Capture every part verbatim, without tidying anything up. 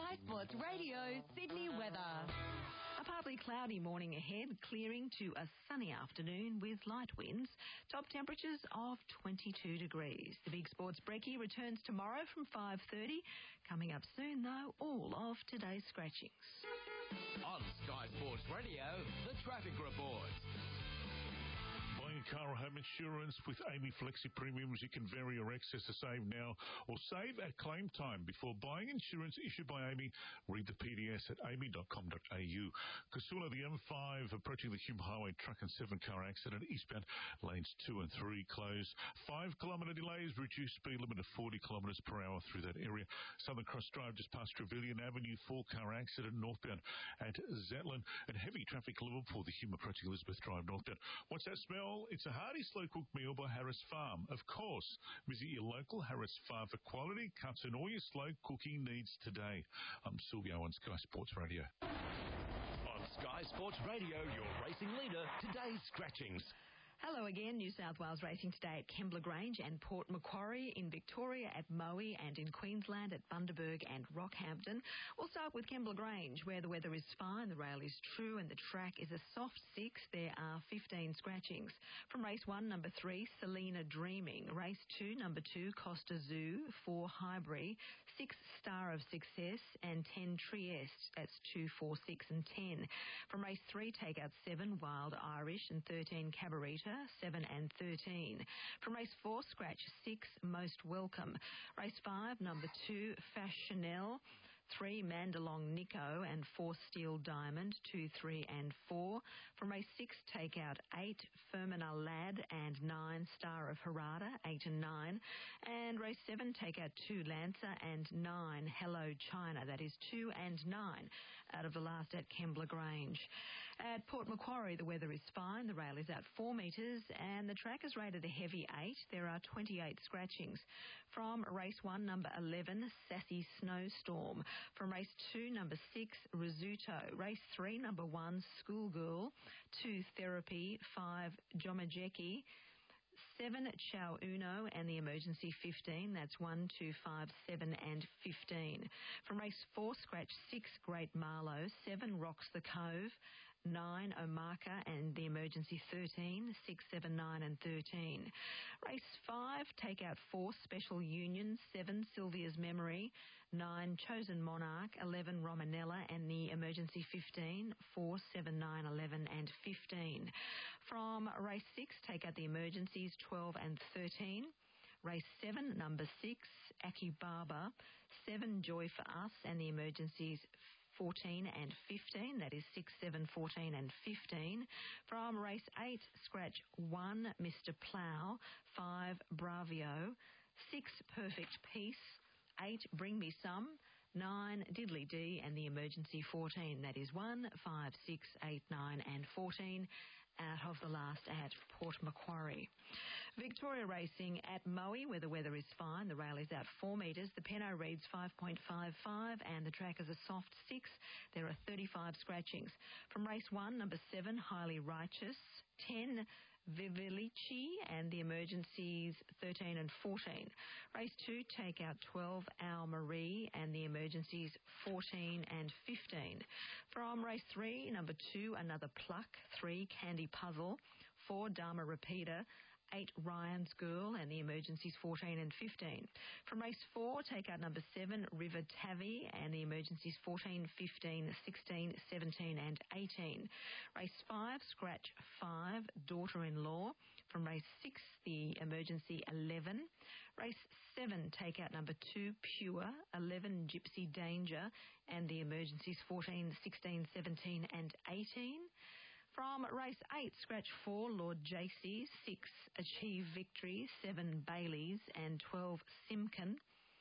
Sky Sports Radio Sydney weather. A partly cloudy morning ahead, clearing to a sunny afternoon with light winds. Top temperatures of twenty-two degrees. The Big Sports Brekkie returns tomorrow from five thirty. Coming up soon, though, all of today's scratchings. On Sky Sports Radio, the traffic report. Buying a car or home insurance with Amy Flexi Premiums, you can vary your excess to save now or save at claim time. Before buying insurance issued by Amy, read the P D S at amy dot com dot a u. Casula, the M five approaching the Hume Highway, truck and seven car accident, eastbound lanes two and three closed. Five kilometre delays, reduced speed limit of forty kilometres per hour through that area. Southern Cross Drive just past Trevelyan Avenue, four car accident northbound at Zetland, and heavy traffic Liverpool, the Hume approaching Elizabeth Drive northbound. What's that smell? It's a hearty slow-cooked meal by Harris Farm. Of course, visit your local Harris Farm for quality cuts and all your slow cooking needs today. I'm Silvio on Sky Sports Radio. On Sky Sports Radio, your racing leader, today's scratchings. Hello again, New South Wales racing today at Kembla Grange and Port Macquarie, in Victoria at Moe, and in Queensland at Bundaberg and Rockhampton. We'll start with Kembla Grange, where the weather is fine, the rail is true, and the track is a soft six. There are fifteen scratchings. From race one, number three, Selena Dreaming. Race two, number two, Costa Zoo. Four, Highbury. Six, Star of Success, and ten, Trieste. That's two, four, six, and ten. From race three, take out seven, Wild Irish, and thirteen, Cabarita. seven and thirteen. From race four, scratch six, Most Welcome. Race five, number two, Fashionel. Three, Mandalong Nico, and four, Steel Diamond, two, three, and four. From race six, take out eight, Fermanagh Lad, and nine, Star of Harada, eight and nine. And race seven, take out two, Lancer, and nine, Hello China. That is two and nine out of the last at Kembla Grange. At Port Macquarie, the weather is fine. The rail is at four metres, and the track is rated a heavy eight. There are twenty-eight scratchings. From race one, number eleven, Sassy Snowstorm. From race two, number six, Rizzuto. Race three, number one, Schoolgirl. Two, Therapy. Five, Jomajeki. Seven, Chow Uno, and the emergency fifteen. That's one, two, five, seven, and fifteen. From race four, scratch six, Great Marlow. Seven, Rocks the Cove. Nine, Omaka, and the emergency thirteen. Six, seven, nine, and thirteen. Race five, take out four, Special Union. Seven, Sylvia's Memory. Nine, Chosen Monarch. Eleven, Romanella, and the emergency fifteen. Four, seven, nine, eleven, and fifteen. From race six, take out the emergencies twelve and thirteen. Race seven, number six, Akibaba. Seven, Joy for Us, and the emergencies fourteen and fifteen. That is six, seven, fourteen, and fifteen. From race eight, scratch one, Mister Plough. Five, Bravio. Six, Perfect Peace. Eight, Bring Me Some. Nine, Diddly D, and the emergency fourteen. That is one, five, six, eight, nine, and fourteen. Out of the last at Port Macquarie. Victoria Racing at Moe, where the weather is fine. The rail is out four metres. The Peno reads five point five five, and the track is a soft six. There are thirty-five scratchings. From race one, number seven, Highly Righteous. ten, Vivilici, and the emergencies thirteen and fourteen. Race two, take out twelve, Our Marie, and the emergencies fourteen and fifteen. From race three, number two, Another Pluck. three, Candy Puzzle. four, Dharma Repeater. eight, Ryan's Girl, and the emergencies fourteen and fifteen. From race four, take out number seven, River Tavi, and the emergencies fourteen, fifteen, sixteen, seventeen, and eighteen. Race five, scratch five, Daughter-in-Law. From race six, the emergency eleven. Race seven, take out number two, Pure. eleven, Gypsy Danger, and the emergencies fourteen, sixteen, seventeen, and eighteen. From race eight, scratch four, Lord Jaycee. Six, Achieve Victory. Seven, Baileys, and twelve, Simkin.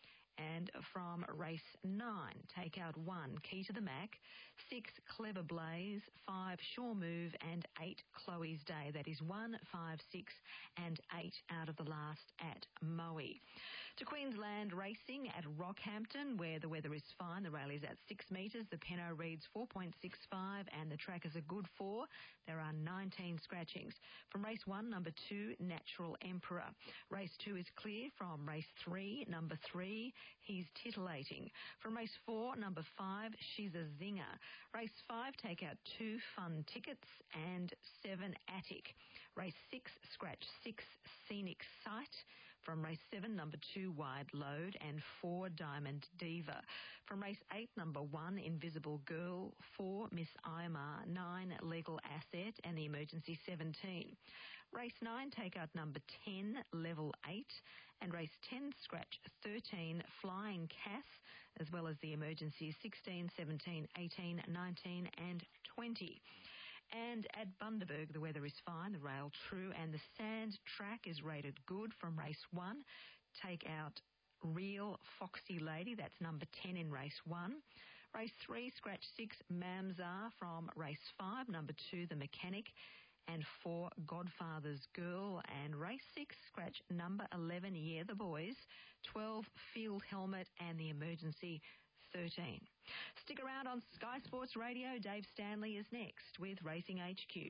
And from race nine, take out one, Key to the Mac. Six, Clever Blaze. Five, Sure Move, and eight, Chloe's Day. That is one, five, six, and eight out of the last at Moe. To Queensland Racing at Rockhampton, where the weather is fine. The rail is at six metres. The Penno reads four point six five and the track is a good four. There are nineteen scratchings. From race one, number two, Natural Emperor. Race two is clear from race three, number three, He's Titillating. From race four, number five, She's a Zinger. Race five, take out two, Fun Tickets, and seven, Attic. Race six, scratch six, Scenic Sight. From race seven, number two, Wide Load, and four, Diamond Diva. From race eight, number one, Invisible Girl, four, Miss Imar, nine, Legal Asset, and the emergency seventeen. Race nine, take out number ten, Level eight, and race ten, scratch thirteen, Flying Cass, as well as the emergency sixteen, seventeen, eighteen, nineteen, and twenty. And at Bundaberg, the weather is fine, the rail true, and the sand track is rated good. From race one, take out Real Foxy Lady, that's number ten in race one. Race three, scratch six, Mamzar. From race five, number two, The Mechanic, and four, Godfather's Girl. And race six, scratch number eleven, Yeah the Boys, twelve, Field Helmet, and the emergency thirteen. Stick around on Sky Sports Radio. Dave Stanley is next with Racing H Q.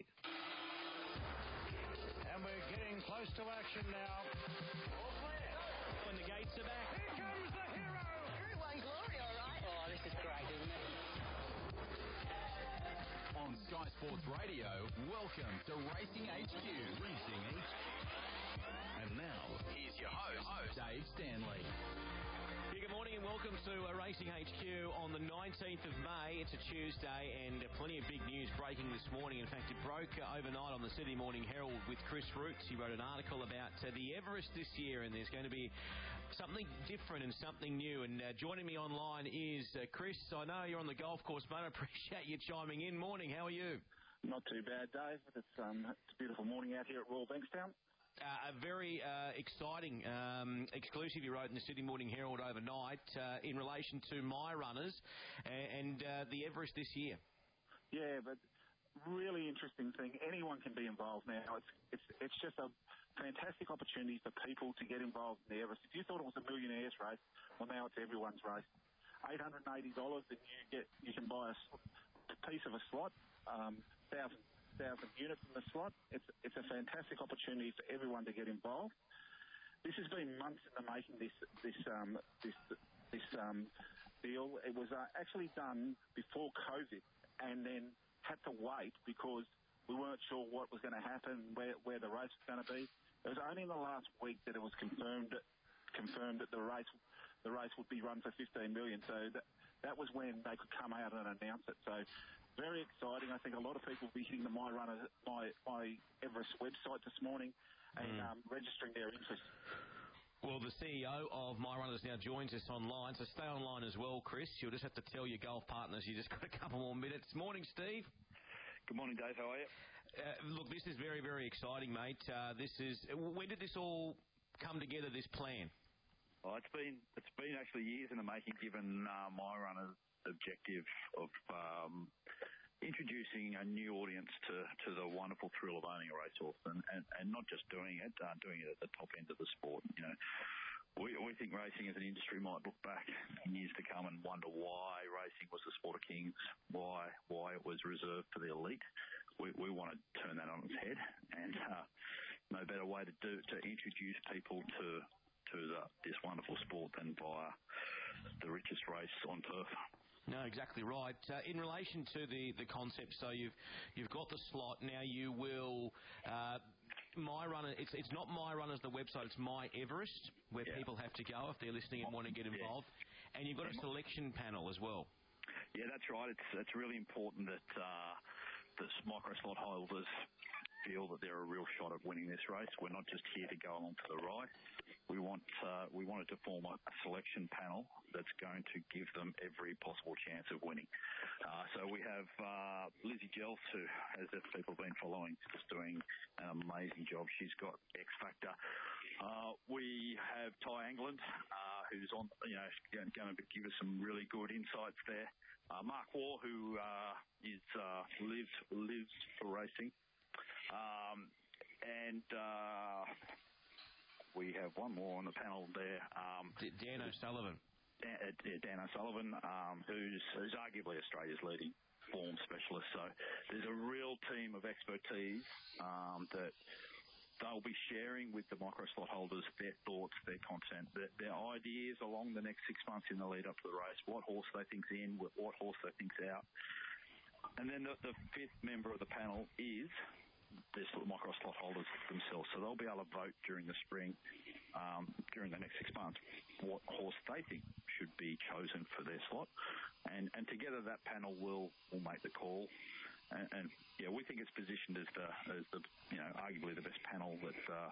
And we're getting close to action now. When the gates are back. Here comes the hero! True One Glory, all right. Oh, this is great, isn't it? On Sky Sports Radio, welcome to Racing H Q. Racing H Q. And now, here's your host, host Dave Stanley. Yeah, good morning and welcome to uh, Racing H Q on the nineteenth of May. It's a Tuesday and uh, plenty of big news breaking this morning. In fact, it broke uh, overnight on the Sydney Morning Herald with Chris Roots. He wrote an article about uh, the Everest this year, and there's going to be something different and something new. And uh, joining me online is uh, Chris. I know you're on the golf course, mate. I appreciate you chiming in. Morning, how are you? Not too bad, Dave. It's, um, it's a beautiful morning out here at Royal Bankstown. Uh, a very uh, exciting um, exclusive you wrote in the Sydney Morning Herald overnight uh, in relation to my runners and, and uh, the Everest this year. Yeah, but really interesting thing. Anyone can be involved now. It's it's it's just a fantastic opportunity for people to get involved in the Everest. If you thought it was a millionaire's race, well, now it's everyone's race. eight hundred eighty dollars, and you get you can buy a piece of a slot, um, thousand. thousand units in the slot. It's it's a fantastic opportunity for everyone to get involved. This has been months in the making. This this um this this um deal. It was uh, actually done before COVID, and then had to wait because we weren't sure what was going to happen, where where the race was going to be. It was only in the last week that it was confirmed confirmed that the race the race would be run for fifteen million. So that that was when they could come out and announce it. So. Very exciting. I think a lot of people will be hitting the My Runner, My, My Everest website this morning and mm. um, registering their interest. Well, the C E O of My Runners now joins us online, so stay online as well, Chris. You'll just have to tell your golf partners you just got a couple more minutes. Morning, Steve. Good morning, Dave. How are you? Uh, look, this is very, very exciting, mate. Uh, this is. When did this all come together, this plan? Well, it's been it's been actually years in the making, given uh, My Runners' objective of um, introducing a new audience to, to the wonderful thrill of owning a racehorse, and, and, and not just doing it, uh, doing it at the top end of the sport. You know, we we think racing as an industry might look back in years to come and wonder why racing was the sport of kings, why why it was reserved for the elite. We we want to turn that on its head, and uh, no better way to do to introduce people to to the, this wonderful sport than via the richest race on turf. No, exactly right. Uh, in relation to the, the concept, so you've you've got the slot now. You will uh, My Runner. It's it's not My Runners the website. It's My Everest, where yeah. people have to go if they're listening and want to get involved. Yeah. And you've got a selection panel as well. Yeah, that's right. It's it's really important that uh, the micro slot holders feel that they're a real shot at winning this race. We're not just here to go along to the ride. We want uh, we wanted to form a, a selection panel that's going to give them every possible chance of winning. Uh, so we have uh, Lizzie Gels, who, as if people have been following, is doing an amazing job. She's got X Factor. Uh, we have Ty England, uh, who's on, you know, going to give us some really good insights there. Uh, Mark Waugh, who uh, is uh, lives lives for racing. Um, and uh, we have one more on the panel there. Um, D- Dan O'Sullivan. Dan, uh, Dan O'Sullivan, um, who's, who's arguably Australia's leading form specialist. So there's a real team of expertise um, that they'll be sharing with the micro slot holders their thoughts, their content, their, their ideas along the next six months in the lead up to the race, what horse they think's in, what, what horse they think's out. And then the, the fifth member of the panel is the micro slot holders themselves. So they'll be able to vote during the spring, um, during the next six months, what horse they think should be chosen for their slot. And, and together that panel will, will make the call. And, and yeah, we think it's positioned as the, as the you know, arguably the best panel that uh,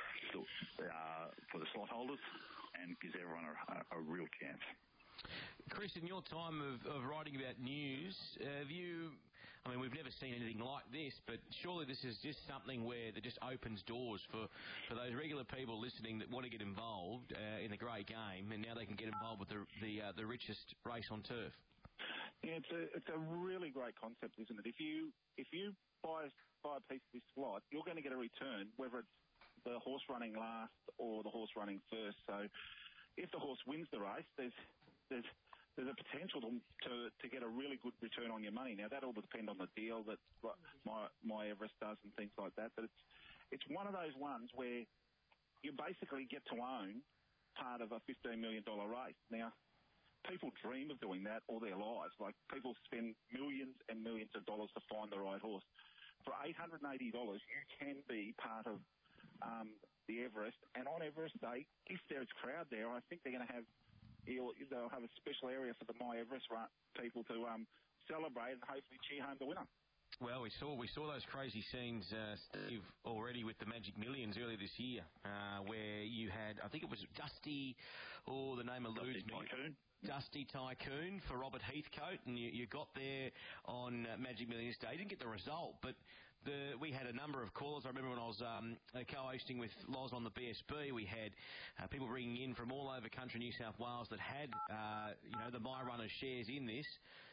uh, for the slot holders, and gives everyone a, a, a real chance. Chris, in your time of, of writing about news, uh, have you, I mean, we've never seen anything like this, but surely this is just something where that just opens doors for, for those regular people listening that want to get involved uh, in the great game, and now they can get involved with the the, uh, the richest race on turf. Yeah, it's a it's a really great concept, isn't it? If you if you buy buy a piece of this slot, you're going to get a return, whether it's the horse running last or the horse running first. So if the horse wins the race, there's there's there's a potential to, to to get a really good return on your money. Now that'll depend on the deal that my my Everest does and things like that. But it's it's one of those ones where you basically get to own part of a fifteen million dollars race. Now people dream of doing that all their lives. Like people spend millions and millions of dollars to find the right horse. For eight hundred eighty dollars, you can be part of um, the Everest. And on Everest Day, if there's a crowd there, I think they're going to have. They'll have a special area for the My Everest run people to um, celebrate and hopefully cheer home the winner. Well, we saw we saw those crazy scenes, uh, Steve, already with the Magic Millions earlier this year, uh, where you had, I think it was Dusty, or oh, the name eludes me. Tycoon. Dusty Tycoon for Robert Heathcote, and you, you got there on uh, Magic Millions Day. You didn't get the result, but the, we had a number of callers. I remember when I was um, co-hosting with Loz on the B S B, we had uh, people ringing in from all over country New South Wales that had, uh, you know, the My Runners shares in this.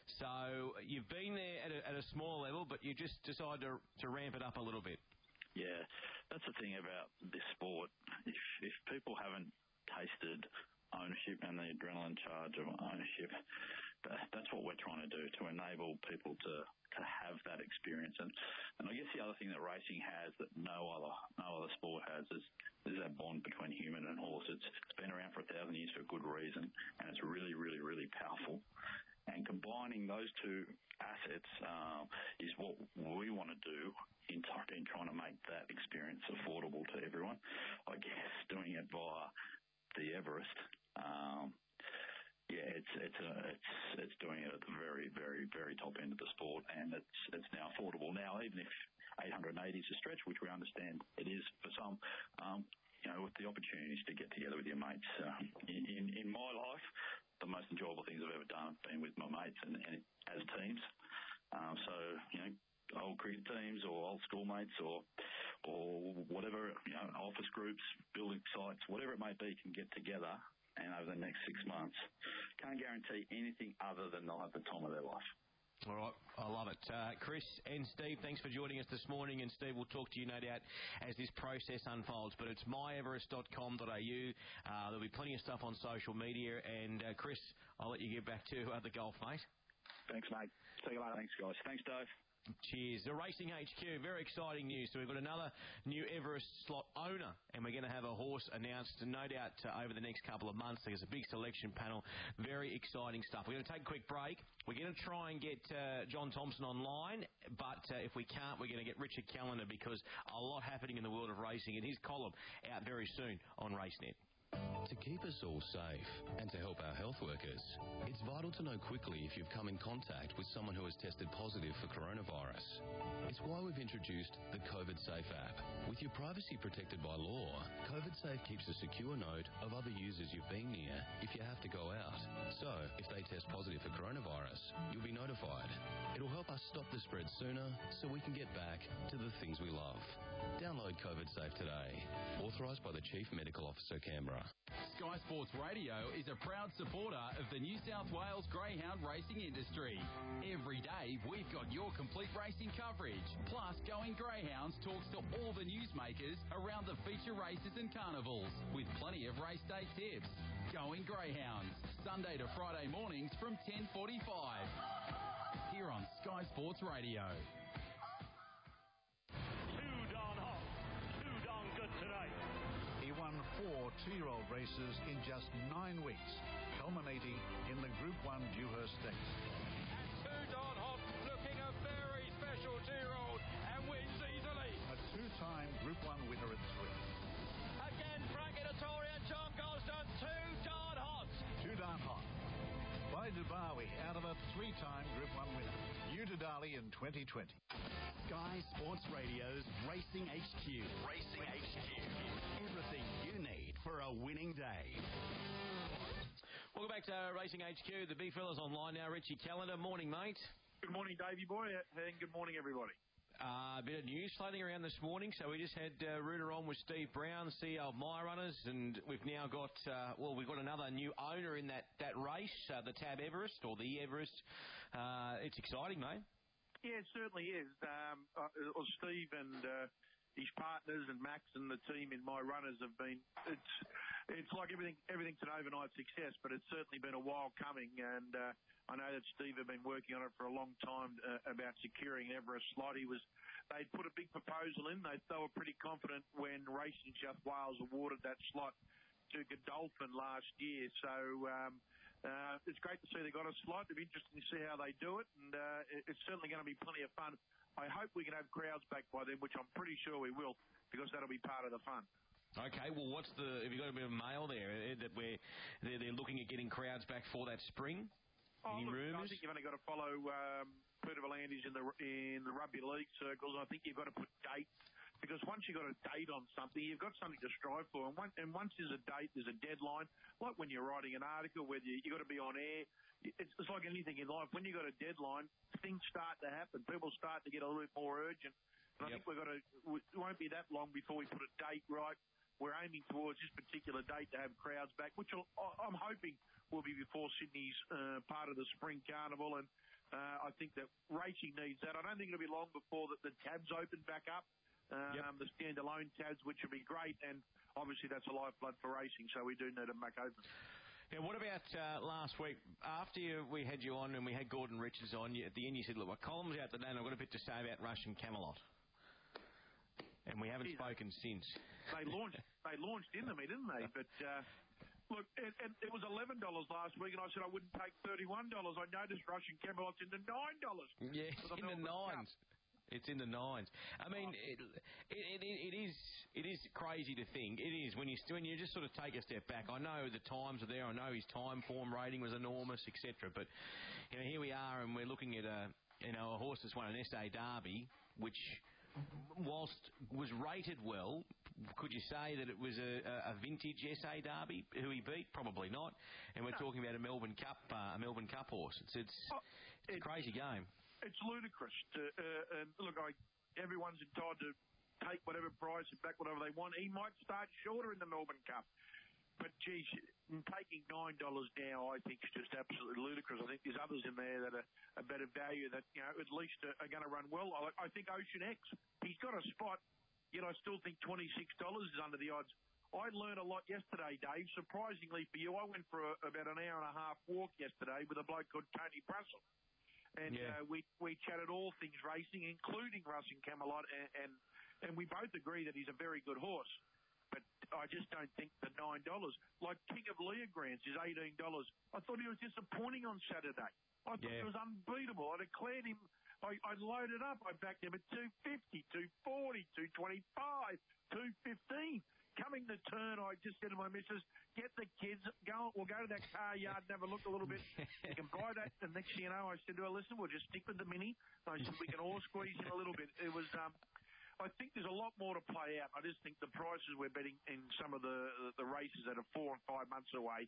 So you've been there at a, at a small level, but you just decided to, to ramp it up a little bit. Yeah, that's the thing about this sport. If, if people haven't tasted ownership and the adrenaline charge of ownership, that, that's what we're trying to do, to enable people to, to have that experience. And, and I guess the other thing that racing has that no other no other sport has is, is that bond between human and horse. It's, it's been around for a thousand years for a good reason, and it's really, really, really powerful. And combining those two assets uh, is what we want to do in, t- in trying to make that experience affordable to everyone. I guess doing it via the Everest, um, yeah, it's it's a, it's it's doing it at the very, very, very top end of the sport, and it's it's now affordable. Now, even if eight hundred eighty is a stretch, which we understand it is for some, um, you know, with the opportunities to get together with your mates. Uh, in, in in my life, the most enjoyable things I've ever done have been with my mates and, and as teams. Um, so, you know, old cricket teams or old schoolmates or or whatever, you know, office groups, building sites, whatever it may be, can get together and over the next six months. Can't guarantee anything other than they'll have the time of their life. All right, I love it. Uh, Chris and Steve, thanks for joining us this morning. And Steve, we'll talk to you, no doubt, as this process unfolds. But it's my everest dot com dot a u. Uh, there'll be plenty of stuff on social media. And, uh, Chris, I'll let you get back to uh, the golf, mate. Thanks, mate. See you later. Thanks, guys. Thanks, Dave. Cheers. The Racing H Q, very exciting news. So we've got another new Everest slot owner, and we're going to have a horse announced, no doubt, uh, over the next couple of months. There's a big selection panel. Very exciting stuff. We're going to take a quick break. We're going to try and get uh, John Thompson online, but uh, if we can't, we're going to get Richard Callender, because a lot happening in the world of racing, and his column out very soon on RaceNet. To keep us all safe and to help our health workers, it's vital to know quickly if you've come in contact with someone who has tested positive for coronavirus. It's why we've introduced the COVID Safe app. With your privacy protected by law, COVID Safe keeps a secure note of other users you've been near if you have to go out. So, if they test positive for coronavirus, you'll be notified. It'll help us stop the spread sooner so we can get back to the things we love. Download COVID Safe today. Authorised by the Chief Medical Officer, Canberra. Sky Sports Radio is a proud supporter of the New South Wales greyhound racing industry. Every day, we've got your complete racing coverage. Plus, Going Greyhounds talks to all the newsmakers around the feature races and carnivals, with plenty of race day tips. Going Greyhounds, Sunday to Friday mornings from ten forty-five. Here on Sky Sports Radio. Too darn hot, too darn good today. He won four two-year-old races in just nine weeks, culminating in the Group one Dewhurst Stakes. And too darn hot, looking a very special two-year-old and wins easily. A two-time Group one winner at three. Again, Frank Editori and John Gosden, too darn hot. Too darn hot. By Dubawi, out of a three-time Group one winner. Udadali in twenty twenty. Sky Sports Radio's Racing H Q. Racing H Q. Everything you need for a winning day. Welcome back to Racing H Q. The big fella's online now. Richie Callender. Morning, mate. Good morning, Davey boy, and good morning, everybody. Uh, a bit of news floating around this morning. So we just had uh, Rooter on with Steve Brown, C E O of My Runners, and we've now got, uh, well, we've got another new owner in that, that race, uh, the Tab Everest, or the Everest. Uh, it's exciting, mate. Yeah, it certainly is. Um, uh, Steve and uh, his partners and Max and the team in My Runners have been, it's it's like everything everything's an overnight success, but it's certainly been a while coming, and uh, I know that Steve had been working on it for a long time uh, about securing an Everest slot. He was, they'd put a big proposal in. They, they were pretty confident when Racing New South Wales awarded that slot to Godolphin last year. So um, uh, it's great to see they got a slot. It'll be interesting to see how they do it, and uh, it's certainly going to be plenty of fun. I hope we can have crowds back by then, which I'm pretty sure we will, because that'll be part of the fun. Okay, well, what's the? Have you got a bit of mail there uh, that we're they're, they're looking at getting crowds back for that spring? Oh, Any look, rumours? I think you've only got to follow um, Peter Volandis in the in the rugby league circles. I think you've got to put dates, because once you've got a date on something, you've got something to strive for. And, one, and once there's a date, there's a deadline. Like when you're writing an article, whether you, you've got to be on air. It's, it's like anything in life. When you've got a deadline, things start to happen. People start to get a little bit more urgent. And I yep. think we've got to. It won't be that long before we put a date right. We're aiming towards this particular date to have crowds back, which will, I'm hoping will be before Sydney's uh, part of the Spring Carnival. And uh, I think that racing needs that. I don't think it'll be long before that the tabs open back up, um, yep. the standalone tabs, which will be great. And obviously that's a lifeblood for racing, so we do need them back open. Yeah, what about uh, last week? After you, we had you on and we had Gordon Richards on, you, at the end you said, look, my column's out today and I've got a bit to say about Russian Camelot. And we haven't Jeez, spoken since. They launched, they launched into me, didn't they? But uh, look, it, it, it was eleven dollars last week, and I said I wouldn't take thirty-one dollars. I noticed Russian Camelot's in the nine dollars. Yeah, in the nines. Cup. It's in the nines. I mean, oh. it, it, it, it is it is crazy to think. It is when you when you just sort of take a step back. I know the times are there. I know his time form rating was enormous, et cetera. But you know, here we are, and we're looking at a you know a horse that's won an S A Derby, which, whilst was rated well, could you say that it was a, a vintage S A Derby who he beat? Probably not. And we're no. talking about a Melbourne Cup, uh, a Melbourne Cup horse. It's it's, oh, it's a crazy game. It's ludicrous. To, uh, and look, I, everyone's entitled to take whatever price and back whatever they want. He might start shorter in the Melbourne Cup. But, geez, taking nine dollars now, I think, is just absolutely ludicrous. I think there's others in there that are a better value that, you know, at least are, are going to run well. I, I think Ocean X, he's got a spot, yet I still think twenty-six dollars is under the odds. I learned a lot yesterday, Dave. Surprisingly for you, I went for a, about an hour and a half walk yesterday with a bloke called Tony Brussel. And yeah. uh, we, we chatted all things racing, including Russian Camelot, and, and, and we both agree that he's a very good horse. But I just don't think the nine dollars. Like King of Leogrance is eighteen dollars. I thought he was disappointing on Saturday. I thought yeah. he was unbeatable. I declared him, I, I loaded up. I backed him at two fifty, two forty, two twenty-five, two fifteen. Coming to turn, I just said to my missus, get the kids, go. We'll go to that car yard and have a look a little bit. You can buy that. And next thing you know, I said to her, listen, we'll just stick with the Mini. I said, we can all squeeze in a little bit. It was... um. I think there's a lot more to play out. I just think the prices we're betting in some of the the races that are four and five months away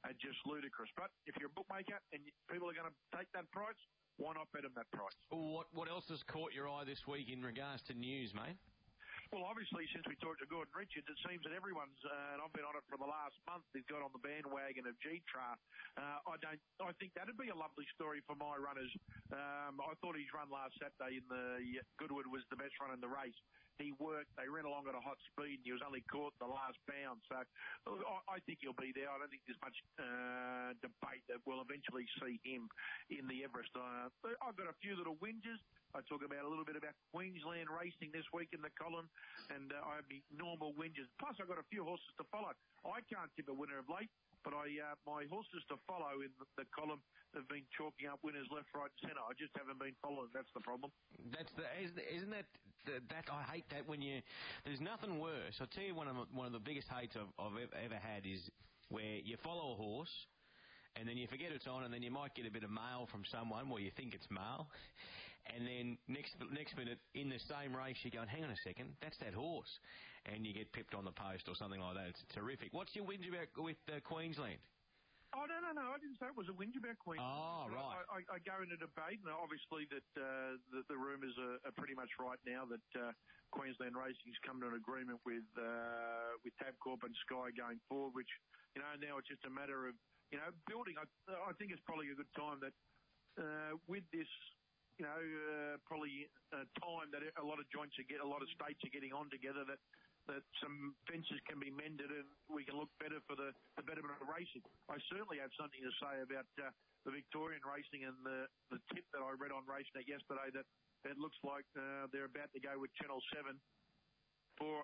are just ludicrous. But if you're a bookmaker and people are going to take that price, why not bet them that price? What What else has caught your eye this week in regards to news, mate? Well, obviously, since we talked to Gordon Richards, it seems that everyone's, uh, and I've been on it for the last month, they've got on the bandwagon of G-Tra. Uh, I don't. I think that'd be a lovely story for my runners. Um, I thought his run last Saturday in the Goodwood was the best run in the race. He worked, they ran along at a hot speed, and he was only caught in the last bound. So I, I think he'll be there. I don't think there's much uh, debate that we'll eventually see him in the Everest. Uh, I've got a few little whinges. I talk about a little bit about Queensland racing this week in the column, and uh, I have the normal whinges. Plus, I've got a few horses to follow. I can't tip a winner of late, but I uh, my horses to follow in the column have been chalking up winners left, right, and centre. I just haven't been following. That's the problem. That's the isn't that that I hate that when you there's nothing worse. I'll tell you one of one of the biggest hates I've, I've ever had is where you follow a horse. And then you forget it's on, and then you might get a bit of mail from someone where you think it's mail. And then next next minute, in the same race, you're going, hang on a second, that's that horse. And you get pipped on the post or something like that. It's terrific. What's your whinge about with uh, Queensland? Oh, no, no, no. I didn't say it was a whinge about Queensland. Oh, right. I, I, I go into debate, and obviously that uh, the, the rumours are, are pretty much right now that uh, Queensland Racing's come to an agreement with uh, with Tabcorp and Sky going forward, which, you know, now it's just a matter of, you know, building. I, I think it's probably a good time that uh, with this, you know, uh, probably a time that a lot of joints are get, a lot of states are getting on together, that that some fences can be mended and we can look better for the, the betterment of racing. I certainly have something to say about uh, the Victorian racing and the, the tip that I read on RaceNet yesterday that it looks like uh, they're about to go with Channel seven for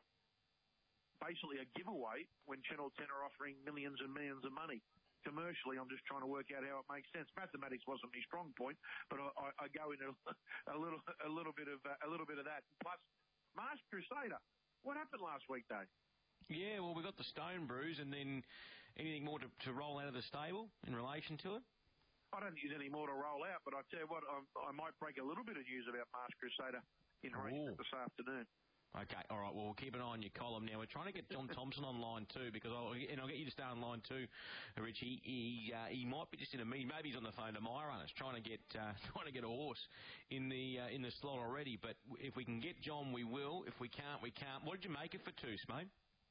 basically a giveaway when Channel ten are offering millions and millions of money. Commercially, I'm just trying to work out how it makes sense. Mathematics wasn't my strong point, but I, I, I go into a little, a little bit of uh, a little bit of that. Plus, Mars Crusader. What happened last week, Dave? Yeah, well, we got the Stone Brews, and then anything more to, to roll out of the stable in relation to it? I don't think there's any more to roll out, but I tell you what, I, I might break a little bit of news about Mars Crusader in race this afternoon. Okay, all right. Well, we'll keep an eye on your column now. We're trying to get John Thompson on line too, because I'll, and I'll get you to stay on line too, Rich. He he, uh, he might be just in a meeting. Maybe he's on the phone to my runners, trying to get uh, trying to get a horse in the uh, in the slot already. But if we can get John, we will. If we can't, we can't. What did you make it for Toos, mate?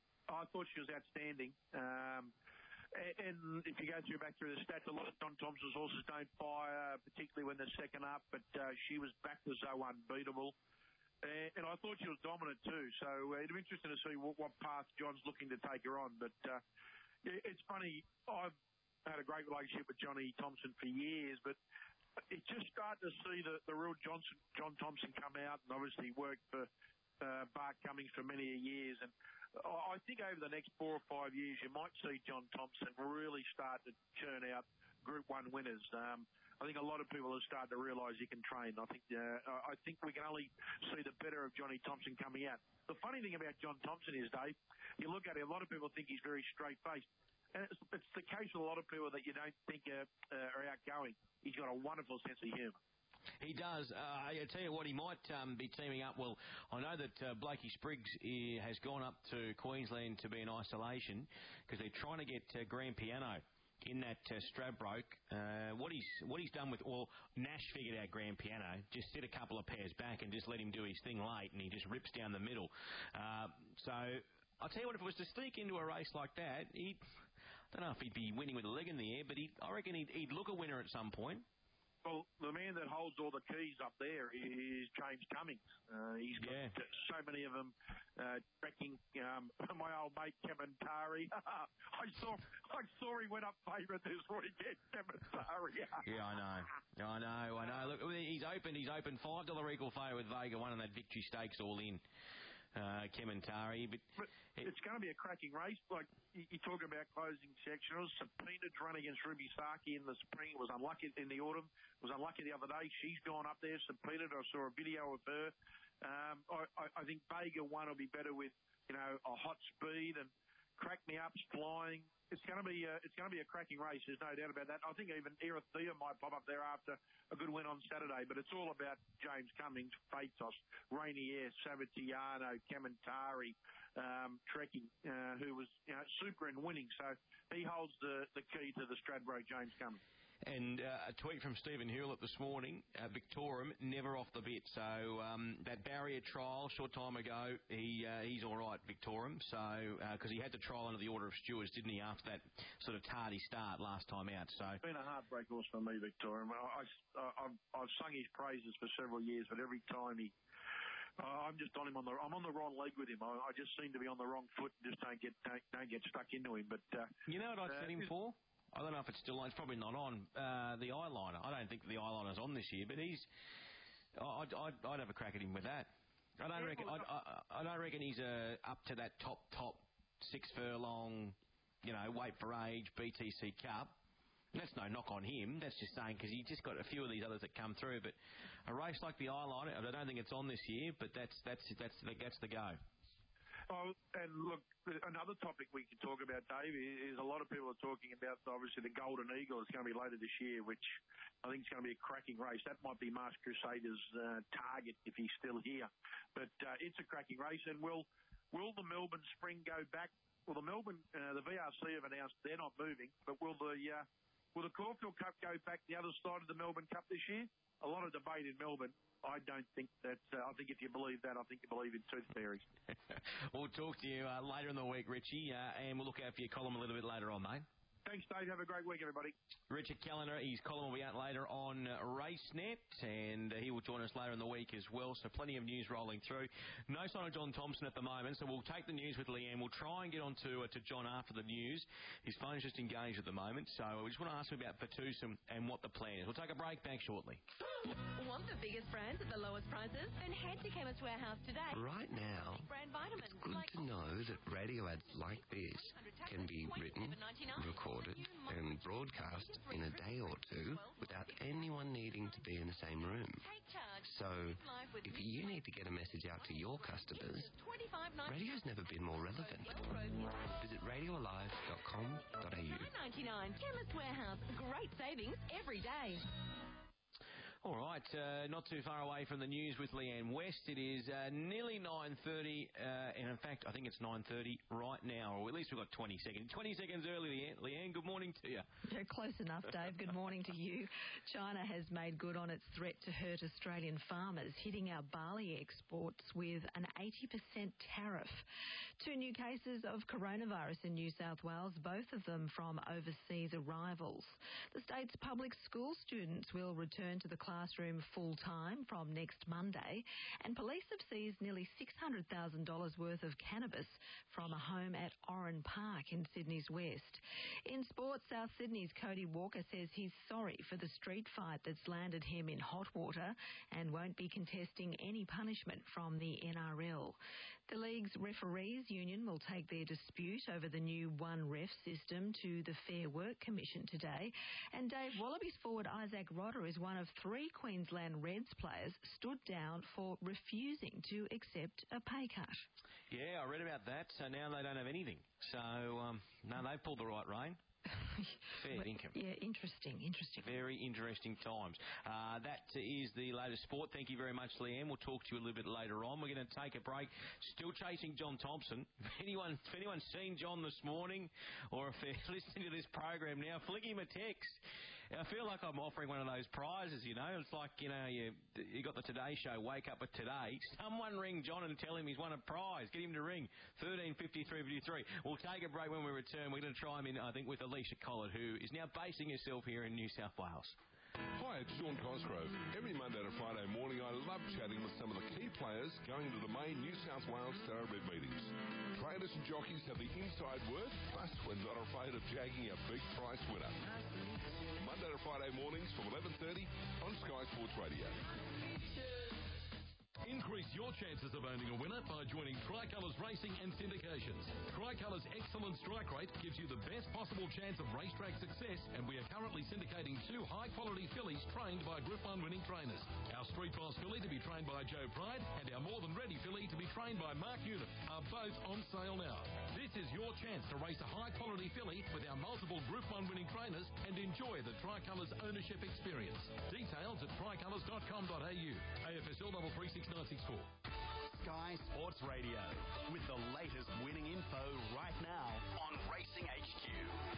I thought she was outstanding. Um, and if you go through back through the stats, a lot of John Thompson's horses don't fire, particularly when they're second up. But uh, she was back to so unbeatable. Uh, and I thought she was dominant too, so uh, it'll be interesting to see what, what path John's looking to take her on. But uh, it's funny, I've had a great relationship with Johnny Thompson for years, but it's just starting to see the, the real Johnson, John Thompson come out, and obviously worked for uh, Bart Cummings for many years. And I think over the next four or five years, you might see John Thompson really start to churn out Group One winners. Um, I think a lot of people have started to realise he can train. I think uh, I think we can only see the better of Johnny Thompson coming out. The funny thing about John Thompson is, Dave, you look at him, a lot of people think he's very straight-faced. And it's, it's the case with a lot of people that you don't think are, uh, are outgoing. He's got a wonderful sense of humour. He does. Uh, I tell you what, he might um, be teaming up. Well, I know that uh, Blakey Spriggs uh, has gone up to Queensland to be in isolation because they're trying to get uh, Grand Piano in that uh, Stradbroke. Uh, what he's what he's done with, well, Nash figured out Grand Piano, just sit a couple of pairs back and just let him do his thing late, and he just rips down the middle. Uh, so I'll tell you what, if it was to sneak into a race like that, he I don't know if he'd be winning with a leg in the air, but he'd, I reckon he'd, he'd look a winner at some point. Well, the man that holds all the keys up there is James Cummings. Uh, he's got yeah. so many of them uh, tracking. Um, my old mate, Kementari. I saw I saw he went up favourite this weekend, Kementari. yeah, I know. I know, I know. Look, he's open. He's open five dollar equal favour with Vega one, and that Victory Stakes all in. Uh, Kementari, but, but it, it's going to be a cracking race. Like you, you talk about closing sectionals. Subpoenaed run against Ruby Saki in the spring. Was unlucky in the autumn. Was unlucky the other day. She's gone up there. Subpoenaed. I saw a video of her. Um, I, I, I think Vega one will be better with you know a hot speed, and Crack Me Up's flying. It's going to be uh, it's going to be a cracking race. There's no doubt about that. I think even Erithia might pop up there after a good win on Saturday. But it's all about James Cummings, Phaetos, Rainier, Savatiano, Kamantari, um, Trekkie, uh, who was you know, super in winning. So he holds the, the key to the Stradbroke, James Cummings. And uh, a tweet from Stephen Hewlett this morning, uh, Victorum, never off the bit. So um, that barrier trial, short time ago, he uh, he's all right, Victorum. So, because uh, he had to trial under the Order of Stewards, didn't he, after that sort of tardy start last time out. So it's been a heartbreak horse for me, Victorum. I, I, I've, I've sung his praises for several years, but every time he... Uh, I'm just on him on the. I'm on the wrong leg with him. I, I just seem to be on the wrong foot and just don't get don't, don't get stuck into him. But uh, you know what I uh, set him for? I don't know if it's still on. It's probably not on. Uh, the eyeliner. I don't think the eyeliner's on this year, but he's. I'd, I'd, I'd have a crack at him with that. I don't yeah, reckon. Well, I, I don't reckon he's uh, up to that top top six furlong. You know, wait for age B T C Cup. That's no knock on him. That's just saying because he just got a few of these others that come through. But a race like the eyeliner, I don't think it's on this year. But that's that's that's the, that's the go. Oh, and look, another topic we can talk about, Dave, is a lot of people are talking about, obviously, the Golden Eagle is going to be later this year, which I think is going to be a cracking race. That might be Mars Crusader's uh, target if he's still here. But uh, it's a cracking race. And will will the Melbourne Spring go back? Well, the Melbourne, uh, the V R C have announced they're not moving, but will the uh, will the Caulfield Cup go back the other side of the Melbourne Cup this year? A lot of debate in Melbourne. I don't think that. Uh, I think if you believe that, I think you believe in tooth fairies. We'll talk to you uh, later in the week, Richie, uh, and we'll look out for your column a little bit later on, mate. Thanks, Dave. Have a great week, everybody. Richard Callender, his column will be out later on RaceNet, and uh, he will join us later in the week as well, so plenty of news rolling through. No sign of John Thompson at the moment, so we'll take the news with Leanne. We'll try and get on to, uh, to John after the news. His phone's just engaged at the moment, so we just want to ask him about Fatousum and what the plan is. We'll take a break, back shortly. Want the biggest brands at the lowest prices? Then head to Chemist Warehouse today. Right now, brand vitamins, it's good like to know that radio ads like this can be written, recorded and broadcast in a day or two without anyone needing to be in the same room. So, if you need to get a message out to your customers, radio's never been more relevant. Visit radio alive dot com dot a u. nine ninety-nine Chemist Warehouse. Great savings every day. All right, uh, not too far away from the news with Leanne West. It is uh, nearly nine thirty, uh, and in fact, I think it's nine thirty right now, or at least we've got twenty seconds. twenty seconds early, Leanne. Leanne, good morning to you. Yeah, close enough, Dave. Good morning to you. China has made good on its threat to hurt Australian farmers, hitting our barley exports with an eighty percent tariff. Two new cases of coronavirus in New South Wales, both of them from overseas arrivals. The state's public school students will return to the classroom full-time from next Monday, and police have seized nearly six hundred thousand dollars worth of cannabis from a home at Oran Park in Sydney's west. In sports, South Sydney's Cody Walker says he's sorry for the street fight that's landed him in hot water and won't be contesting any punishment from the N R L. The league's referees union will take their dispute over the new one ref system to the Fair Work Commission today. And Dave, Wallabies forward Isaac Rodder is one of three Queensland Reds players stood down for refusing to accept a pay cut. Yeah, I read about that. So now they don't have anything. So, um, no, they've pulled the right rein. Fair income. Yeah, interesting, interesting. Very interesting times. Uh, that is the latest sport. Thank you very much, Leanne. We'll talk to you a little bit later on. We're going to take a break. Still chasing John Thompson. If anyone, if anyone's seen John this morning, or if they're listening to this program now, flick him a text. I feel like I'm offering one of those prizes, you know. It's like, you know, you you got the Today Show, Wake Up with Today. Someone ring John and tell him he's won a prize. Get him to ring. thirteen fifty-three fifty-three. We'll take a break when we return. We're going to try him in, I think, with Alicia Collett, who is now basing herself here in New South Wales. Hi, it's Sean Cosgrove. Every Monday to Friday morning, I love chatting with some of the key players going to the main New South Wales Thoroughbred meetings. Traders and jockeys have the inside word, plus we're not afraid of jagging a big price winner. Monday to Friday mornings from eleven thirty on Sky Sports Radio. Increase your chances of owning a winner by joining Tricolour's Racing and Syndications. Tricolour's excellent strike rate gives you the best possible chance of racetrack success, and we are currently syndicating two high-quality fillies trained trained by Group one winning trainers. Our Street Boss filly to be trained by Joe Pride and our More Than Ready filly to be trained by Mark Unit are both on sale now. This is your chance to race a high-quality filly with our multiple Group one winning trainers and enjoy the Tricolours ownership experience. Details at tricolours dot com dot a u. A F S L double three six nine six four. Sky Sports Radio with the latest winning info right now on Racing H Q.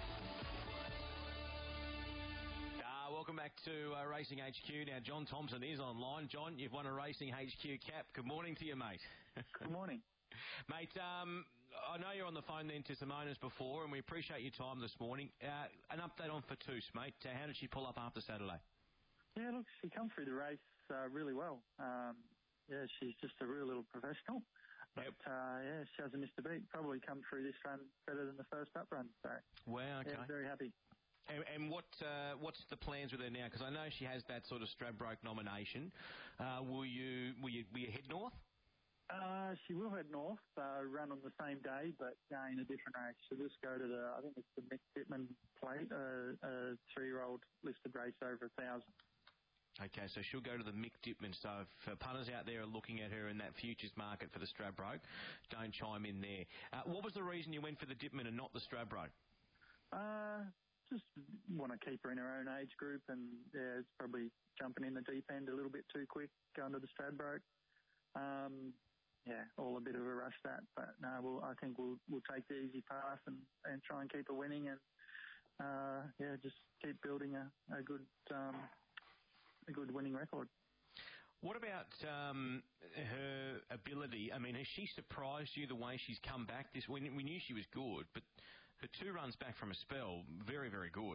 Uh, welcome back to uh, Racing H Q. Now, John Thompson is online. John, you've won a Racing H Q cap. Good morning to you, mate. Good morning. Mate, um, I know you're on the phone then to Simona's before, and we appreciate your time this morning. Uh, an update on Fatouche, mate. Uh, how did she pull up after Saturday? Yeah, look, she come through the race uh, really well. Um, yeah, she's just a real little professional. But, yep. uh, yeah, she hasn't missed a beat. Probably come through this run better than the first up run. So, wow, okay. Yeah, very happy. And, and what uh, what's the plans with her now? Because I know she has that sort of Stradbroke nomination. Uh, will you will you will you head north? Uh, she will head north, uh, run on the same day, but uh, in a different race. She'll just go to the, I think it's the Mick Dittman Plate, uh, a three-year-old listed race over a thousand. Okay, so she'll go to the Mick Dittman. So if punters out there are looking at her in that futures market for the Stradbroke, don't chime in there. Uh, what was the reason you went for the Dittman and not the Stradbroke? Uh, just want to keep her in her own age group, and yeah, it's probably jumping in the deep end a little bit too quick, going to the Stradbroke. Um, yeah, all a bit of a rush that, but no, we'll, I think we'll we'll take the easy path and, and try and keep her winning, and uh, yeah, just keep building a, a good. Um, a good winning record. What about um, her ability? I mean, has she surprised you the way she's come back? This we, we knew she was good, but her two runs back from a spell, very, very good.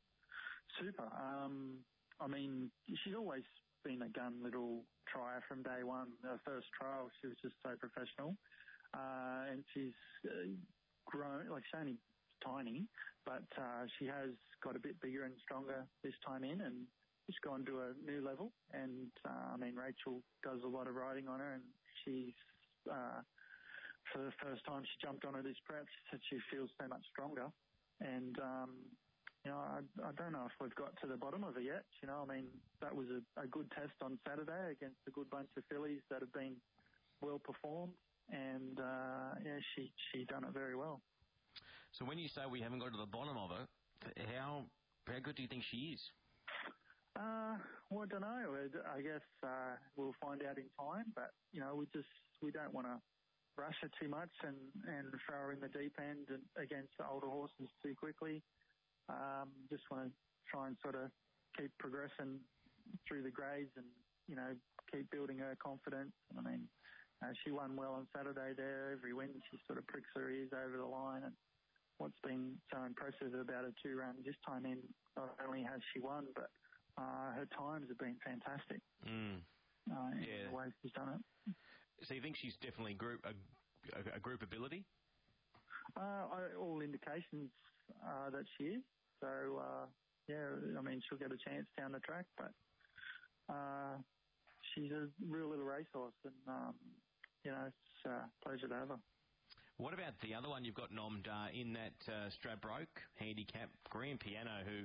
Super. Um, I mean, she's always been a gun little trier from day one. Her first trial, she was just so professional. Uh, and she's uh, grown, like she's only tiny, but uh, she has got a bit bigger and stronger this time in, and she's gone to a new level. And, uh, I mean, Rachel does a lot of riding on her, and she's, uh, for the first time she jumped on her this prep, she said she feels so much stronger. And, um, you know, I, I don't know if we've got to the bottom of it yet. You know, I mean, that was a, a good test on Saturday against a good bunch of fillies that have been well performed. And, uh, yeah, she, she done it very well. So when you say we haven't got to the bottom of it, how, how good do you think she is? Uh, well, I don't know. I guess uh, we'll find out in time. But you know, we just we don't want to rush her too much and, and throw her in the deep end and against the older horses too quickly. Um, just want to try and sort of keep progressing through the grades and you know keep building her confidence. I mean, uh, she won well on Saturday there. Every win, she sort of pricks her ears over the line. And what's been so impressive about her two runs this time in, not only has she won, but Uh, her times have been fantastic. Mm. Uh, in yeah. the way she's done it. So you think she's definitely group a, a, a group ability? Uh, I, all indications are that she is. So, uh, yeah, I mean, she'll get a chance down the track, but uh, she's a real little racehorse, and, um, you know, it's a pleasure to have her. What about the other one you've got nommed uh, in that uh, Stradbroke handicap, Grand Piano, who...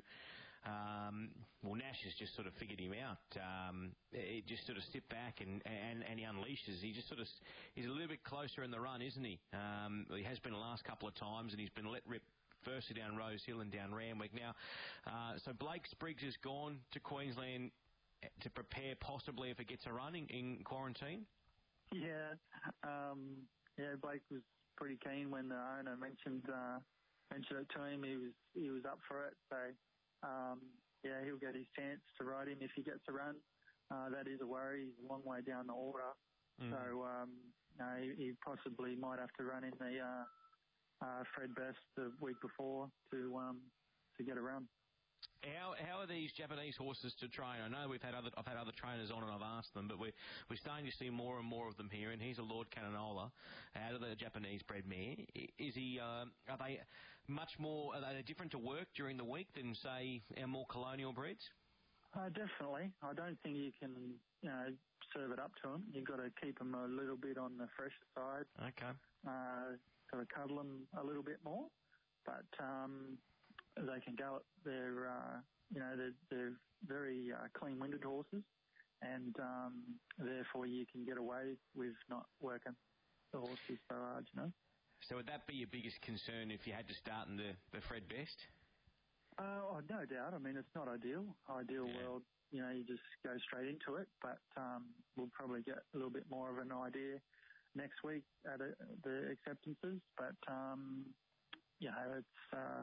Um, well, Nash has just sort of figured him out. Um, he just sort of sit back and, and, and he unleashes. He just sort of he's a little bit closer in the run, isn't he? Um, he has been the last couple of times, and he's been let rip firstly down Rose Hill and down Randwick. Now, uh, so Blake Spriggs has gone to Queensland to prepare possibly if it gets a run in, in quarantine. Yeah, um, yeah. Blake was pretty keen when the owner mentioned uh, mentioned it to him. He was he was up for it. So. Um, yeah, he'll get his chance to ride him if he gets a run. Uh, that is a worry. He's a long way down the order. Mm. So um, no, he, he possibly might have to run in the uh, uh, Fred Best the week before to um, to get a run. How how are these Japanese horses to train? I know we've had other I've had other trainers on and I've asked them, but we're we're starting to see more and more of them here. And here's a Lord Cannanola out of the Japanese bred mare. Is he? Uh, are they much more? Are they different to work during the week than say our more colonial breds? Uh, definitely. I don't think you can you know serve it up to them. You've got to keep them a little bit on the fresher side. Okay. Uh, sort of cuddle them a little bit more, but. Um, they can gallop. They're, uh, you know, they're, they're very uh, clean-winded horses, and um, therefore you can get away with not working the horses so hard, you know. So would that be your biggest concern if you had to start in the, the Fred Best? Uh, oh, no doubt. I mean, it's not ideal. Ideal yeah. world, you know, you just go straight into it, but um, we'll probably get a little bit more of an idea next week at a, the acceptances. But, um, you know, it's, uh,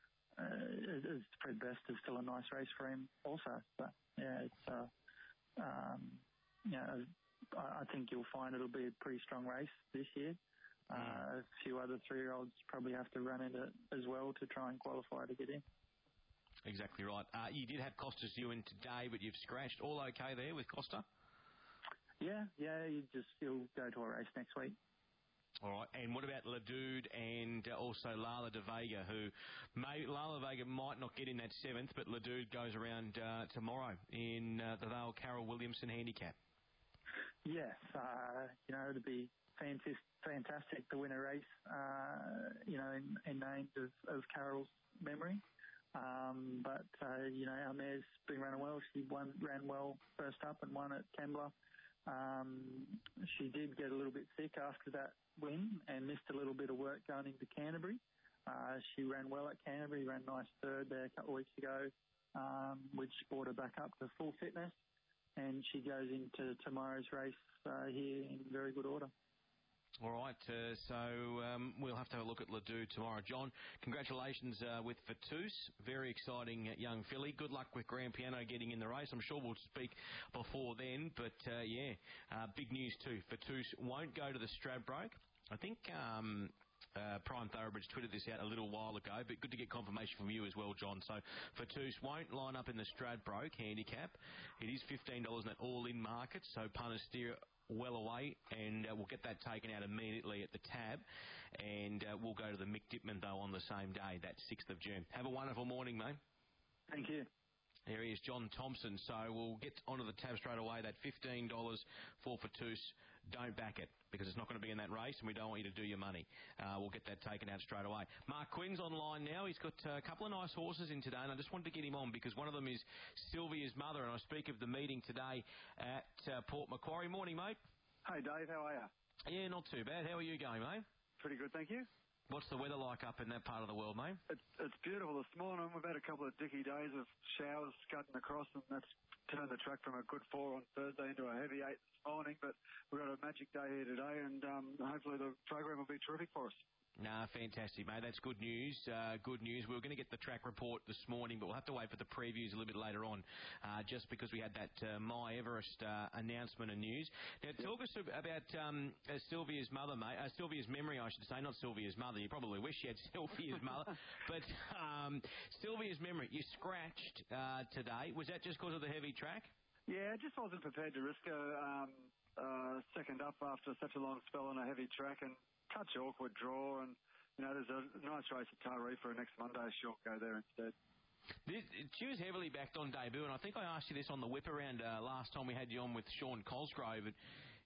uh, it's Fred Best is still a nice race for him also. But, yeah, it's, uh, um, you know, I, I think you'll find it'll be a pretty strong race this year. Uh, a few other three-year-olds probably have to run in it as well to try and qualify to get in. Exactly right. Uh, you did have Costa's due in today, but you've scratched. All okay there with Costa? Yeah, yeah, you just, you'll go to a race next week. All right, and what about Ladude and uh, also Lala de Vega, who may, Lala de Vega might not get in that seventh, but Ladude goes around uh, tomorrow in uh, the Vale Carol Williamson handicap. Yes, uh, you know, it'd be fantastic, fantastic to win a race, uh, you know, in, in names of, of Carol's memory. Um, but, uh, you know, our mare's been running well. She won, ran well first up and won at Kembla. Um, she did get a little bit sick after that win and missed a little bit of work going into Canterbury. Uh, she ran well at Canterbury, ran nice third there a couple of weeks ago, um, which brought her back up to full fitness. And she goes into tomorrow's race uh, here in very good order. All right, uh, so um, we'll have to have a look at Ledoux tomorrow. John, congratulations uh, with Fatus. Very exciting young filly. Good luck with Grand Piano getting in the race. I'm sure we'll speak before then, but uh, yeah, uh, big news too. Fatus won't go to the Stradbroke. I think um, uh, Prime Thoroughbreds tweeted this out a little while ago, but good to get confirmation from you as well, John. So Fatus won't line up in the Stradbroke handicap. It is fifteen dollars in that all-in market, so punters steer well away, and uh, we'll get that taken out immediately at the tab, and uh, we'll go to the Mick Dittman, though, on the same day, that sixth of June. Have a wonderful morning, mate. Thank you. There he is, John Thompson. So we'll get onto the tab straight away. That fifteen dollars for Fatus. Don't back it, because it's not going to be in that race, and we don't want you to do your money. Uh, we'll get that taken out straight away. Mark Quinn's online now. He's got uh, a couple of nice horses in today, and I just wanted to get him on because one of them is Sylvia's Mother, and I speak of the meeting today at uh, Port Macquarie. Morning, mate. Hey, Dave. How are you? Yeah, not too bad. How are you going, mate? Pretty good, thank you. What's the weather like up in that part of the world, mate? It's, it's beautiful this morning. We've had a couple of dicky days of showers scudding across, and that's turned the track from a good four on Thursday into a heavy eight this morning. But we've got a magic day here today, and um, hopefully the program will be terrific for us. Nah, fantastic, mate. That's good news. Uh, good news. We were going to get the track report this morning, but we'll have to wait for the previews a little bit later on, uh, just because we had that uh, My Everest uh, announcement and news. Now, talk us about um, uh, Sylvia's mother, mate. Uh, Sylvia's memory, I should say, not Sylvia's mother. You probably wish you had Sylvia's mother. But um, Sylvia's memory, you scratched uh, today. Was that just because of the heavy track? Yeah, I just wasn't prepared to risk a um, uh, second up after such a long spell on a heavy track, and touch awkward draw, and you know there's a nice race at Taree for next Monday. She'll go there instead. This, she was heavily backed on debut, and I think I asked you this on the whip around uh, last time we had you on with Sean Cosgrove. And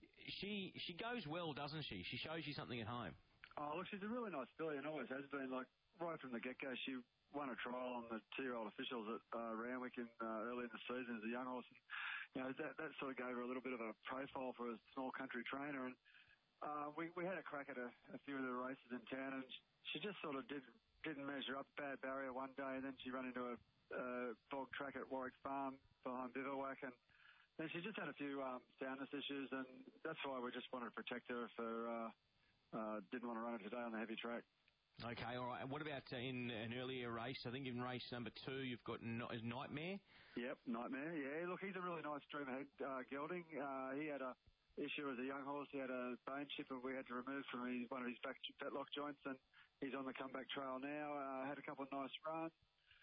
she she goes well, doesn't she? She shows you something at home. Oh look, she's a really nice filly and always has been. Like right from the get go, she won a trial on the two-year-old officials at uh, Randwick in uh, early in the season as a young horse. And, you know that that sort of gave her a little bit of a profile for a small country trainer. And Uh, we, we had a crack at a, a few of the races in town, and she just sort of did, didn't measure up. Bad barrier one day, and then she ran into a uh, bog track at Warwick Farm behind Bivouac, and then she just had a few um, soundness issues, and that's why we just wanted to protect her if her, uh, uh, didn't want to run it today on the heavy track. Okay, all right. And what about uh, in an earlier race? I think in race number two, you've got no- Nightmare? Yep, Nightmare, yeah. Look, he's a really nice stream ahead, uh, gelding. Uh, he had a issue as a young horse. He had a bone chip that we had to remove from his, one of his back fetlock joints, and he's on the comeback trail now. Uh, had a couple of nice runs.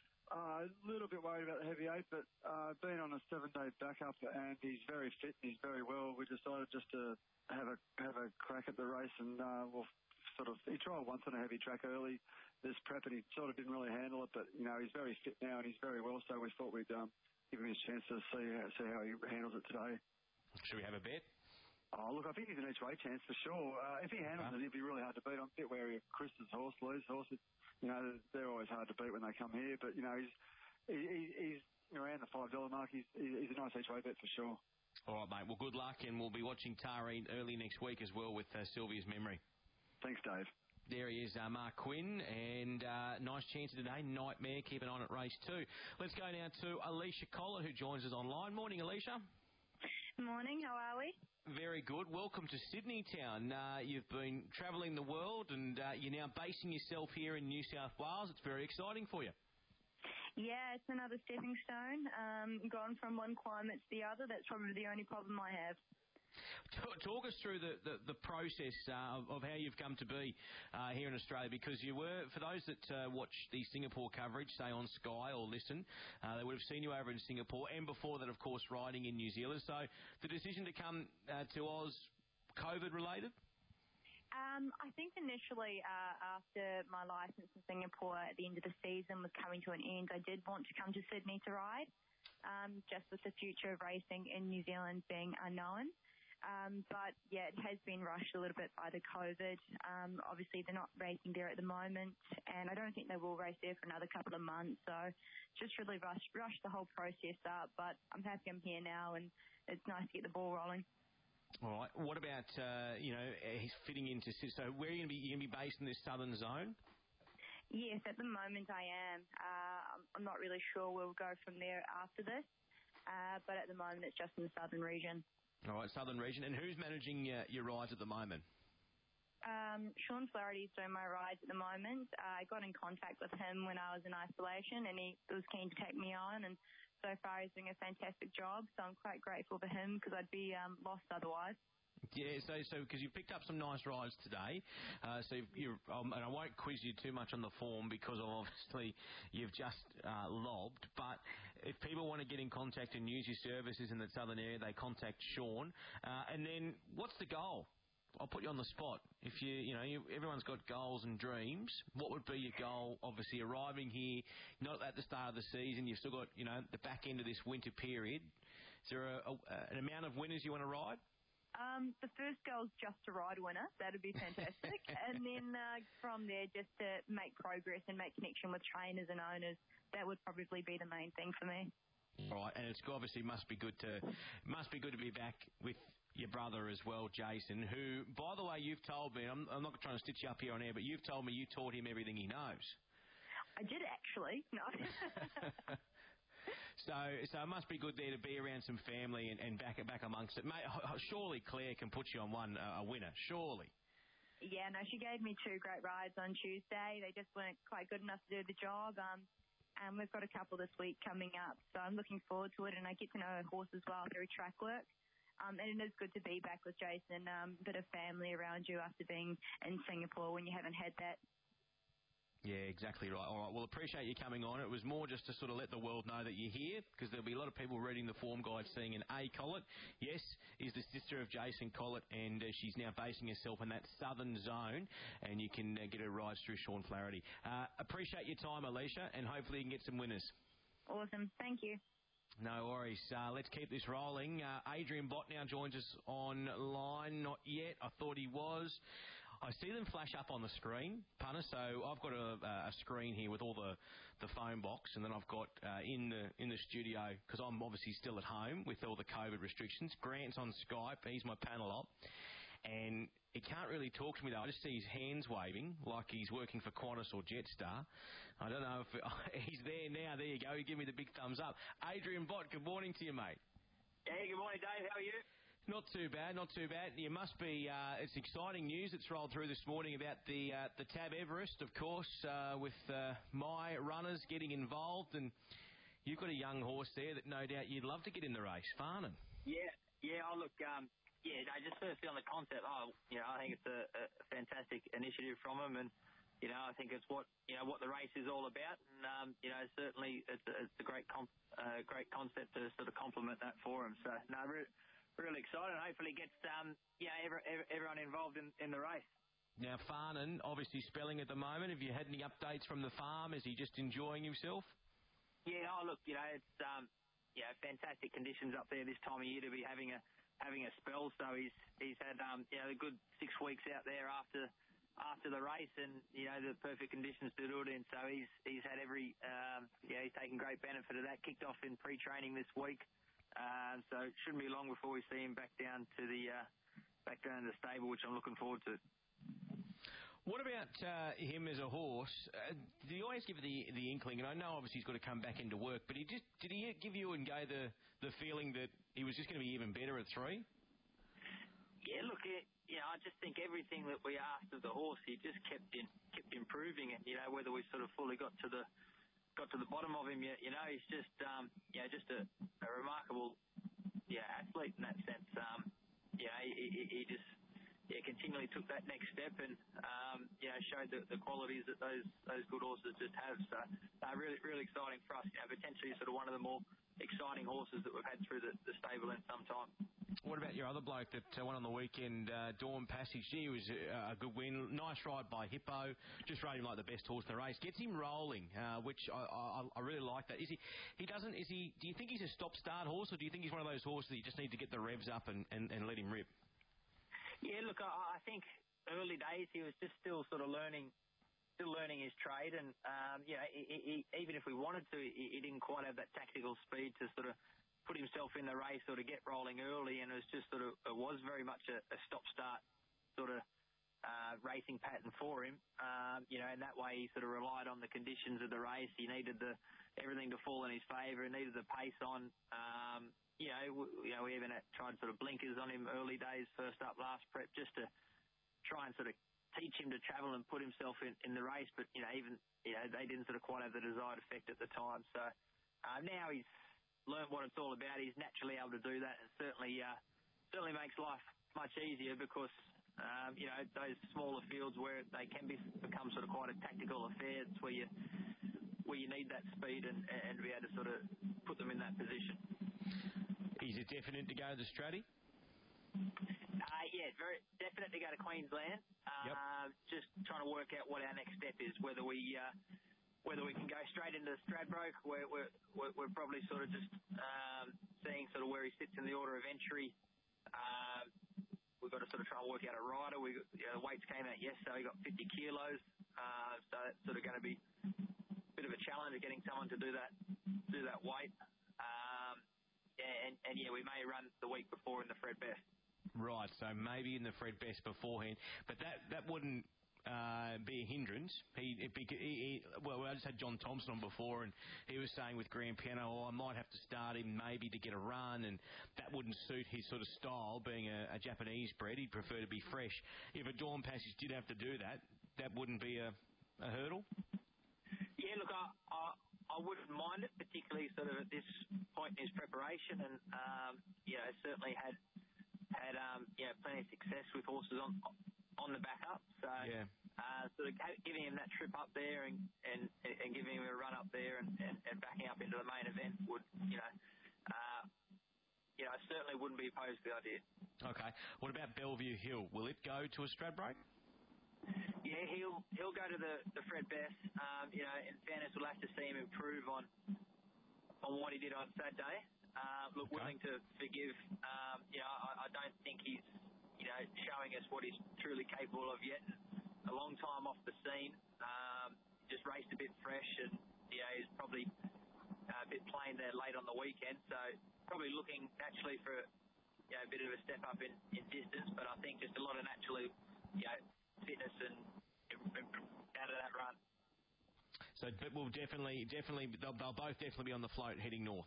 Uh, a little bit worried about the heavy eight, but uh, been on a seven-day backup, and he's very fit and he's very well. We decided just to have a have a crack at the race, and uh, we'll sort of he trialled once on a heavy track early this prep, and he sort of didn't really handle it. But you know he's very fit now and he's very well, so we thought we'd um, give him his chance to see how, see how he handles it today. Should we have a bet? Oh, look, I think he's an each-way chance for sure. Uh, if he handles it, it'd be really hard to beat. I'm a bit wary of Chris's horse, Lou's horse. It, you know, they're always hard to beat when they come here. But, you know, he's he, he's around the five dollar mark. He's, he's a nice each-way bet for sure. All right, mate. Well, good luck, and we'll be watching Tareen early next week as well with uh, Sylvia's memory. Thanks, Dave. There he is, uh, Mark Quinn, and uh, nice chance today, Nightmare, keeping on at race two. Let's go now to Alicia Collett, who joins us online. Morning, Alicia. Morning, how are we? Very good. Welcome to Sydney Town. Uh, you've been travelling the world, and uh, you're now basing yourself here in New South Wales. It's very exciting for you. Yeah, it's another stepping stone. Um, gone from one climate to the other. That's probably the only problem I have. Talk us through the, the, the process uh, of, of how you've come to be uh, here in Australia, because you were, for those that uh, watch the Singapore coverage, say on Sky or listen, uh, they would have seen you over in Singapore, and before that, of course, riding in New Zealand. So the decision to come uh, to Oz, COVID-related? Um, I think initially, uh, after my licence in Singapore at the end of the season was coming to an end, I did want to come to Sydney to ride, um, just with the future of racing in New Zealand being unknown. Um, but, yeah, it has been rushed a little bit by the COVID. Um, obviously, they're not racing there at the moment, and I don't think they will race there for another couple of months. So just really rushed, rushed the whole process up. But I'm happy I'm here now, and it's nice to get the ball rolling. All right. What about, uh, you know, he's fitting into... So where are you going to be? You're going to be based in this southern zone? Yes, at the moment I am. Uh, I'm not really sure where we'll go from there after this. Uh, but at the moment, it's just in the southern region. All right, southern region. And who's managing uh, your rides at the moment? Um, Sean Flaherty's doing my rides at the moment. Uh, I got in contact with him when I was in isolation, and he was keen to take me on. And so far, he's doing a fantastic job. So I'm quite grateful for him, because I'd be um, lost otherwise. Yeah, so so because you picked up some nice rides today, uh, so you're, um, and I won't quiz you too much on the form because obviously you've just uh, lobbed. But if people want to get in contact and use your services in the southern area, they contact Sean. Uh, and then what's the goal? I'll put you on the spot. If you, you know, you, everyone's got goals and dreams. What would be your goal? Obviously, arriving here, not at the start of the season. You've still got, you know, the back end of this winter period. Is there a, a, an amount of winners you want to ride? Um, the first goal is just to ride a winner. That'd be fantastic. And then uh, from there, just to make progress and make connection with trainers and owners. That would probably be the main thing for me. All right, and it's obviously must be good to must be good to be back with your brother as well, Jason, who, by the way, you've told me, I'm, I'm not trying to stitch you up here on air, but you've told me you taught him everything he knows. I did actually. No. So, so it must be good there to be around some family and, and back back amongst it. Mate, surely Claire can put you on one uh, a winner, surely. Yeah, no, she gave me two great rides on Tuesday. They just weren't quite good enough to do the job. Um, and we've got a couple this week coming up, so I'm looking forward to it. And I get to know her horse as well through track work. Um, and it is good to be back with Jason. Um, a bit of family around you after being in Singapore when you haven't had that. Yeah, exactly right. All right, well, appreciate you coming on. It was more just to sort of let the world know that you're here, because there'll be a lot of people reading the form guide seeing an A Collett. Yes, is the sister of Jason Collett, and uh, she's now basing herself in that southern zone, and you can uh, get her rides through Sean Flaherty. Uh, appreciate your time, Alicia, and hopefully you can get some winners. Awesome. Thank you. No worries. Uh, let's keep this rolling. Uh, Adrian Bott now joins us online. Not yet. I thought he was. I see them flash up on the screen, punter. So I've got a, a screen here with all the, the phone box, and then I've got uh, in the in the studio, because I'm obviously still at home with all the COVID restrictions. Grant's on Skype. He's my panel op, and he can't really talk to me though. I just see his hands waving like he's working for Qantas or Jetstar. I don't know if it, he's there now. There you go. He give me the big thumbs up. Adrian Bott, good morning to you, mate. Hey, good morning, Dave. How are you? Not too bad, not too bad. You must be, uh, it's exciting news that's rolled through this morning about the uh, the Tab Everest, of course, uh, with uh, my runners getting involved, and you've got a young horse there that no doubt you'd love to get in the race, Farnan. Yeah, yeah, oh, look, um, yeah, I just firstly on the concept, oh, you know, I think it's a, a fantastic initiative from them, and, you know, I think it's what, you know, what the race is all about, and, um, you know, certainly it's a, it's a great, comp, uh, great concept to sort of complement that for them, so, no, really, really excited. Hopefully gets um, yeah, every, every, everyone involved in, in the race. Now, Farnan, obviously spelling at the moment. Have you had any updates from the farm? Is he just enjoying himself? Yeah, oh, look, you know, it's um, yeah, fantastic conditions up there this time of year to be having a, having a spell. So he's he's had um, you know a good six weeks out there after after the race, and you know the perfect conditions to do it in. So he's he's had every um, yeah he's taken great benefit of that. Kicked off in pre-training this week, uh, so it shouldn't be long before we see him back down to the uh, back down to the stable, which I'm looking forward to. What about uh, him as a horse? Uh, did he always give the the inkling? And I know obviously he's got to come back into work, but he just did he give you and Go the the feeling that he was just going to be even better at three? Yeah, look, it, you know, I just think everything that we asked of the horse, he just kept in, kept improving it. You know, whether we sort of fully got to the got to the bottom of him yet, you know, he's just um, you know just a, a remarkable yeah athlete in that sense. Um, you know, he, he, he just. Yeah, continually took that next step and, um, you know, showed the, the qualities that those those good horses just have. So, uh, really, really exciting for us. You know, potentially sort of one of the more exciting horses that we've had through the, the stable in some time. What about your other bloke that uh, won on the weekend, uh, Dawn Passage? Gee, it was a, a good win. Nice ride by Hippo. Just rode him like the best horse in the race. Gets him rolling, uh, which I, I, I really like that. Is he? He doesn't. Is he? Do you think he's a stop-start horse, or do you think he's one of those horses that you just need to get the revs up and, and, and let him rip? Yeah, look, I, I think early days he was just still sort of learning, still learning his trade, and um, you know, he, he, even if we wanted to, he, he didn't quite have that tactical speed to sort of put himself in the race or to get rolling early, and it was just sort of it was very much a, a stop-start sort of uh, racing pattern for him. Um, you know, and that way he sort of relied on the conditions of the race. He needed the everything to fall in his favour. He needed the pace on. Um, You know, we, you know, we even had tried sort of blinkers on him early days, first up, last prep, just to try and sort of teach him to travel and put himself in, in the race. But, you know, even, you know, they didn't sort of quite have the desired effect at the time. So uh, now he's learned what it's all about. He's naturally able to do that, and certainly uh, certainly makes life much easier because, um, you know, those smaller fields where they can be become sort of quite a tactical affair, it's where you, where you need that speed and, and be able to sort of put them in that position. Is it definite to go to the Stratty? Uh, yeah, very definite to go to Queensland. Uh, yep. Just trying to work out what our next step is, whether we uh, whether we can go straight into Stradbroke. We're, we're, we're probably sort of just um, seeing sort of where he sits in the order of entry. Uh, we've got to sort of try and work out a rider. We got, you know, the weights came out yesterday. He got fifty kilos, uh, so that's sort of going to be a bit of a challenge of getting someone to do that do that weight. Um, And, and, yeah, we may run the week before in the Fred Best. Right, so maybe in the Fred Best beforehand. But that, that wouldn't uh, be a hindrance. He, he, he, well, I just had John Thompson on before, and he was saying with Grand Piano, oh, I might have to start him maybe to get a run, and that wouldn't suit his sort of style, being a, a Japanese bred. He'd prefer to be fresh. If a Dawn Passage did have to do that, that wouldn't be a, a hurdle? Yeah, look, I... I I wouldn't mind it, particularly sort of at this point in his preparation, and um, you know certainly had had um, you know plenty of success with horses on on the back up. So yeah. uh, sort of giving him that trip up there and, and, and giving him a run up there and, and, and backing up into the main event would you know uh, you know I certainly wouldn't be opposed to the idea. Okay. What about Bellevue Hill? Will it go to a Stradbroke? Yeah, he'll he'll go to the, the Fred Best. Um, you know, in fairness, we'll have to see him improve on on what he did on Saturday. Uh, look, okay. Willing to forgive. Um, you know, I, I don't think he's you know showing us what he's truly capable of yet. A long time off the scene. Um, just raced a bit fresh, and you know he's probably uh, a bit plain there late on the weekend. So probably looking naturally for you know a bit of a step up in, in distance. But I think just a lot of naturally you know. fitness and out of that run. So, but we'll definitely, definitely, they'll, they'll both definitely be on the float heading north.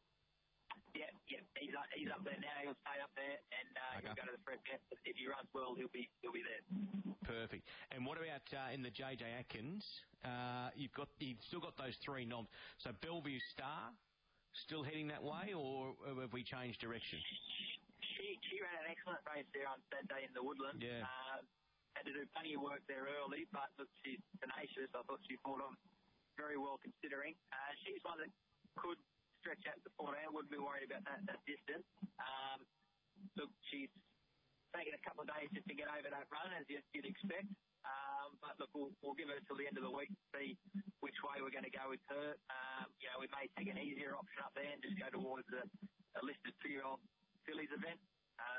Yeah, yeah, he's up, he's up there now. He'll stay up there, and uh, okay. he'll go to the Fred Best. If he runs well, he'll be, he'll be there. Perfect. And what about uh, in the J J Atkins? Uh, you've got, you've still got those three knobs. So Bellevue Star, still heading that way, or have we changed direction? She, she ran an excellent race there on Saturday in the Woodland. Yeah. Uh, had to do plenty of work there early, but look, she's tenacious. I thought she fought on very well considering. Uh, she's one that could stretch out the fourteen. Wouldn't be worried about that, that distance. Um, look, she's taken a couple of days just to get over that run, as you'd, you'd expect. Um, but look, we'll, we'll give her until the end of the week to see which way we're going to go with her. Um, you know, we may take an easier option up there and just go towards a, a listed two-year-old fillies event.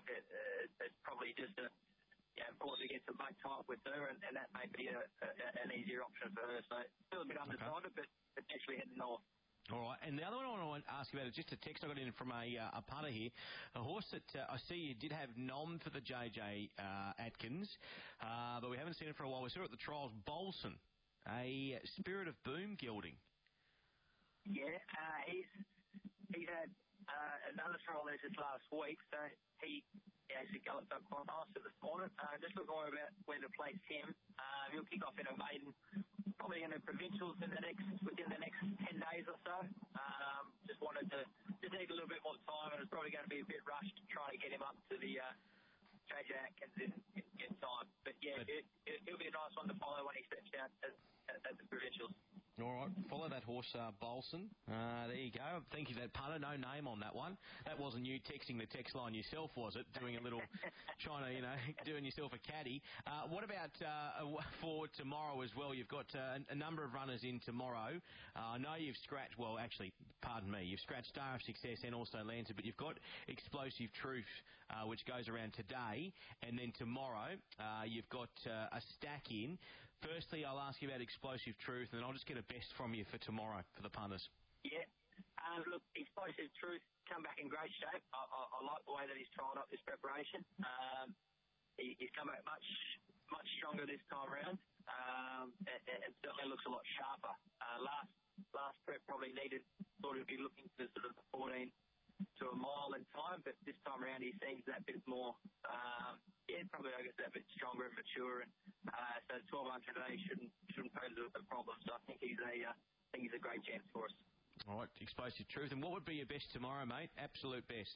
it, uh, it's probably just a, yeah, important to get some make time with her, and, and that may be a, a, an easier option for her. So still a bit undecided, okay. but potentially heading north. All right, and the other one I want to ask you about is just a text I got in from a, uh, a punter here. A horse that uh, I see you did have nom for the J J uh, Atkins, uh, but we haven't seen it for a while. We saw it at the trials, Bolson, a Spirit of Boom gelding. Yeah, uh, he's he's had uh, another trial there just last week, so he, he actually galloped up quite nicely this morning. Uh, just looking more about where to place him. Uh, he'll kick off in a maiden, probably in the provincials in the next within the next ten days or so. Um, just wanted to just need a little bit more time, and it's probably going to be a bit rushed trying to get him up to the uh, J J Atkins in, in, in time. But yeah, it, it, it'll be a nice one to follow when he steps out at, at, at the provincials. All right, follow that horse, uh, Bolson. Uh, there you go. Thank you, that punter. No name on that one. That wasn't you texting the text line yourself, was it? Doing a little, trying to, you know, doing yourself a caddy. Uh, what about uh, for tomorrow as well? You've got uh, a number of runners in tomorrow. Uh, I know you've scratched, well, actually, pardon me, you've scratched Star of Success and also Lancer, but you've got Explosive Truth, uh, which goes around today, and then tomorrow uh, you've got uh, a stack in. Firstly, I'll ask you about Explosive Truth, and then I'll just get a best from you for tomorrow for the punters. Yeah. Um, look, Explosive Truth come back in great shape. I, I, I like the way that he's trialled up this preparation. Um, he, he's come back much much stronger this time round, um, and, and certainly looks a lot sharper. Uh, last last prep probably needed sort of be looking for sort of the fourteen to a mile in time, but this time around he seems that bit more, um, yeah, probably I guess that bit stronger and mature, and uh, so twelve hundred today shouldn't shouldn't pose a, a problem. So I think he's a uh, I think he's a great chance for us. All right, Explosive Truth. And what would be your best tomorrow, mate? Absolute best.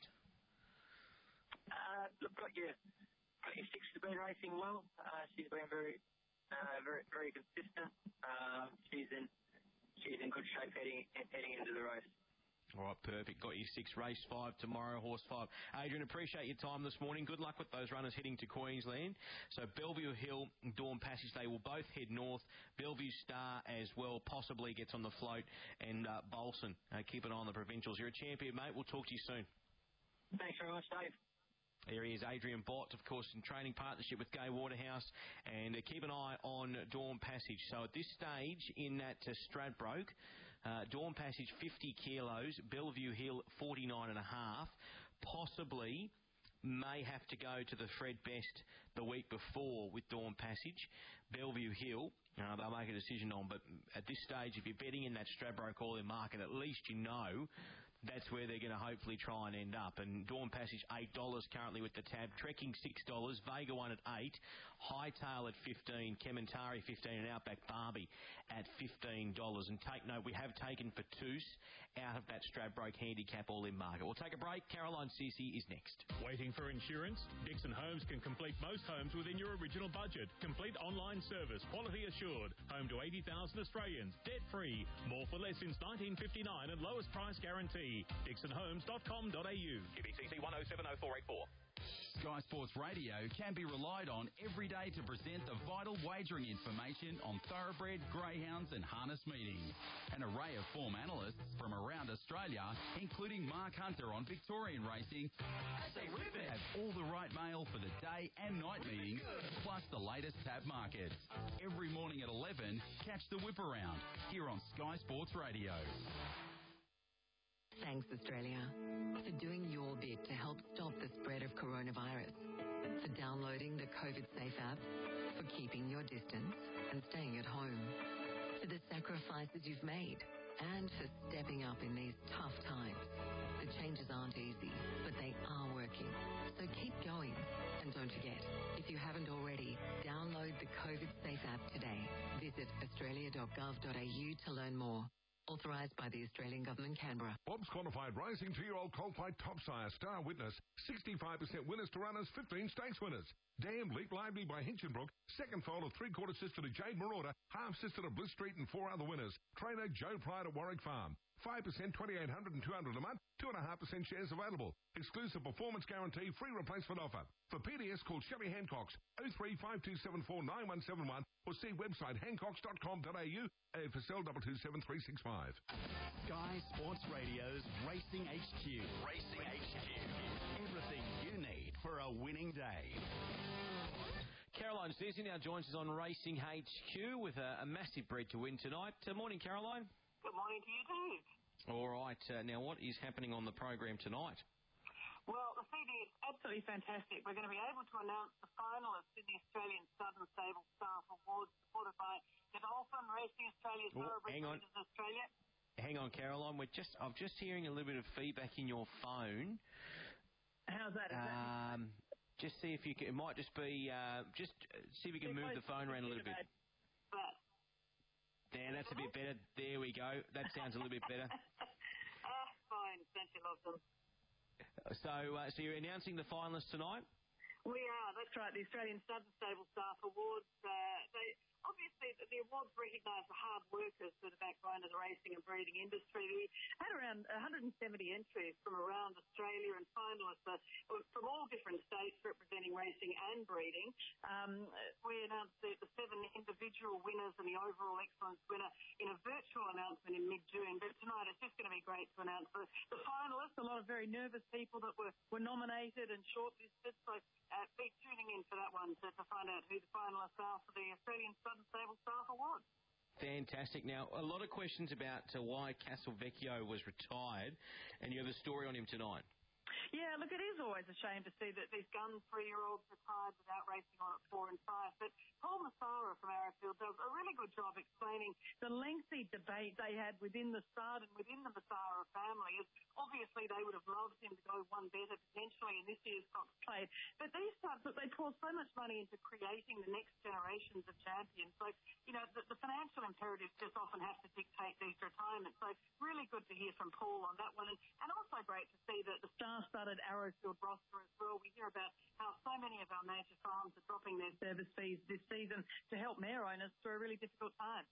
Uh, look, got your got your six has been racing well. Uh, she's been very uh, very very consistent. Um, she's in she's in good shape heading heading into the race. All right, perfect. Got you six, race five tomorrow, horse five. Adrian, appreciate your time this morning. Good luck with those runners heading to Queensland. So Bellevue Hill, Dawn Passage, they will both head north. Bellevue Star as well possibly gets on the float. And uh, Bolson, uh, keep an eye on the provincials. You're a champion, mate. We'll talk to you soon. Thanks very much, Dave. There he is, Adrian Bott, of course, in training partnership with Gay Waterhouse. And uh, keep an eye on Dawn Passage. So at this stage in that uh, Stradbroke, Uh, Dawn Passage fifty kilos, Bellevue Hill forty-nine and a half, possibly may have to go to the Fred Best the week before with Dawn Passage. Bellevue Hill, uh, they'll make a decision on, but at this stage, if you're betting in that Stradbroke All-In market, at least you know that's where they're going to hopefully try and end up. And Dawn Passage, eight dollars currently with the tab. Trekking, six dollars. Vega one at eight dollars. Hightail at fifteen dollars. Kementari, fifteen dollars. And Outback Barbie at fifteen dollars. And take note, we have taken Fatus out of that Stradbroke handicap all-in market. We'll take a break. Caroline Ceci is next. Waiting for insurance? Dixon Homes can complete most homes within your original budget. Complete online service, quality assured. Home to eighty thousand Australians. Debt-free. More for less since nineteen fifty-nine and lowest price guarantee. dixon homes dot com dot a u. Q B C C one oh seven oh four eight four. Sky Sports Radio can be relied on every day to present the vital wagering information on thoroughbred, greyhounds and harness meetings. An array of form analysts from around Australia, including Mark Hunter on Victorian racing, have all the right mail for the day and night meetings, plus the latest tab markets. Every morning at eleven, catch the whip around here on Sky Sports Radio. Thanks, Australia, for doing your bit to help stop the spread of coronavirus, for downloading the COVID Safe app, for keeping your distance and staying at home, for the sacrifices you've made, and for stepping up in these tough times. The changes aren't easy, but they are working. So keep going. And don't forget, if you haven't already, download the COVID Safe app today. Visit australia dot gov dot a u to learn more. Authorised by the Australian Government, Canberra. Bob's Qualified Racing two-year-old colt fight top sire Star Witness. sixty-five percent winners to runners, fifteen stakes winners. Dam Leap Lively by Hinchinbrook. Second foal of three-quarter sister to Jade Marauder. Half sister to Bliss Street and four other winners. Trainer Joe Pride at Warwick Farm. five percent, twenty-eight hundred and two hundred a month. two point five percent shares available. Exclusive performance guarantee. Free replacement offer. For P D S, call Shelley Hancock's oh three five two seven four nine one seven one or see website hancocks dot com dot a u and for cell two two seven three six five. Sky Sports Radio's Racing H Q. Racing H Q. Everything you need for a winning day. Caroline Stacey now joins us on Racing H Q with a, a massive breed to win tonight. Uh, morning, Caroline. Good morning to you too. All right. Uh, now, what is happening on the program tonight? Well, the C D is absolutely fantastic. We're going to be able to announce the finalists in the Australian Southern Stable Staff Awards, supported by Godolphin Racing Australia, Oh, Thoroughbred hang on. Breeders Australia. Hang on, Caroline. We're just I'm just hearing a little bit of feedback in your phone. How's that? Is that Um, just see if you can. It might just be. Uh, just uh, see if you can Too move close the phone to around a the little bit. But, There, that's a bit better. There we go. That sounds a little bit better. ah, fine. Don't you love them? So, uh, so you're announcing the finalists tonight? We are, that's right. The Australian Southern Stable Staff Awards. Uh, they, obviously, the, the awards recognise the hard workers to the backbone of the racing and breeding industry. We had around one hundred seventy entries from around Australia, and finalists uh, from all different states representing racing and breeding. Um, we announced the, the seven individual winners and the overall excellence winner in a virtual announcement in mid-June. But tonight it's just going to be great to announce the, the finalists. A lot of very nervous people that were, were nominated and shortlisted. So Uh, be tuning in for that one to, to find out who the finalists are for the Australian Southern Stable Staff Awards. Fantastic. Now, a lot of questions about uh, why Castelvecchio was retired, and you have a story on him tonight. Yeah, look, it is always a shame to see that these gun three-year-olds retired without racing on at four and five. But Paul Massara from Arrowfield does a really good job explaining the lengthy debate they had within the stud and within the Massara family. As obviously, they would have loved him to go one better potentially in this year's Cox Plate. But these studs, look, they pour so much money into creating the next generations of champions. So, you know, the, the financial imperatives just often have to dictate these retirements. So, really good to hear from Paul on that one. And, and also great to see that the star-studded Arrowfield roster as well. We hear about how so many of our major farms are dropping their service fees this season to help mare owners through a really difficult time.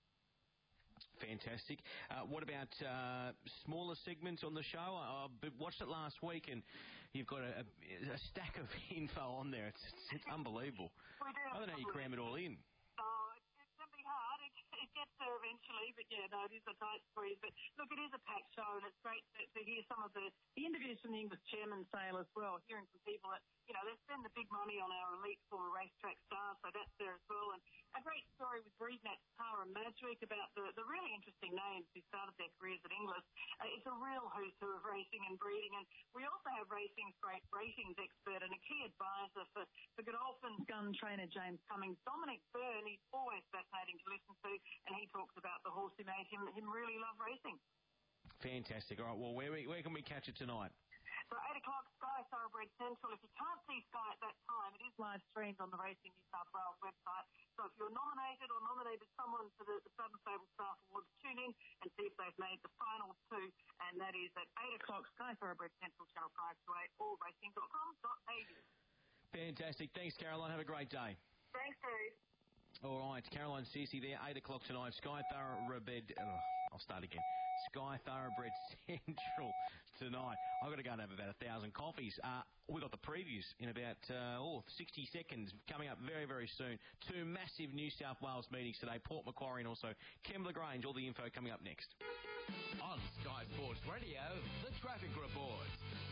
Fantastic. Uh, what about uh, smaller segments on the show? I, I watched it last week, and you've got a, a, a stack of info on there. It's, it's, it's unbelievable. We do I don't know how you cram it all in. Oh, it, it can be hard. It, it gets there eventually, but yeah, no, it is a tight squeeze. But look, it is a packed show, and it's great to, to hear some of the, the interviews from the English chairman sale as well, hearing from people that, you know, they spend the big money on our elite former racetrack stars, so that's there as well. And a great story with BreedNet's Tara Madgwick about the, the really interesting names who started their careers at Inglis. Uh, it's a real who's who of racing and breeding. And we also have racing's great ratings expert and a key advisor for, for Godolphin's gun trainer James Cummings, Dominic Byrne. He's always fascinating to listen to, and he talks about the horse who made him, him really love racing. Fantastic. All right, well, where, we, where can we catch it tonight? So eight o'clock, Sky Thoroughbred Central. If you can't see Sky at that time, it is live streamed on the Racing New South Wales website. So if you're nominated or nominated someone for the, the Southern Stable Staff Awards, tune in and see if they've made the final two. And that is at eight o'clock, Sky Thoroughbred Central, Channel five to eight, or racing dot com dot a u. Fantastic. Thanks, Caroline. Have a great day. Thanks, Dave. All right, Caroline Stacey there, eight o'clock tonight. Sky Thoroughbred... Oh, I'll start again. Sky Thoroughbred Central tonight. I've got to go and have about a thousand coffees. Uh, we've got the previews in about uh, oh, sixty seconds coming up very, very soon. Two massive New South Wales meetings today, Port Macquarie and also Kembla Grange. All the info coming up next. On Sky Sports Radio, the traffic report.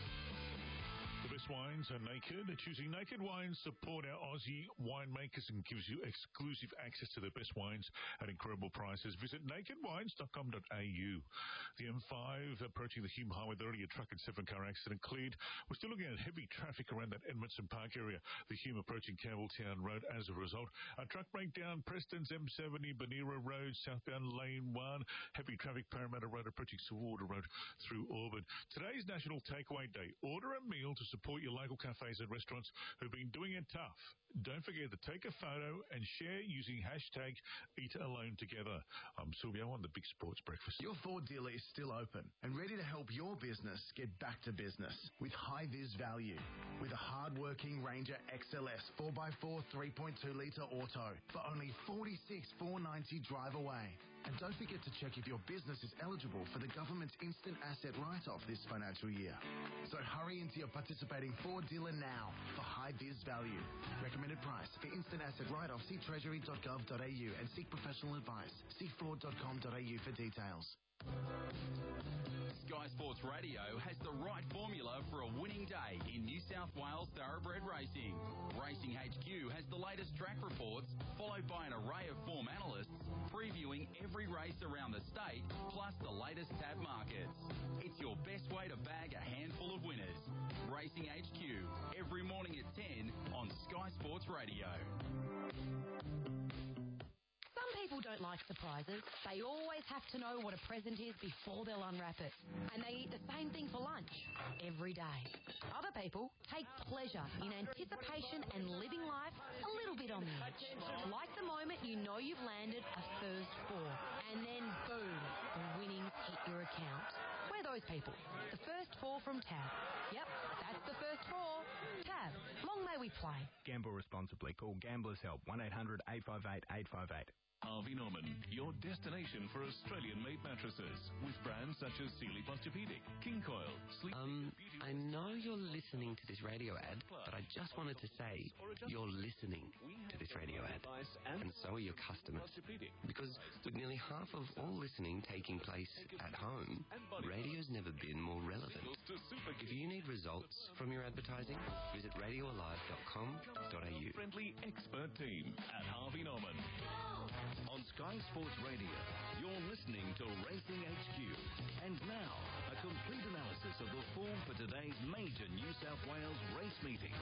The best wines are naked. Choosing Naked Wines support our Aussie winemakers and gives you exclusive access to the best wines at incredible prices. Visit naked wines dot com dot a u. The M five approaching the Hume Highway, there already a truck and seven car accident cleared. We're still looking at heavy traffic around that Edmondson Park area. The Hume approaching Campbelltown Road as a result. A truck breakdown, Preston's M seventy, Bonera Road, southbound Lane one. Heavy traffic, Parramatta Road approaching Sawarda Road through Auburn. Today's National Takeaway Day. Order a meal to support your local cafes and restaurants who've been doing it tough. Don't forget to take a photo and share using hashtag Eat Alone Together. I'm Silvio on the Big Sports Breakfast. Your Ford dealer is still open and ready to help your business get back to business with high-vis value. With a hard-working Ranger X L S four by four three point two litre auto for only forty-six thousand four hundred ninety dollars drive away. And don't forget to check if your business is eligible for the government's instant asset write-off this financial year. So hurry into your participating Ford dealer now for high-vis value. Recommended price. For instant asset write-off, see treasury dot gov dot a u and seek professional advice. See ford dot com dot a u for details. Sky Sports Radio has the right formula for a winning day in New South Wales thoroughbred racing. Racing H Q has the latest track reports, followed by an array of form analysts previewing every race around the state, plus the latest tab markets. It's your best way to bag a handful of winners. Racing H Q, every morning at ten on Sky Sports Radio. Some people don't like surprises. They always have to know what a present is before they'll unwrap it. And they eat the same thing for lunch every day. Other people take pleasure in anticipation and living life a little bit on the edge. Like the moment you know you've landed a first four, and then boom, the winnings hit your account. We're those people. The first four from Tab. Yep, that's the first four. Tab. Long may we play. Gamble responsibly. Call Gamblers Help one eight hundred eight five eight eight five eight. Harvey Norman, your destination for Australian-made mattresses with brands such as Sealy Posturepedic, King Coil, Sleep. Um, I know you're listening to this radio ad, but I just wanted to say you're listening to this radio ad, and so are your customers. Because with nearly half of all listening taking place at home, radio's never been more relevant. If you need results from your advertising, visit radio alive dot com dot a u. Friendly expert team at Harvey Norman. On Sky Sports Radio, you're listening to Racing H Q. And now, a complete analysis of the form for today's major New South Wales race meetings.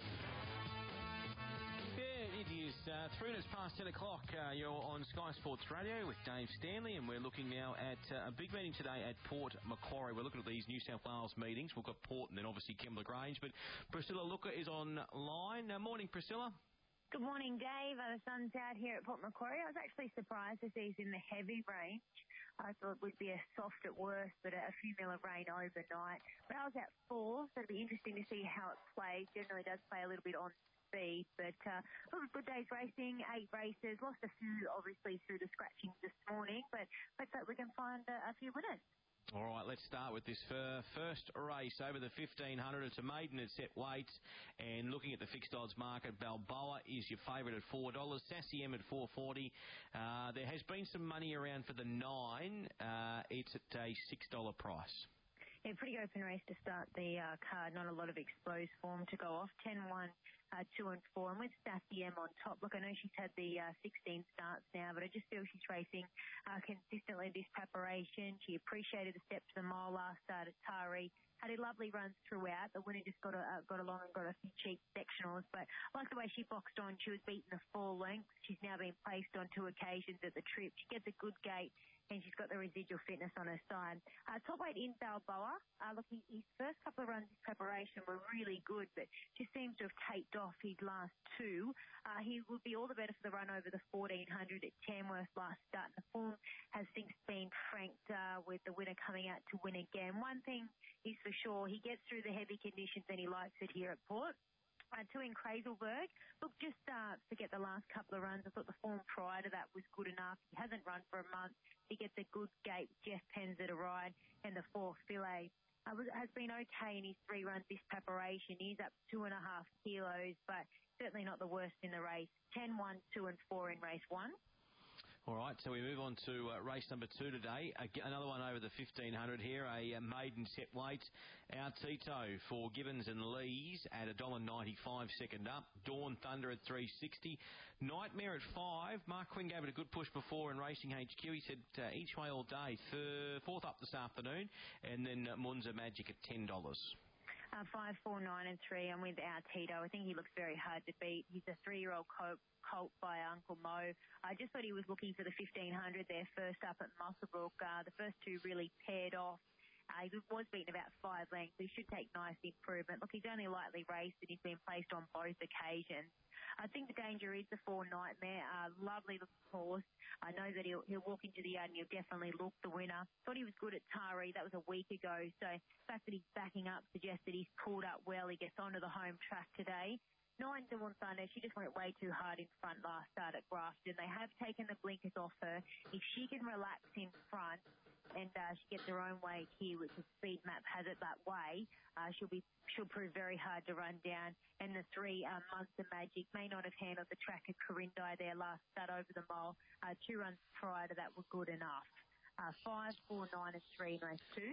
Yeah, it is uh, three minutes past ten o'clock. Uh, you're on Sky Sports Radio with Dave Stanley, and we're looking now at uh, a big meeting today at Port Macquarie. We're looking at these New South Wales meetings. We've got Port and then obviously Kembla Grange, but Priscilla Looker is online. Uh, morning, Priscilla. Good morning, Dave. Uh, the sun's out here at Port Macquarie. I was actually surprised to see it's in the heavy range. I thought it would be a soft at worst, but a few mil of rain overnight. But I was at four, so it'll be interesting to see how it plays. Generally does play a little bit on speed, but uh, it was a good day's racing, eight races. Lost a few, obviously, through the scratchings this morning, but let's hope we can find uh, a few winners. All right, let's start with this uh, first race over the fifteen hundred. It's a maiden at set weight, and looking at the fixed odds market, Balboa is your favourite at four dollars, Sassy M at four forty. Uh, there has been some money around for the nine. Uh, it's at a six dollars price. Yeah, pretty open race to start the uh, card. Not a lot of exposed form to go off. ten one, uh, two and four. And with Sassy M on top, look, I know she's had the uh, sixteen starts now, but I just feel she's racing uh, consistently this preparation. She appreciated the step to the mile last start at Tari. Had a lovely runs throughout. The winner just got a, uh, got along and got a few cheap sectionals, but I like the way she boxed on. She was beaten the four lengths. She's now been placed on two occasions at the trip. She gets a good gate, and she's got the residual fitness on her side. Uh, top weight in Balboa, uh, looking, his first couple of runs in preparation were really good, but just seems to have taped off his last two. Uh, he would be all the better for the run over the fourteen hundred at Tamworth last start. The form has since been franked uh, with the winner coming out to win again. One thing is for sure, he gets through the heavy conditions and he likes it here at Port. Uh, two in Crazelberg. Look, just uh, to get the last couple of runs, I thought the form prior to that was good enough. He hasn't run for a month. He gets a good gate. Jeff Penn's at a ride, and the four Filet uh, was, has been okay in his three runs this preparation. He's up two and a half kilos, but certainly not the worst in the race. ten, one, two and four in race one. All right, so we move on to uh, race number two today. Uh, another one over the fifteen hundred here, a uh, maiden set weight. Our Tito for Gibbons and Lees at one dollar ninety-five second up. Dawn Thunder at three sixty. Nightmare at five. Mark Quinn gave it a good push before in Racing H Q. He said uh, each way all day. Th- fourth up this afternoon. And then uh, Munza Magic at ten dollars. Uh, five, four, nine, and three. I'm with our Tito. I think he looks very hard to beat. He's a three-year-old colt, colt by Uncle Mo. I just thought he was looking for the fifteen hundred there first up at Muswellbrook. Uh, the first two really paired off. Uh, he was beaten about five lengths. He should take nice improvement. Look, he's only lightly raced and he's been placed on both occasions. I think the danger is the four Nightmare. Uh, lovely looking horse. I know that he'll, he'll walk into the yard and he'll definitely look the winner. Thought he was good at Tari. That was a week ago. So the fact that he's backing up suggests that he's pulled up well. He gets onto the home track today. Nine Dawn Thunder, she just went way too hard in front last start at Grafton. They have taken the blinkers off her. If she can relax in front and uh, she gets her own way here, which the speed map has it that way, uh, she'll be she'll prove very hard to run down. And the three, uh, Munster Magic, may not have handled the track at Corindi there last start over the mile. Uh, two runs prior to that were good enough. Uh, five, four, nine, and three in race two.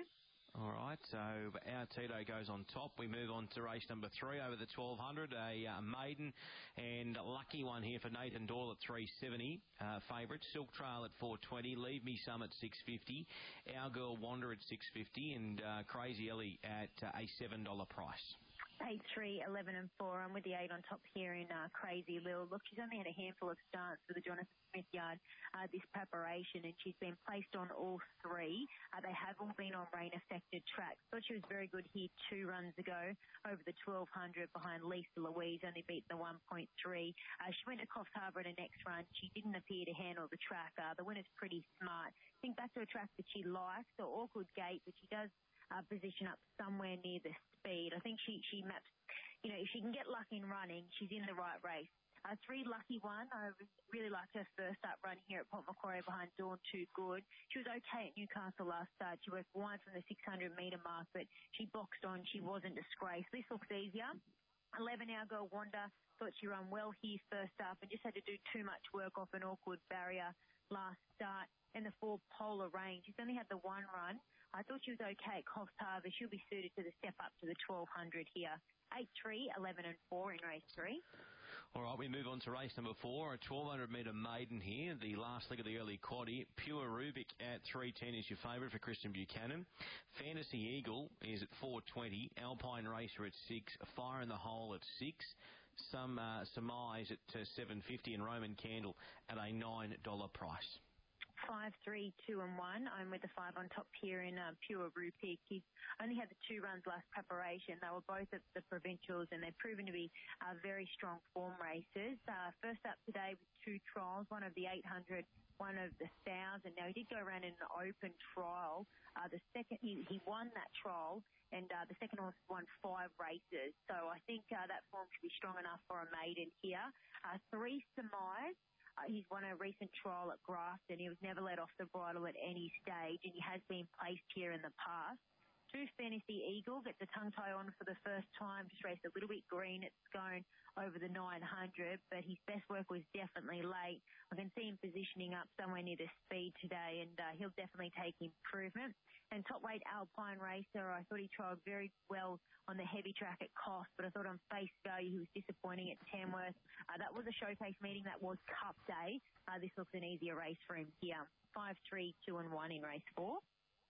All right, so our Tito goes on top. We move on to race number three over the twelve hundred, a uh, maiden and a lucky one here for Nathan Doyle at three seventy. Uh, favourite, Silk Trail at four twenty, Leave Me Some at six fifty, Our Girl Wander at six fifty, and uh, Crazy Ellie at uh, a seven dollars price. eight, three, eleven and four. I'm with the eight on top here in uh, Crazy Lil. Look, she's only had a handful of starts for the Jonathan Smith yard uh, this preparation, and she's been placed on all three. Uh, they have all been on rain-affected tracks. Thought she was very good here two runs ago over the twelve hundred behind Lisa Louise, only beat the one point three. Uh, she went to Coffs Harbour in the next run. She didn't appear to handle the track. Uh, the winner's pretty smart. I think that's a track that she likes, so awkward gate, but she does Uh, position up somewhere near the speed. I think she, she maps, you know, if she can get luck in running, she's in the right race. Uh, three, Lucky One. I really liked her first up run here at Port Macquarie behind Dawn Too Good. She was okay at Newcastle last start. She worked wide from the six hundred metre mark, but she boxed on. She wasn't disgraced. This looks easier. eleven, Our Girl Wander. Thought she ran well here first up and just had to do too much work off an awkward barrier last start. And the four, Polar Range. She's only had the one run. I thought she was okay at Coffs Harbour. She'll be suited to the step up to the twelve hundred here. eight, three, eleven and four in race three. All right, we move on to race number four, a twelve hundred metre maiden here, the last leg of the early quaddie. Pure Rubik at three ten is your favourite for Christian Buchanan. Fantasy Eagle is at four twenty. Alpine Racer at six. Fire in the Hole at six. Some uh, Surmise at uh, seven fifty, and Roman Candle at a nine dollars price. Five, three, two and one. I'm with the five on top here in uh, Pure Rupik. He's only had the two runs last preparation. They were both at the provincials, and they've proven to be uh, very strong form races. Uh, first up today with two trials, one of the eight hundred, one of the one thousand. Now, he did go around in an open trial. Uh, the second, he, he won that trial, and uh, the second horse won five races. So I think uh, that form should be strong enough for a maiden here. Uh, three, Surmise. Uh, he's won a recent trial at Grafton. He was never let off the bridle at any stage, and he has been placed here in the past. Two, Fantasy Eagle gets a tongue tie on for the first time. Just raced a little bit green at Scone over the nine hundred, but his best work was definitely late. I can see him positioning up somewhere near the speed today, and uh, he'll definitely take improvement. And top weight Alpine Racer, I thought he trialled very well on the heavy track at Cost, but I thought on face value he was disappointing at Tamworth. Uh, that was a showcase meeting. That was Cup Day. Uh, this looks an easier race for him here. Five, three, two and one in race four.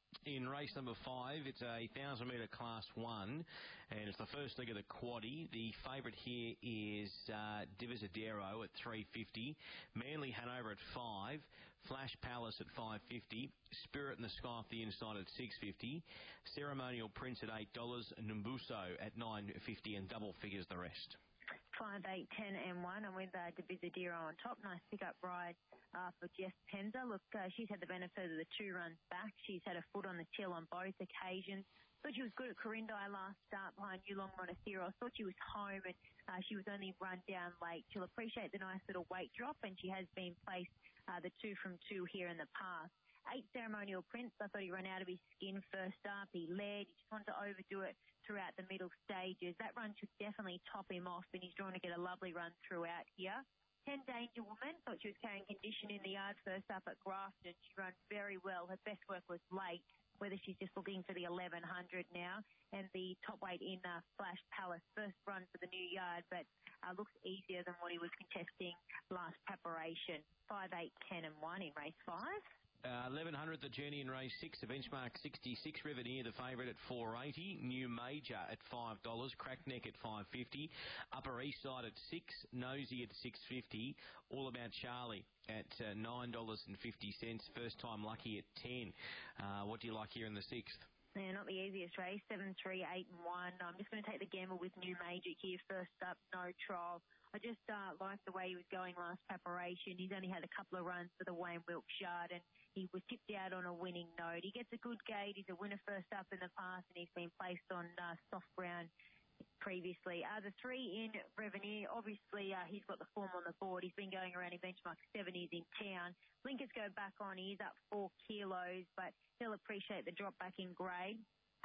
In race number five, it's a one thousand metre class one, and it's the first leg of the quaddie. The favourite here is uh, Divisadero at three fifty, Manly Hanover at five, Flash Palace at five fifty, Spirit in the Sky off the inside at six fifty, Ceremonial Prince at eight dollars, Numbuso at nine fifty, and double figures the rest. Five, eight, ten and one. I'm with uh, Divisadero on top. Nice pick-up ride uh, for Jess Penza. Look, uh, she's had the benefit of the two runs back. She's had a foot on the till on both occasions. Thought she was good at Corindai last start behind Yulong Monteiro. I thought she was home, and uh, she was only run down late. She'll appreciate the nice little weight drop, and she has been placed uh, the two from two here in the past. Eight, Ceremonial Prince. I thought he ran out of his skin first up. He led. He just wanted to overdo it throughout the middle stages. That run should definitely top him off, and he's drawn to get a lovely run throughout here. Ten, Danger Woman. Thought she was carrying condition in the yard first up at Grafton. She ran very well. Her best work was late, whether she's just looking for the eleven hundred now. And the top weight in uh, Flash Palace. First run for the new yard, but uh, looks easier than what he was contesting last preparation. Five, eight, ten and one in race five. Uh, eleven hundred, the journey in race six, the benchmark sixty-six, Reveneer, the favourite at four eighty, New Major at five dollars, Crackneck at five fifty, Upper East Side at six, Nosy at six fifty, All About Charlie at uh, nine dollars fifty, First Time Lucky at ten. Uh, what do you like here in the sixth? Yeah, not the easiest race. Seven, three, eight and one. I'm just going to take the gamble with New Major here. First up, no trial. I just uh, liked the way he was going last preparation. He's only had a couple of runs for the Wayne Wilkes Yard, and he was tipped out on a winning note. He gets a good gate. He's a winner first up in the past, and he's been placed on uh, soft ground previously. Uh, the three in Reveneer, obviously uh, he's got the form on the board. He's been going around in benchmark seventies in town. Blinkers go back on. He's up four kilos, but he'll appreciate the drop back in grade.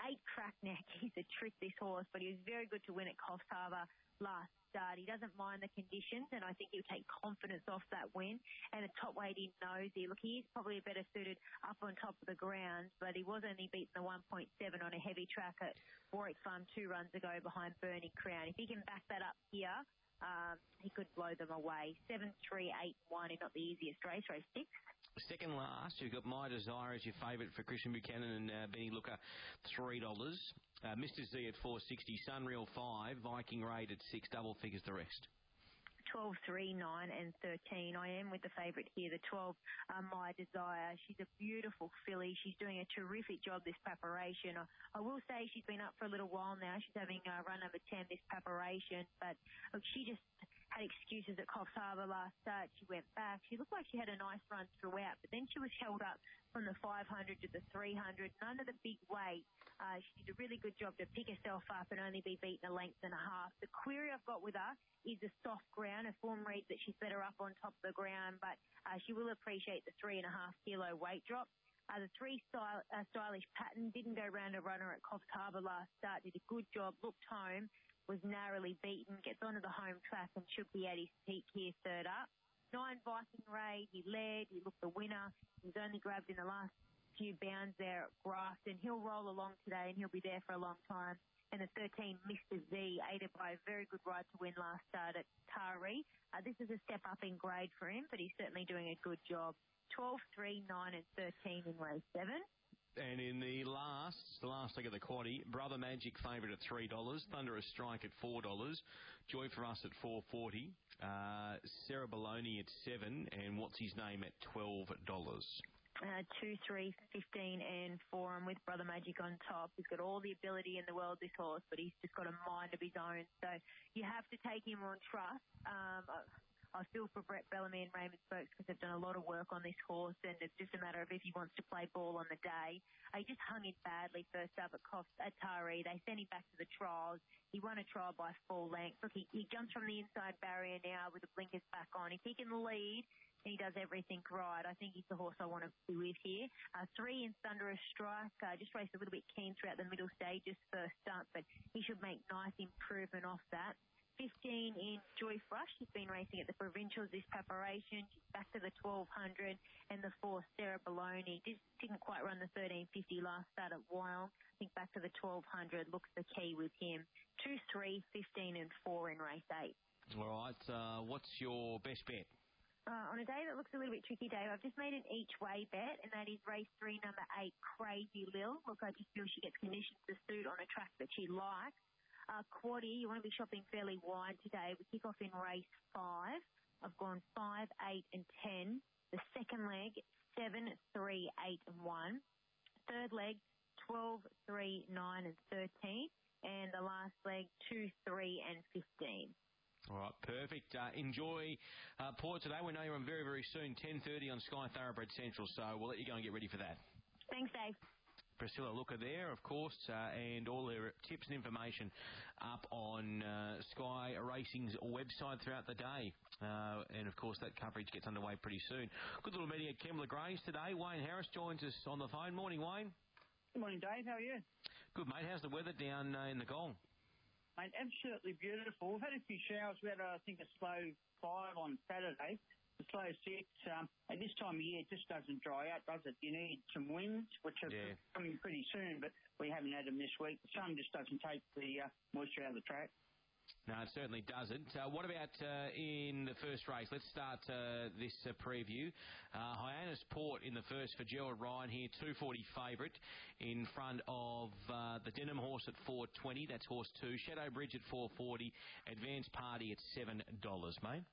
Eight Crackneck, he's a trick, this horse, but he was very good to win at Coffs Harbour last start. He doesn't mind the conditions, and I think he'll take confidence off that win. And a top weight in Nosy. Look, he is probably better suited up on top of the ground, but he was only beaten the one point seven on a heavy track at Warwick Farm two runs ago behind Burning Crown. If he can back that up here, um, he could blow them away. Seven, three, eight, one is not the easiest race, race six. Second last, you've got My Desire as your favourite for Christian Buchanan and uh, Benny Looker, three dollars. Uh, Mister Z at four sixty, Sunreal five, Viking Raid at six, double figures the rest. twelve, three, nine and thirteen. I am with the favourite here, the twelve, uh, My Desire. She's a beautiful filly. She's doing a terrific job this preparation. I, I will say she's been up for a little while now. She's having uh, run number ten this preparation, but look, she just had excuses at Coffs Harbour last start. She went back. She looked like she had a nice run throughout, but then she was held up from the five hundred to the three hundred. None of the big weight. Uh, she did a really good job to pick herself up and only be beaten a length and a half. The query I've got with her is the soft ground. Her form reads that she's better up on top of the ground, but uh, she will appreciate the three and a half kilo weight drop. Uh, the three style, uh, stylish pattern didn't go round a runner at Coffs Harbour last start. Did a good job. Looked home. Was narrowly beaten, gets onto the home track and should be at his peak here third up. Nine Viking Raid, he led, he looked the winner. He was only grabbed in the last few bounds there at Grafton. He'll roll along today and he'll be there for a long time. And the thirteen, Mister Z, aided by a very good ride to win last start at Taree. Uh, this is a step up in grade for him, but he's certainly doing a good job. twelve, three, nine and thirteen in race seven. And in the last, the last leg of the quaddie, Brother Magic favourite at three dollars, Thunderous Strike at four dollars, Joy for Us at four forty, uh, Sarah Baloney at seven, and What's His Name at twelve dollars. Uh, two, three, fifteen and four, and with Brother Magic on top. He's got all the ability in the world, this horse, but he's just got a mind of his own. So you have to take him on trust. Um, I feel for Brett Bellamy and Raymond Spokes because they've done a lot of work on this horse, and it's just a matter of if he wants to play ball on the day. Uh, he just hung in badly first up at Coffs at Taree. They sent him back to the trials. He won a trial by full length. Look, he, he jumps from the inside barrier now with the blinkers back on. If he can lead, he does everything right. I think he's the horse I want to be with here. Uh, three in Thunderous Strike. Uh, just raced a little bit keen throughout the middle stages first up, but he should make nice improvement off that. fifteen in Joy Frush. She's been racing at the Provincials this preparation. She's back to the twelve hundred. And the four, Sarah Baloney. Just didn't quite run the thirteen fifty last start at Wyong. I think back to the twelve hundred looks the key with him. two, three, fifteen and four in race eight. All right. Uh, what's your best bet? Uh, on a day that looks a little bit tricky, Dave, I've just made an each-way bet, and that is race three, number eight, Crazy Lil. Look, I just feel she gets conditions to suit on a track that she likes. Uh, Quaddie, you want to be shopping fairly wide today. We kick off in race five. I've gone five, eight and ten. The second leg, seven, three, eight and one. Third leg, twelve, three, nine and thirteen. And the last leg, two, three and fifteen. All right, perfect. Uh, enjoy uh, Port today. We know you're on very, very soon, ten thirty on Sky Thoroughbred Central, so we'll let you go and get ready for that. Thanks, Dave. Priscilla Looker there, of course, uh, and all her tips and information up on uh, Sky Racing's website throughout the day. Uh, and, of course, that coverage gets underway pretty soon. Good little meeting at Kembla Grange today. Wayne Harris joins us on the phone. Morning, Wayne. Good morning, Dave. How are you? Good, mate. How's the weather down uh, in the Gong? Mate, absolutely beautiful. We've had a few showers. We had, uh, I think, a slow five on Saturday. The slow six. Um, at this time of year, it just doesn't dry out, does it? You need some winds, which are yeah. coming pretty soon, but we haven't had them this week. The sun just doesn't take the uh, moisture out of the track. No, it certainly doesn't. Uh, what about uh, in the first race? Let's start uh, this uh, preview. Uh, Hyannis Port in the first for Gerald Ryan here, two forty favourite in front of uh, the Denham horse at four twenty. That's horse two. Shadow Bridge at four forty. Advanced Party at seven dollars, mate.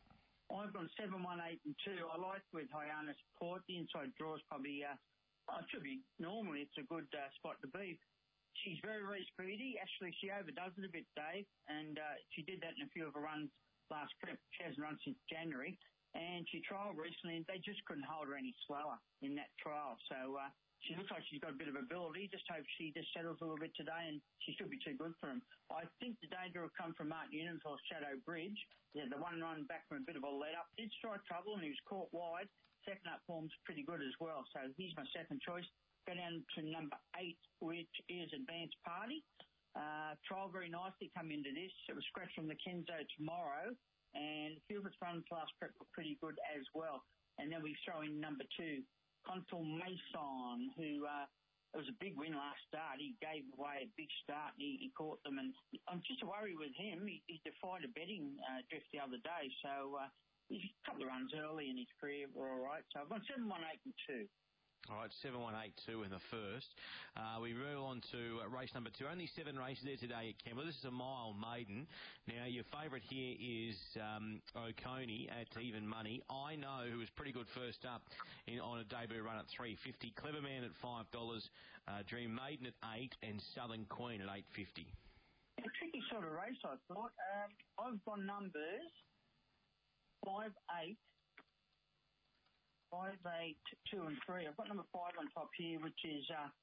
I've gone seven, one, eight and two. I like with Hyannis Port. The inside draw is probably, uh, oh, it should be normally it's a good uh, spot to be. She's very, very speedy. Actually, she overdoes it a bit, Dave, and uh, she did that in a few of her runs last trip. She hasn't run since January, and she trialled recently, and they just couldn't hold her any slower in that trial. So uh, she looks like she's got a bit of ability. Just hope she just settles a little bit today, and she should be too good for him. I think the danger will come from Martin Unum's horse, Shadow Bridge. Yeah, the one run back from a bit of a let-up. Did strike trouble, and he was caught wide. Second up form's pretty good as well, so he's my second choice. go down to number eight, which is Advanced Party. Uh, trial very nicely come into this. It was scratched from the Kenzo tomorrow, and a few of its runs last prep were pretty good as well. And then we throw in number two, Contour Mason, who uh, it was a big win last start. He gave away a big start, and he, he caught them. And I'm just worried with him. He, he defied a betting uh, drift the other day, so uh, he's a couple of runs early in his career were all right. So I've gone seven, one, eight, and two. All right, seven one eight two in the first. Uh, we move on to uh, race number two. Only seven races there today at Kembla. This is a mile maiden. Now, your favourite here is um, Oconee at even money. I Know, who was pretty good first up in, on a debut run at three fifty. Clever Man at five dollars. Uh, Dream Maiden at eight and Southern Queen at eight fifty. A tricky sort of race, I thought. Um, I've got numbers five, eight. Five, eight, two, and three. I've got number five on top here, which is, uh,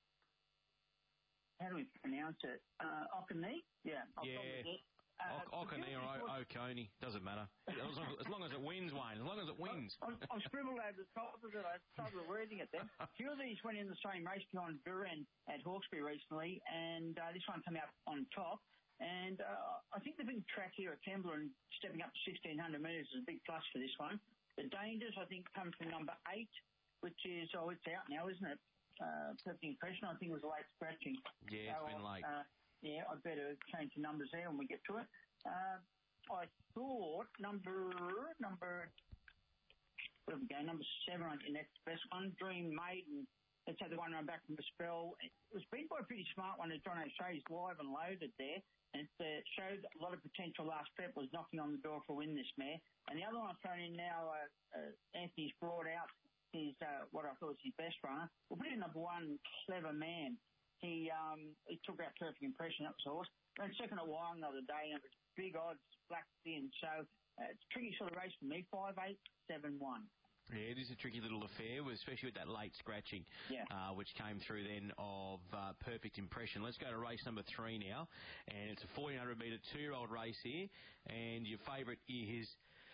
how do we pronounce it? Uh, Oconee? Yeah. I'll yeah. Uh, o- Oconee or o- Oconee, doesn't matter. As long, as long as it wins, Wayne. As long as it wins. I, I, I scribbled over the top of it. I started reading it then. A few of these went in the same race behind Buren at Hawkesbury recently, and uh, this one came out on top. And uh, I think the big track here at Kembla and stepping up to sixteen hundred metres is a big plus for this one. The dangers, I think, come from number eight, which is, oh, it's out now, isn't it? Uh, Perfect Impression, I think it was late scratching. Yeah, so, it's been late. Uh, yeah, I'd better change the numbers there when we get to it. Uh, I thought number, number, where we go, number seven, I think that's the best one, Dream Maiden. Let's have the one run back from the spell. It was beaten by a pretty smart one, as John O'Shea's live and loaded there. And it uh, showed a lot of potential last prep, was knocking on the door for a win, this mare. And the other one I've thrown in now, uh, uh, Anthony's brought out his, uh, what I thought was his best runner. We'll put in number one, Clever Man. He um, he took out Perfect Impression, that was horse. Ran second at Wyong the other day, and it was big odds, black thin. So uh, it's a tricky sort of race for me, five, eight, seven, one. Yeah, it is a tricky little affair, especially with that late scratching, yeah. uh, which came through then of uh, Perfect Impression. Let's go to race number three now, and it's a fourteen hundred metre two-year-old race here, and your favourite is...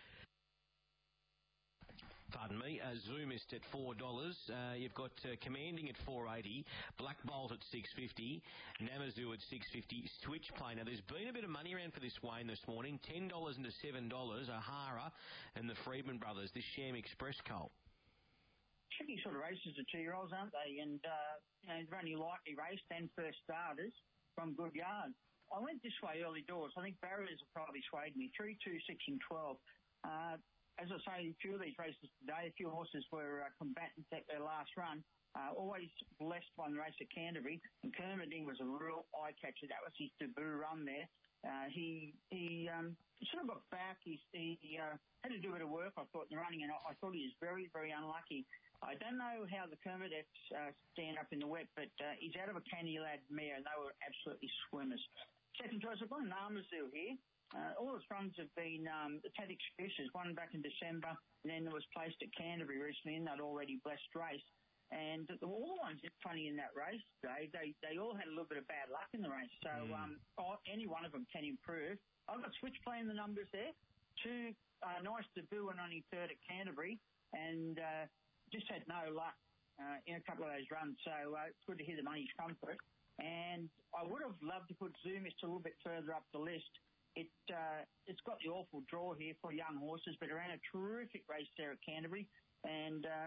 Pardon me, uh, Zoomist at four dollars. Uh, you've got uh, Commanding at four eighty, Black Bolt at six fifty, Namazu at six fifty, Switch Play. Now, there's been a bit of money around for this, Wayne, this morning. ten dollars into seven dollars, O'Hara and the Friedman brothers, this Sham Express colt. Tricky sort of races, the two-year-olds, aren't they? And, uh, you know, they're only lightly raced and first starters from good yards. I went this way early doors. I think barriers have probably swayed me. three, two, six and twelve. Uh, As I say, a few of these races today, a few horses were uh, combatants at their last run. Uh, always blessed one race at Canterbury. And Kermadine was a real eye-catcher. That was his debut run there. Uh, he he um, sort of got back. He, he uh, had to do a bit of work, I thought, in the running, and I, I thought he was very, very unlucky. I don't know how the Kermadines uh, stand up in the wet, but uh, he's out of a Canny Lad mare, and they were absolutely swimmers. Second choice, I've got Namazu here. Uh, all his runs have been um, the Taddick Excuses, one back in December, and then it was placed at Canterbury recently in that already blessed race. And the, all the ones that funny in that race, Dave, they, they all had a little bit of bad luck in the race. So mm. um, oh, any one of them can improve. I've got Switch playing the numbers there. Two uh, nice debut and only third at Canterbury, and uh, just had no luck uh, in a couple of those runs. So uh, it's good to hear the money's come for it. And I would have loved to put Zoomist a little bit further up the list. It, uh, it's got the awful draw here for young horses, but it ran a terrific race there at Canterbury, and uh,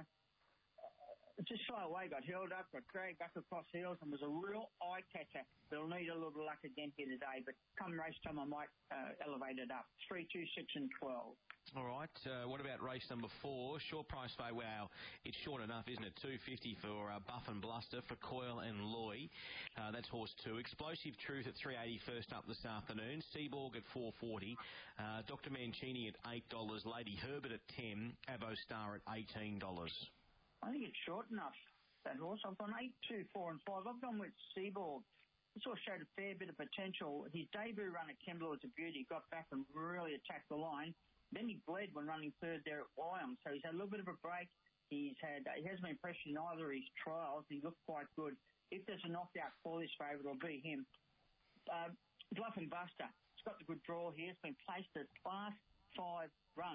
just slow away, got held up, got dragged back across heels, and was a real eye-catcher. It'll need a little luck again here today, but come race time I might uh, elevate it up. three, two, six and twelve. All right, uh, what about race number four? Short price fay, wow, it's short enough, isn't it? two fifty for uh, Buff and Bluster, for Coyle and Loy. Uh, that's horse two. Explosive Truth at three eighty first up this afternoon. Seaborg at four forty. Uh, Doctor Mancini at eight dollars. Lady Herbert at ten. Avo Star at eighteen dollars. I think it's short enough, that horse. I've gone eight, two, four and five. I've gone with Seaborg. This horse showed a fair bit of potential. His debut run at Kembla was a beauty. Got back and really attacked the line. Then he bled when running third there at Wyong, so he's had a little bit of a break. He's had uh, he hasn't been pressured in either of his trials. He looked quite good. If there's a knockout for this favourite, it'll be him. Uh, Bluff and Buster. It's got the good draw here. It's been placed at last five runs.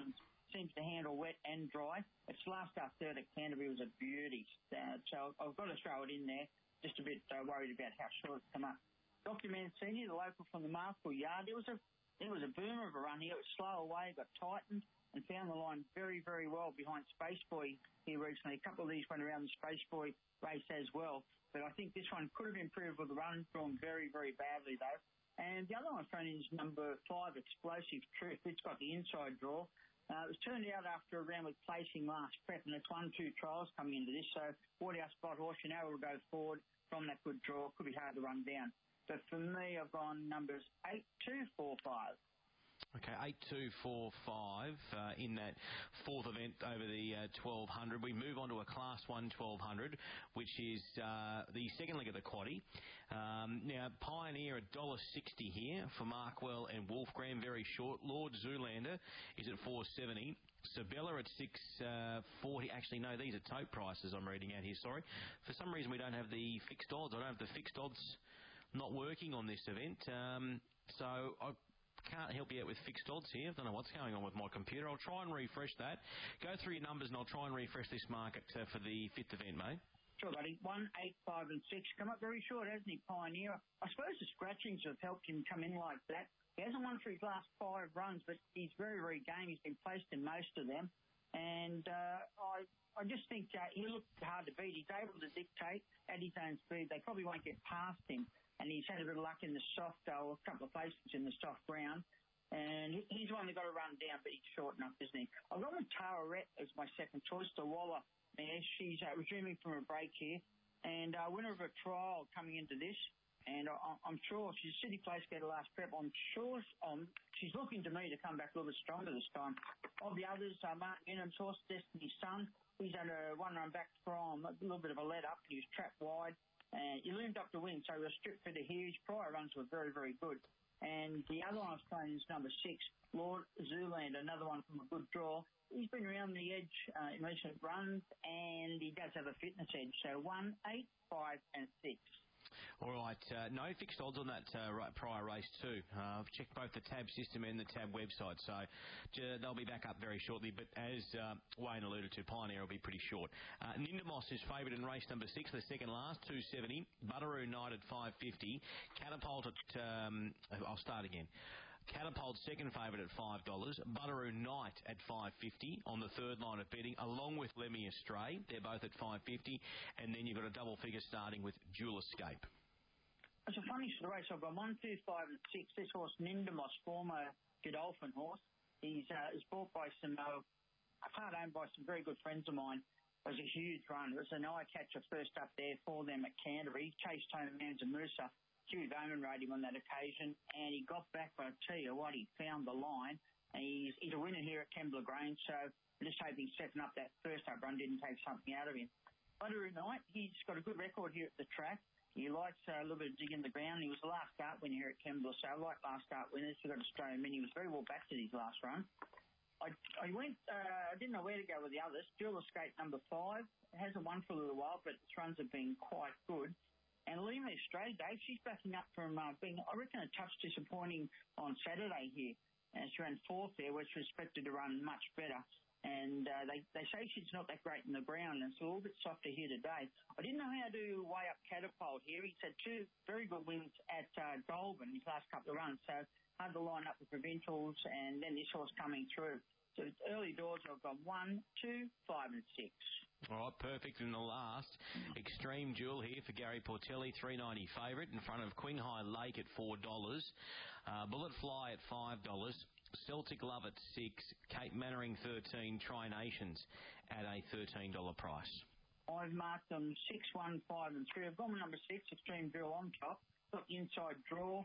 seems to handle wet and dry. Its last start third at Canterbury was a beauty. Uh, so I've got to throw it in there. Just a bit uh, worried about how short it's come up. Doctor Mancini, the local from the Marshall Yard, it was a it was a boomer of a run here. It was slow away, got tightened, and found the line very, very well behind Space Boy here recently. A couple of these went around the Space Boy race as well. But I think this one could have improved with the run, drawn very, very badly, though. And the other one thrown in is number five, Explosive Truth. It's got the inside draw. Uh, it was turned out after a round with placing last prep, and it's won two trials coming into this. So, Waterhouse Spot Horse, you know, will go forward from that good draw. Could be hard to run down. But for me, I've gone numbers eight, two, four, five. Okay, eight two four five uh, in that fourth event over the uh, twelve hundred. We move on to a Class one twelve hundred, which is uh, the second leg of the quaddie. Um, now, Pioneer one dollar sixty here for Markwell and Wolfgram, very short. Lord Zoolander is at four seventy. Sabella at six forty. Actually, no, these are tote prices I'm reading out here, sorry. For some reason, we don't have the fixed odds. I don't have the fixed odds not working on this event. Um, so I can't help you out with fixed odds here. I don't know what's going on with my computer. I'll try and refresh that. Go through your numbers and I'll try and refresh this market uh, for the fifth event, mate. Sure, buddy. One, eight, five and six. Come up very short, hasn't he, Pioneer? I suppose the scratchings have helped him come in like that. He hasn't won for his last five runs, but he's very, very game. He's been placed in most of them. And uh, I I just think uh, he looked hard to beat. He's able to dictate at his own speed. They probably won't get past him. And he's had a bit of luck in the soft, uh, a couple of placements in the soft ground. And he's one that got to run down, but he's short enough, isn't he? I've got Tararet as my second choice, the Waller. Yeah, she's uh, resuming from a break here. And uh, winner of a trial coming into this. And I, I'm sure she's City Place get a last prep. I'm sure um, she's looking to me to come back a little bit stronger this time. Of the others, uh, Martin Inham's horse, Destiny's Son. He's had a one run back from a little bit of a let up. He was trapped wide. And he loomed up to win, so he was stripped for the here. His prior runs were very, very good. And the other one I was playing is number six, Lord Zoolander, another one from a good draw. He's been around the edge uh, in recent runs, and he does have a fitness edge. So one, eight, five, and six. All right, uh, no fixed odds on that uh, prior race too. Uh, I've checked both the Tab system and the Tab website, so uh, they'll be back up very shortly. But as uh, Wayne alluded to, Pioneer will be pretty short. Uh, Nindamos is favoured in race number six, the second last, two seventy. Butteroo Knight at five fifty. Catapult at, um, I'll start again. Catapult second favourite at five dollars. Butteroo Knight at five fifty on the third line of betting, along with Lemmy Astray. They're both at five fifty. And then you've got a double figure starting with Jewel Escape. It's a funny sort of race. I've got one, two, five, and six. This horse, Nindamos, former Godolphin horse. He's uh, is bought by some, uh, part owned by some very good friends of mine. It was a huge run. It was an eye catcher first up there for them at Canterbury. He chased home Manza Musa. Hughie Bowman rode him on that occasion, and he got back. But I tell you what, he found the line. And he's, he's a winner here at Kembla Grange, so I'm just hoping setting up that first up run didn't take something out of him. Butteroo Knight, he's got a good record here at the track. He likes uh, a little bit of dig in the ground. He was the last start winner here at Kembla, so I like last start winners. We've got Australian Mini. He was very well backed at his last run. I, I went, uh, I didn't know where to go with the others. Jewel Escape number five. It hasn't won for a little while, but its runs have been quite good. And Lima Stray, Dave, she's backing up from uh, being, I reckon, a touch disappointing on Saturday here. And she ran fourth there, which was expected to run much better. And uh, they, they say she's not that great in the ground, and it's a little bit softer here today. I didn't know how to weigh up Catapult here. He's had two very good wins at uh, Goulburn his last couple of runs, so hard to line up the provincials, and then this horse coming through. So it's early doors, I've got one, two, five, and six. All right, perfect in the last. Extreme Jewel here for Gary Portelli, three ninety favourite, in front of Qinghai Lake at four dollars. Uh, Bullet Fly at five dollars. Celtic Love at six, Cape Mannering thirteen, Tri-Nations at a thirteen dollars price. I've marked them six, one, five, and three. I've got my number six, Extreme Drill on top. Got the inside draw,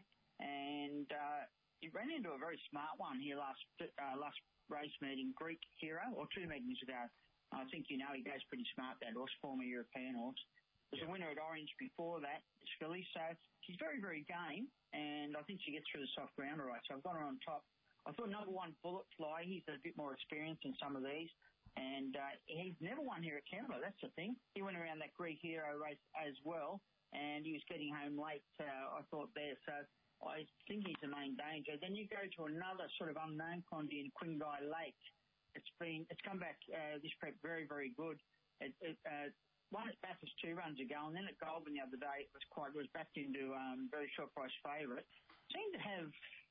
and uh, he ran into a very smart one here last uh, last race meeting, Greek Hero, or two meetings ago. I think you know he goes pretty smart, that horse, former European horse. Was a winner at Orange before that, it's filly, so she's very, very game, and I think she gets through the soft ground all right, so I've got her on top. I thought number one, Bullet Fly, he's a bit more experienced in some of these. And uh, he's never won here at Canberra, that's the thing. He went around that Greek Hero race as well, and he was getting home late, uh, I thought there. So I think he's the main danger. Then you go to another sort of unknown quantity in Qinghai Lake. it's been it's come back uh, this prep very, very good. It, it, uh, one at Bathurst two runs ago, and then at Goulburn the other day it was quite it was backed into um, very short price favourite. Seemed to have,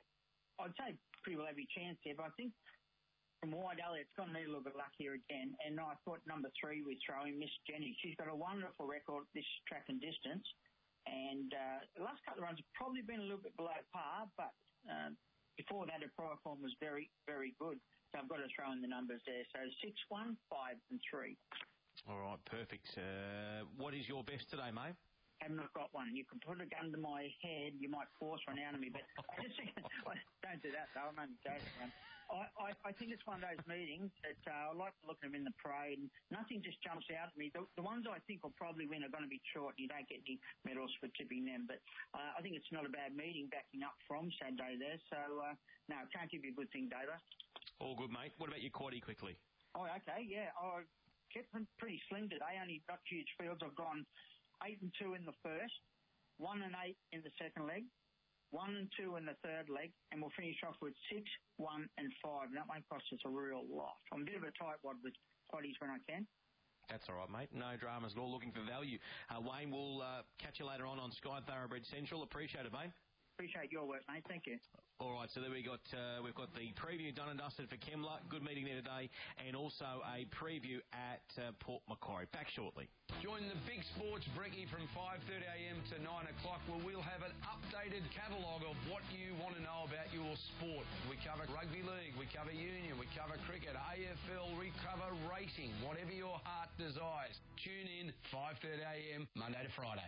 I'd say, pretty well every chance there, but I think from wide alley it's going to need a little bit of luck here again. And I thought number three with throwing Miss Jenny. She's got a wonderful record this track and distance, and uh, the last couple of runs have probably been a little bit below par, but uh, before that her prior form was very, very good. So I've got to throw in the numbers there. So six, one, five, and three. All right, perfect. Uh, what is your best today, mate? Have not got one. You can put a gun to my head. You might force one out of me, but I just think, don't do that, though. I'm only joking, man. I, I, I think it's one of those meetings that uh, I like to look at them in the parade, and nothing just jumps out at me. The, the ones I think will probably win are going to be short, and you don't get any medals for tipping them. But uh, I think it's not a bad meeting backing up from Saturday there. So, uh, no, can't give you a good thing, David. All good, mate. What about your quaddie quickly? Oh, okay, yeah. I kept them pretty slim today, only not huge fields. I've gone eight and two in the first, one and eight in the second leg, one and two in the third leg, and we'll finish off with six, one, and five. And that won't cost us a real lot. I'm a bit of a tightwad with quaddies when I can. That's all right, mate. No dramas at all. Looking for value. Uh, Wayne, we'll uh, catch you later on on Sky Thoroughbred Central. Appreciate it, mate. Appreciate your work, mate. Thank you. All right, so there we got uh, we've got the preview done and dusted for Kembla. Good meeting there today, and also a preview at uh, Port Macquarie. Back shortly. Join the Big Sports Brekkie from five thirty a m to nine o'clock, where we'll have an updated catalogue of what you want to know about your sport. We cover rugby league, we cover union, we cover cricket, A F L, we cover racing, whatever your heart desires. Tune in five thirty a m Monday to Friday.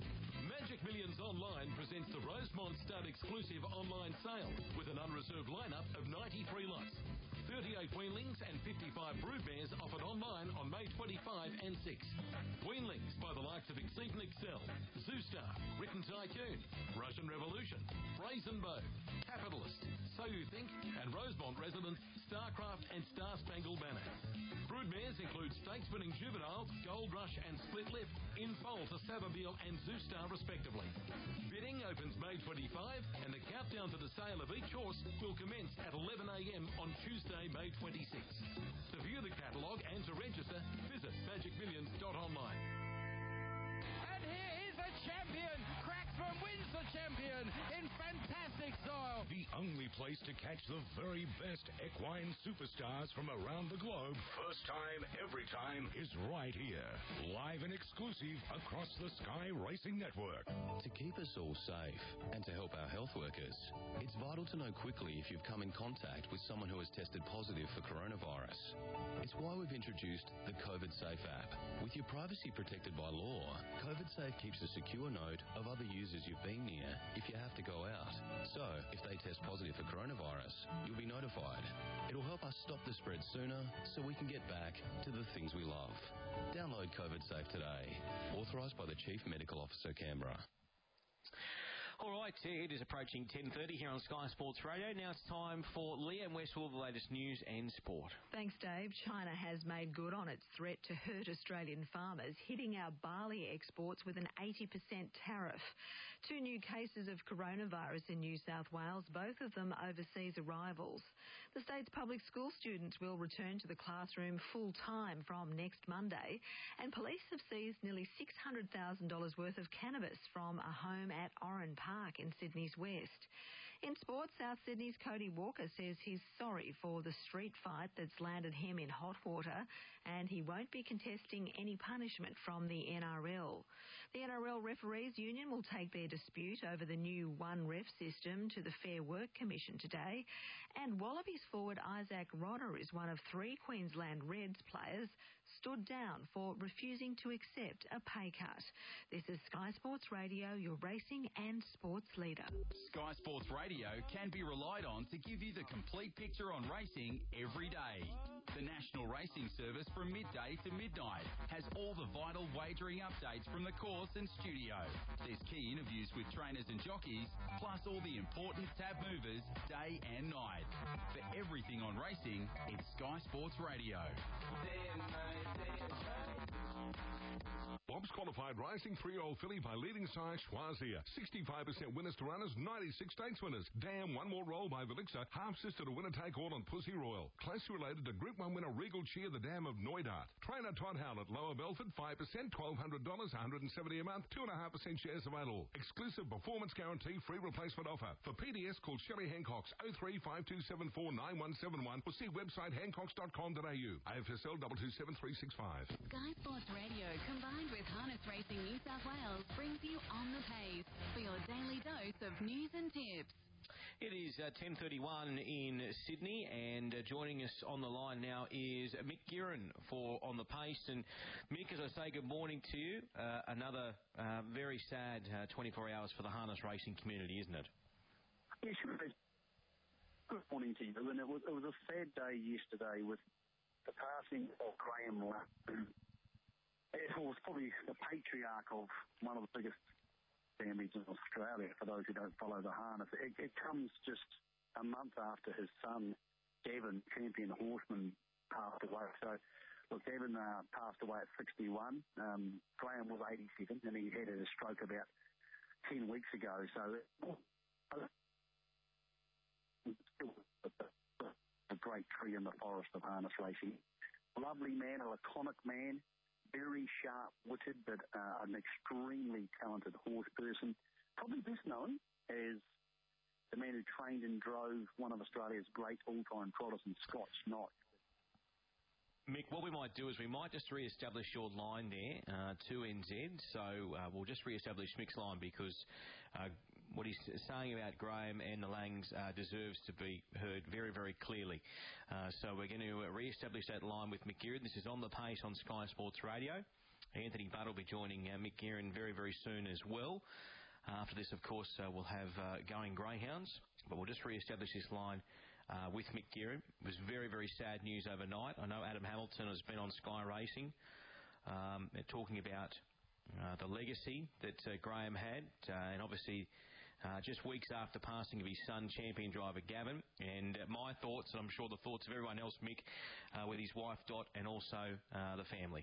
Magic Millions Online presents the Rosemont Stud exclusive online sale with an unreserved lineup of ninety-three lots. thirty-eight weanlings and fifty-five broodmares offered online on May twenty-fifth and sixth. Weanlings by the likes of Exceed and Excel, Zoostar, Written Tycoon, Russian Revolution, Brazen Bow, Capitalist, So You Think, and Rosemont residents Starcraft and Star Spangled Banner. Broodmares include stakes-winning juveniles, Gold Rush and Split Lip, in foal to Savabeel and Zoostar respectively. Bidding opens May twenty-fifth, and the countdown to the sale of each horse will commence at eleven a m on Tuesday, May twenty-sixth. To view the catalogue and to register, visit magic millions dot online. And here is the champion. Cracksman wins the champion in fantastic style. The only place to catch the very best equine superstars from around the globe, first time, every time, is right here. Live and exclusive across the Sky Racing Network. To keep us all safe and to help our health workers, it's vital to know quickly if you've come in contact with someone who has tested positive for coronavirus. It's why we've introduced the COVID Safe app. With your privacy protected by law, COVID Safe keeps a secure note of other users you've been near if you have to go out. So, if they test positive for coronavirus, you'll be notified. It'll help us stop the spread sooner so we can get back to the things we love. Download COVID Safe today. Authorised by the Chief Medical Officer, Canberra. All right, it is approaching ten thirty here on Sky Sports Radio. Now it's time for Leanne Westwood, the latest news and sport. Thanks, Dave. China has made good on its threat to hurt Australian farmers, hitting our barley exports with an eighty percent tariff. Two new cases of coronavirus in New South Wales, both of them overseas arrivals. The state's public school students will return to the classroom full-time from next Monday, and police have seized nearly six hundred thousand dollars worth of cannabis from a home at Oran Park in Sydney's west. In sports, South Sydney's Cody Walker says he's sorry for the street fight that's landed him in hot water, and he won't be contesting any punishment from the N R L. The N R L Referees Union will take their dispute over the new one ref system to the Fair Work Commission today, and Wallabies forward Isaac Rodder is one of three Queensland Reds players stood down for refusing to accept a pay cut. This is Sky Sports Radio, your racing and sports leader. Sky Sports Radio can be relied on to give you the complete picture on racing every day. The National Racing Service from midday to midnight has all the vital wagering updates from the course and studio. There's key interviews with trainers and jockeys, plus all the important tab movers day and night. For everything on racing, it's Sky Sports Radio. Bob's Qualified Rising three-year-old filly by leading sire Schwazia. sixty-five percent winners to runners, ninety-six stakes winners. Damn, one more roll by Velixa. Half-sister to winner-take-all on Pussy Royal. Closely related to Group one winner Regal Cheer, the Dam of Neudart. Trainer Todd Howlett, Lower Belford, five percent, twelve hundred dollars, one hundred seventy dollars a month, two point five percent shares available. Exclusive performance guarantee, free replacement offer. For P D S, call Shelley Hancock's oh three five two seven four nine one seven one or see website hancocks dot com dot a u. A F S L two two seven three six five. Sky Sports Radio, combined with Harness Racing New South Wales, brings you On the Pace for your daily dose of news and tips. It is uh, ten thirty-one in Sydney, and uh, joining us on the line now is Mick Guerin for On the Pace. And Mick, as I say, good morning to you. Uh, another uh, very sad uh, twenty-four hours for the harness racing community, isn't it? Yeah, sure. Good morning to you. And it was, it was a sad day yesterday with the passing of Graham Luck. It was probably the patriarch of one of the biggest families in Australia, for those who don't follow the harness. It, it comes just a month after his son, Gavin, champion horseman, passed away. So, look, Gavin uh, passed away at sixty-one. Um, Graham was eighty-seven, and he had a stroke about ten weeks ago. So, a great tree in the forest of harness racing. Lovely man, a laconic man. Very sharp-witted, but uh, an extremely talented horse person. Probably best known as the man who trained and drove one of Australia's great all-time trotters in Scotch Knight. Mick, what we might do is we might just re-establish your line there uh, to N Z. So uh, we'll just re-establish Mick's line because uh, what he's saying about Graham and the Langs uh, deserves to be heard very, very clearly. Uh, so we're going to re-establish that line with Mick Guerin. This is On the Pace on Sky Sports Radio. Anthony Butt will be joining uh, Mick Guerin very, very soon as well. After this, of course, uh, we'll have uh, Going Greyhounds, but we'll just re-establish this line uh, with Mick Guerin. It was very, very sad news overnight. I know Adam Hamilton has been on Sky Racing um, talking about uh, the legacy that uh, Graham had, uh, and obviously Uh, just weeks after passing of his son, champion driver Gavin. And uh, my thoughts, and I'm sure the thoughts of everyone else, Mick, uh, with his wife Dot and also uh, the family.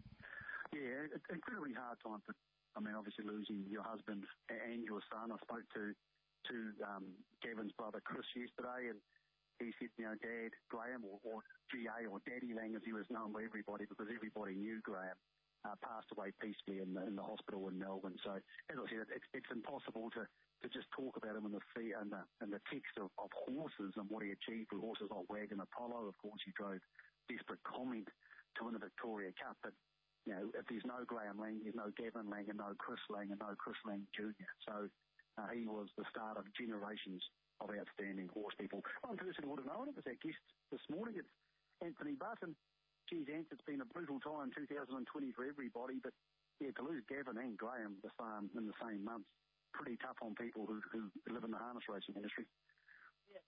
Yeah, it's an incredibly hard time for, I mean, obviously losing your husband and your son. I spoke to, to um, Gavin's brother Chris yesterday, and he said, you know, Dad Graham, or, or G A, or Daddy Lang, as he was known by everybody, because everybody knew Graham. Uh, passed away peacefully in the, in the hospital in Melbourne. So, as I said, it's, it's impossible to, to just talk about him in the in the, in the text of, of horses and what he achieved with horses like Wagon Apollo. Of course, he drove Desperate Comment to win the Victoria Cup. But, you know, if there's no Graham Lang, there's no Gavin Lang and no Chris Lang and no Chris Lang Junior So, uh, he was the start of generations of outstanding horse people. One person who would have known it was our guest this morning. It's Anthony Butt. Geez, Ant, it's been a brutal time, two thousand twenty for everybody, but yeah, to lose Gavin and Graham the same, in the same month, pretty tough on people who, who live in the harness racing industry. Yeah,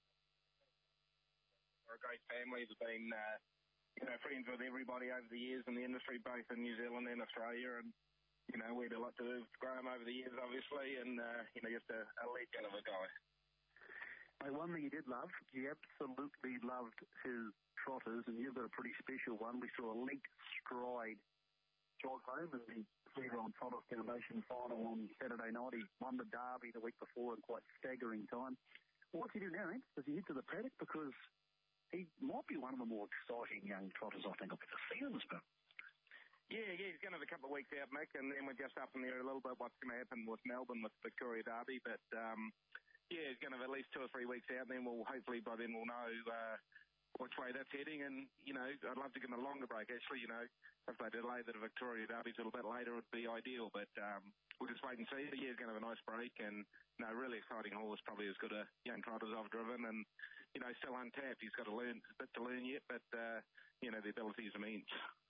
we're a great family. We've been, uh, you know, friends with everybody over the years in the industry, both in New Zealand and Australia, and, you know, we had a lot to do with Graham over the years, obviously, and, uh, you know, just a, a legend of a guy. Mate, one thing he did love, he absolutely loved his trotters, and you've got a pretty special one. We saw a Link Stride jog home in the three-year-old Trotters Foundation final on Saturday night. He won the Derby the week before in quite staggering time. Well, what's he do now, Ant? Does he head to the paddock? Because he might be one of the more exciting young trotters I think I've ever seen in this film. Yeah, yeah, he's going to have a couple of weeks out, Mick, and then we're just up in there a little bit what's going to happen with Melbourne with Victoria Derby, but um, yeah, he's going to have at least two or three weeks out, and then we'll hopefully by then we'll know uh, which way that's heading, and, you know, I'd love to give him a longer break, actually, you know. If they delay the Victoria Derby a little bit later, it would be ideal, but um, we'll just wait and see. But, yeah, he's going to have a nice break, and, you know, really exciting horse, probably as good a young trotter as I've driven, and, you know, still untapped. He's got to learn, a bit to learn yet, but, uh, you know, the ability is immense.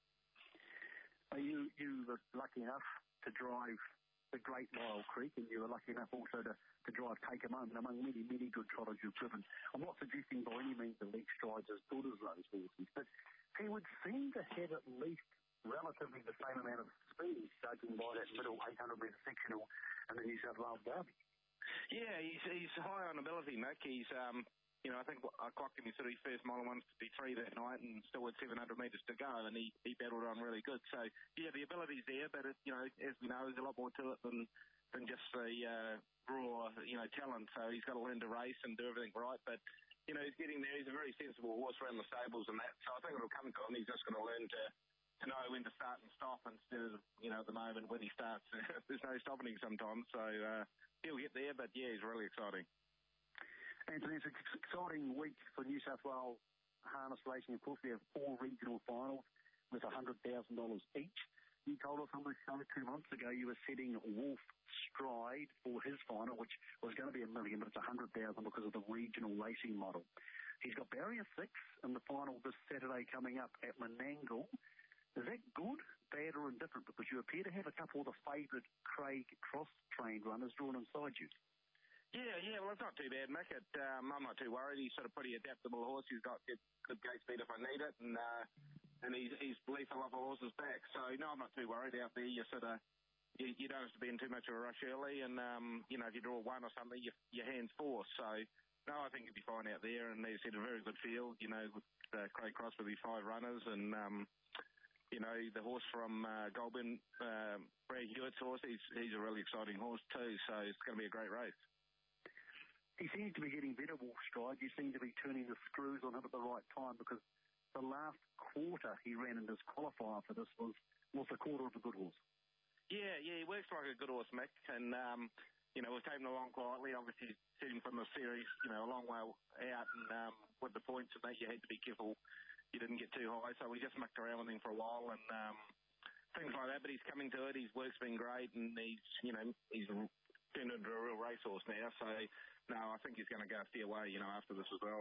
Are you, you were lucky enough to drive the Great Lyle Creek, and you were lucky enough also to, to drive Take 'em Home, and among many, many good trotters you've driven. I'm not suggesting by any means the Link Stride's as good as those horses, but he would seem to have at least relatively the same amount of speed, judging by that middle eight hundred metre sectional in the New South Wales Derby. Yeah, he's, he's high on ability, Mick. He's, um, you know, I think I clocked him, he sort of his first mile one fifty-three that night and still had seven hundred metres to go, and he, he battled on really good. So, yeah, the ability's there, but, it, you know, as we know, there's a lot more to it than than just the uh, raw, you know, talent. So he's got to learn to race and do everything right. But, you know, he's getting there. He's a very sensible horse around the stables and that. So I think it'll come to him. He's just going to learn to, to know when to start and stop instead of, you know, at the moment when he starts, there's no stopping him sometimes. So uh, he'll get there. But, yeah, he's really exciting. Anthony, it's an exciting week for New South Wales harness racing. Of course, we have four regional finals with one hundred thousand dollars each. You told us on the show two months ago you were setting Wolf Stride for his final, which was going to be a million, but it's one hundred thousand dollars because of the regional racing model. He's got barrier six in the final this Saturday coming up at Menangle. Is that good, bad or indifferent? Because you appear to have a couple of the favourite Craig Cross-trained runners drawn inside you. Yeah, yeah, well, it's not too bad, Mick. It, um, I'm not too worried. He's sort of pretty adaptable horse. He's got good, good gate speed if I need it, and uh, and he's, he's lethal off a horse's back. So, no, I'm not too worried out there. You sort of, you, you don't have to be in too much of a rush early, and, um, you know, if you draw one or something, your, your hand's forced. So, no, I think he'll be fine out there, and he's had a very good field, you know, with uh, Craig Cross with his five runners, and, um, you know, the horse from uh, Goulburn, uh, Brad Hewitt's horse, he's, he's a really exciting horse too, so it's going to be a great race. He seems to be getting better, Wolf Stride. You seem to be turning the screws on him at the right time, because the last quarter he ran in his qualifier for this was, was a quarter of a good horse. Yeah, yeah, he works like a good horse, Mick, and, um, you know, we've taken him along quietly. Obviously, sitting from the series, you know, a long way out, and um, with the points and that, you had to be careful you didn't get too high, so we just mucked around with him for a while, and um, things like that, but he's coming to it. His work's been great, and he's, you know, he's turned into a real racehorse now, so, no, I think he's going to go a fair way, you know, after this as well.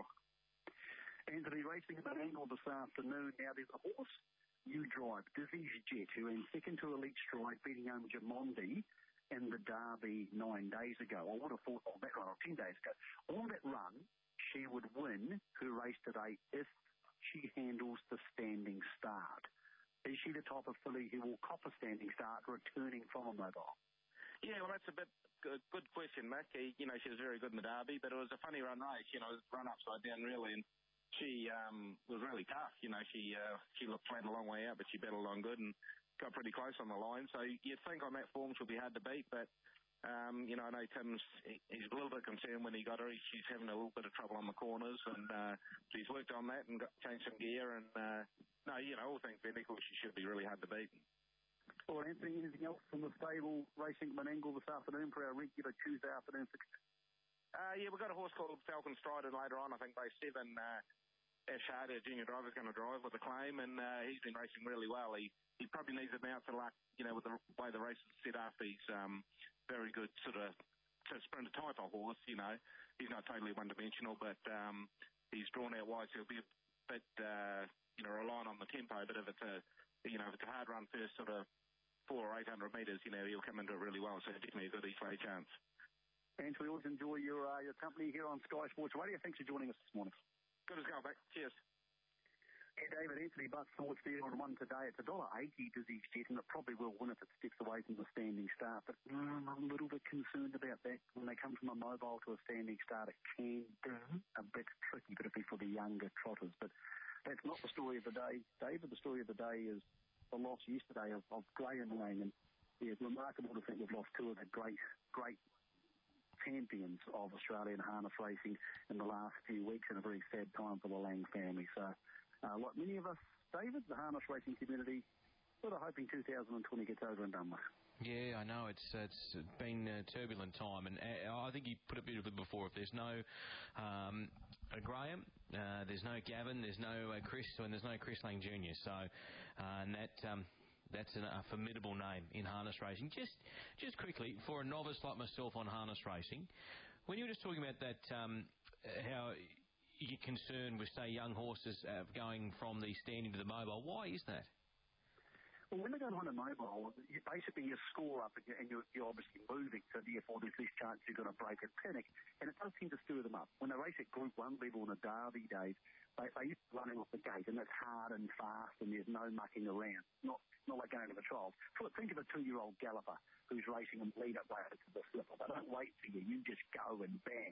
Anthony, racing at Menangle this afternoon. Now, there's a horse you drive, Dizzy's Jet, who ran second to Elite Stride, beating home Jamondi in the Derby nine days ago. I would have thought on that run, or ten days ago. On that run, she would win her race today if she handles the standing start. Is she the type of filly who will cop a standing start returning from a mobile? Yeah, well, that's a bit good, good question, Mick. You know, she was very good in the Derby, but it was a funny run race. You know, it was run upside down, really, and she um, was really tough. You know, she uh, she looked flat a long way out, but she battled on good and got pretty close on the line. So you'd think on that form she'll be hard to beat, but, um, you know, I know Tim's, he, he's a little bit concerned when he got her. She's having a little bit of trouble on the corners, and uh, he's worked on that and got changed some gear, and, uh, no, you know, all things being equal, she should be really hard to beat. Well, Anthony, anything else from the stable racing Menangle this afternoon for our regular Tuesday afternoon fixture? Uh, yeah, we've got a horse called Falcon Strider later on, I think race seven. Uh, Ash Hardy, a junior driver, is going to drive with the claim, and uh, he's been racing really well. He he probably needs a bounce of luck, you know, with the way the race is set up. He's um, very good sort of sprinter type of horse, you know. He's not totally one-dimensional, but um, he's drawn out wide, so he'll be a bit, uh, you know, relying on the tempo. But if it's a, you know, if it's a hard run first sort of four or eight hundred metres, you know, he'll come into it really well. So definitely a good each way chance. And we always enjoy your uh, your company here on Sky Sports Radio. Thanks for joining us this morning. Good as go, back. Cheers. Hey, David, Anthony Butt thoughts there on one today. It's one dollar eighty Dizzy's Jet, and it probably will win if it steps away from the standing start. But mm, I'm a little bit concerned about that. When they come from a mobile to a standing start, it can be a bit tricky, particularly for the younger trotters. But that's not the story of the day, David. The story of the day is the loss yesterday of, of Graham Lang. And yeah, it's remarkable to think we've lost two of the great, great champions of Australian harness racing in the last few weeks, and a very sad time for the Lang family. So, uh, like many of us, David, the harness racing community, sort of hoping two thousand twenty gets over and done with. Yeah, I know. It's it's been a turbulent time, and uh, I think you put it beautifully before. If there's no um, uh, Graham, uh, there's no Gavin, there's no uh, Chris, and there's no Chris Lang Junior So, uh, and that... Um, That's an, a formidable name in harness racing. Just just quickly, for a novice like myself on harness racing, when you were just talking about that, um, how you get concerned with, say, young horses uh, going from the standing to the mobile, why is that? Well, when they go on a mobile, you basically you score up and, you, and you're, you're obviously moving, so therefore there's this chance you're going to break and panic, and it does seem to stir them up. When they race at Group one level in the Derby days, they, they used to running off the gate, and it's hard and fast, and there's no mucking around. Not not like going to the trials. Think of a two-year-old galloper who's racing and lead up way to the slipper. They don't wait for you. You just go and bang.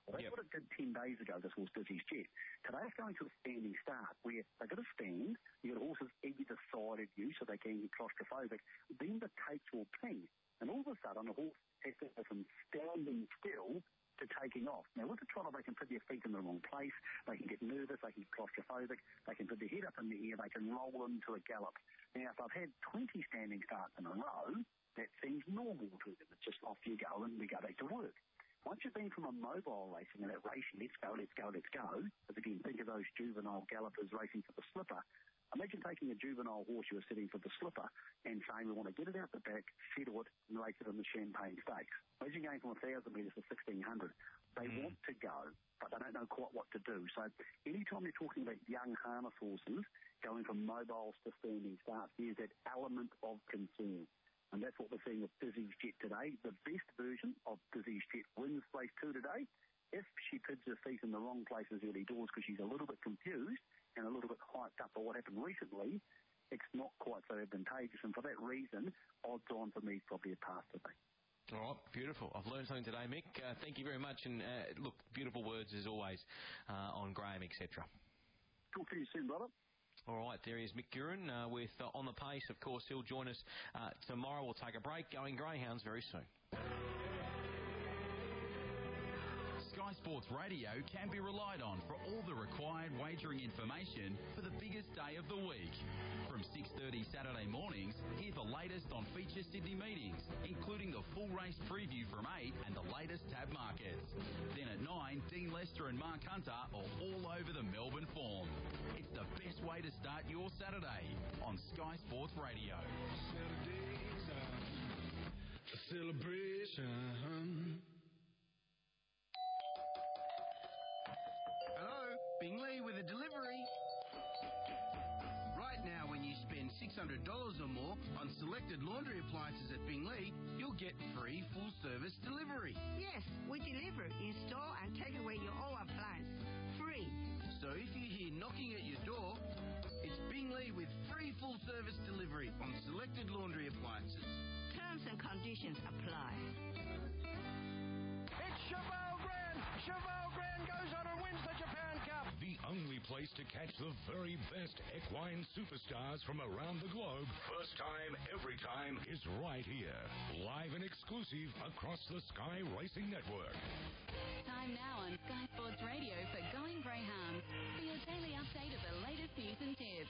Well, that's Yep. what it did ten days ago, this horse Dizzy's Jet. Today it's going to a standing start where they've got to stand, you've got horses either side of you so they can get claustrophobic, then the tape will ping, and all of a sudden a horse has to go from standing still to taking off. Now, with the trotter, they can put their feet in the wrong place, they can get nervous, they can get claustrophobic, they can put their head up in the air, they can roll into a gallop. Now, if I've had twenty standing starts in a row, that seems normal to them. It's just off you go and we go back to work. Once you've been from a mobile racing and that racing, let's go, let's go, let's go, as again, think of those juvenile gallopers racing for the slipper. Imagine taking a juvenile horse you were sitting for the slipper and saying we want to get it out the back, settle it, and race it in the Champagne Stakes. Imagine going from one thousand metres to sixteen hundred. They mm. want to go, but they don't know quite what to do. So anytime you're talking about young harness horses going from mobiles to standing starts, there's that element of concern. And that's what we're seeing with Dizzy's Jet today. The best version of Dizzy's Jet wins race two today. If she puts her feet in the wrong places early doors because she's a little bit confused and a little bit hyped up by what happened recently, it's not quite so advantageous. And for that reason, odds on for me is probably a pass today. All right, beautiful. I've learned something today, Mick. Uh, thank you very much. And uh, look, beautiful words as always uh, on Graham, et cetera. Talk to you soon, brother. All right, there is Mick Guerin uh, with uh, On the Pace. Of course, he'll join us uh, tomorrow. We'll take a break. Going Greyhounds very soon. Sky Sports Radio can be relied on for all the required wagering information for the biggest day of the week. From six thirty Saturday mornings, hear the latest on Feature Sydney meetings, including the full race preview from eight and the latest tab markets. Then at nine, Dean Lester and Mark Hunter are all over the Melbourne form. It's the best way to start your Saturday on Sky Sports Radio. Saturday's a celebration. Hello, Bingley with a delivery. Right now, when you spend six hundred dollars or more on selected laundry appliances at Bingley, you'll get free full-service delivery. Yes, we deliver, install and take away your old appliance. Free. So if you hear knocking at your door, it's Bingley with free full-service delivery on selected laundry appliances. Terms and conditions apply. It's Cheval Grand! Cheval Grand goes on and wins the Japan Cup! The only place to catch the very best equine superstars from around the globe, first time, every time, is right here. Live and exclusive across the Sky Racing Network. Time now on Sky Sports Radio for Going Greyhounds for your daily update of the latest news and tips.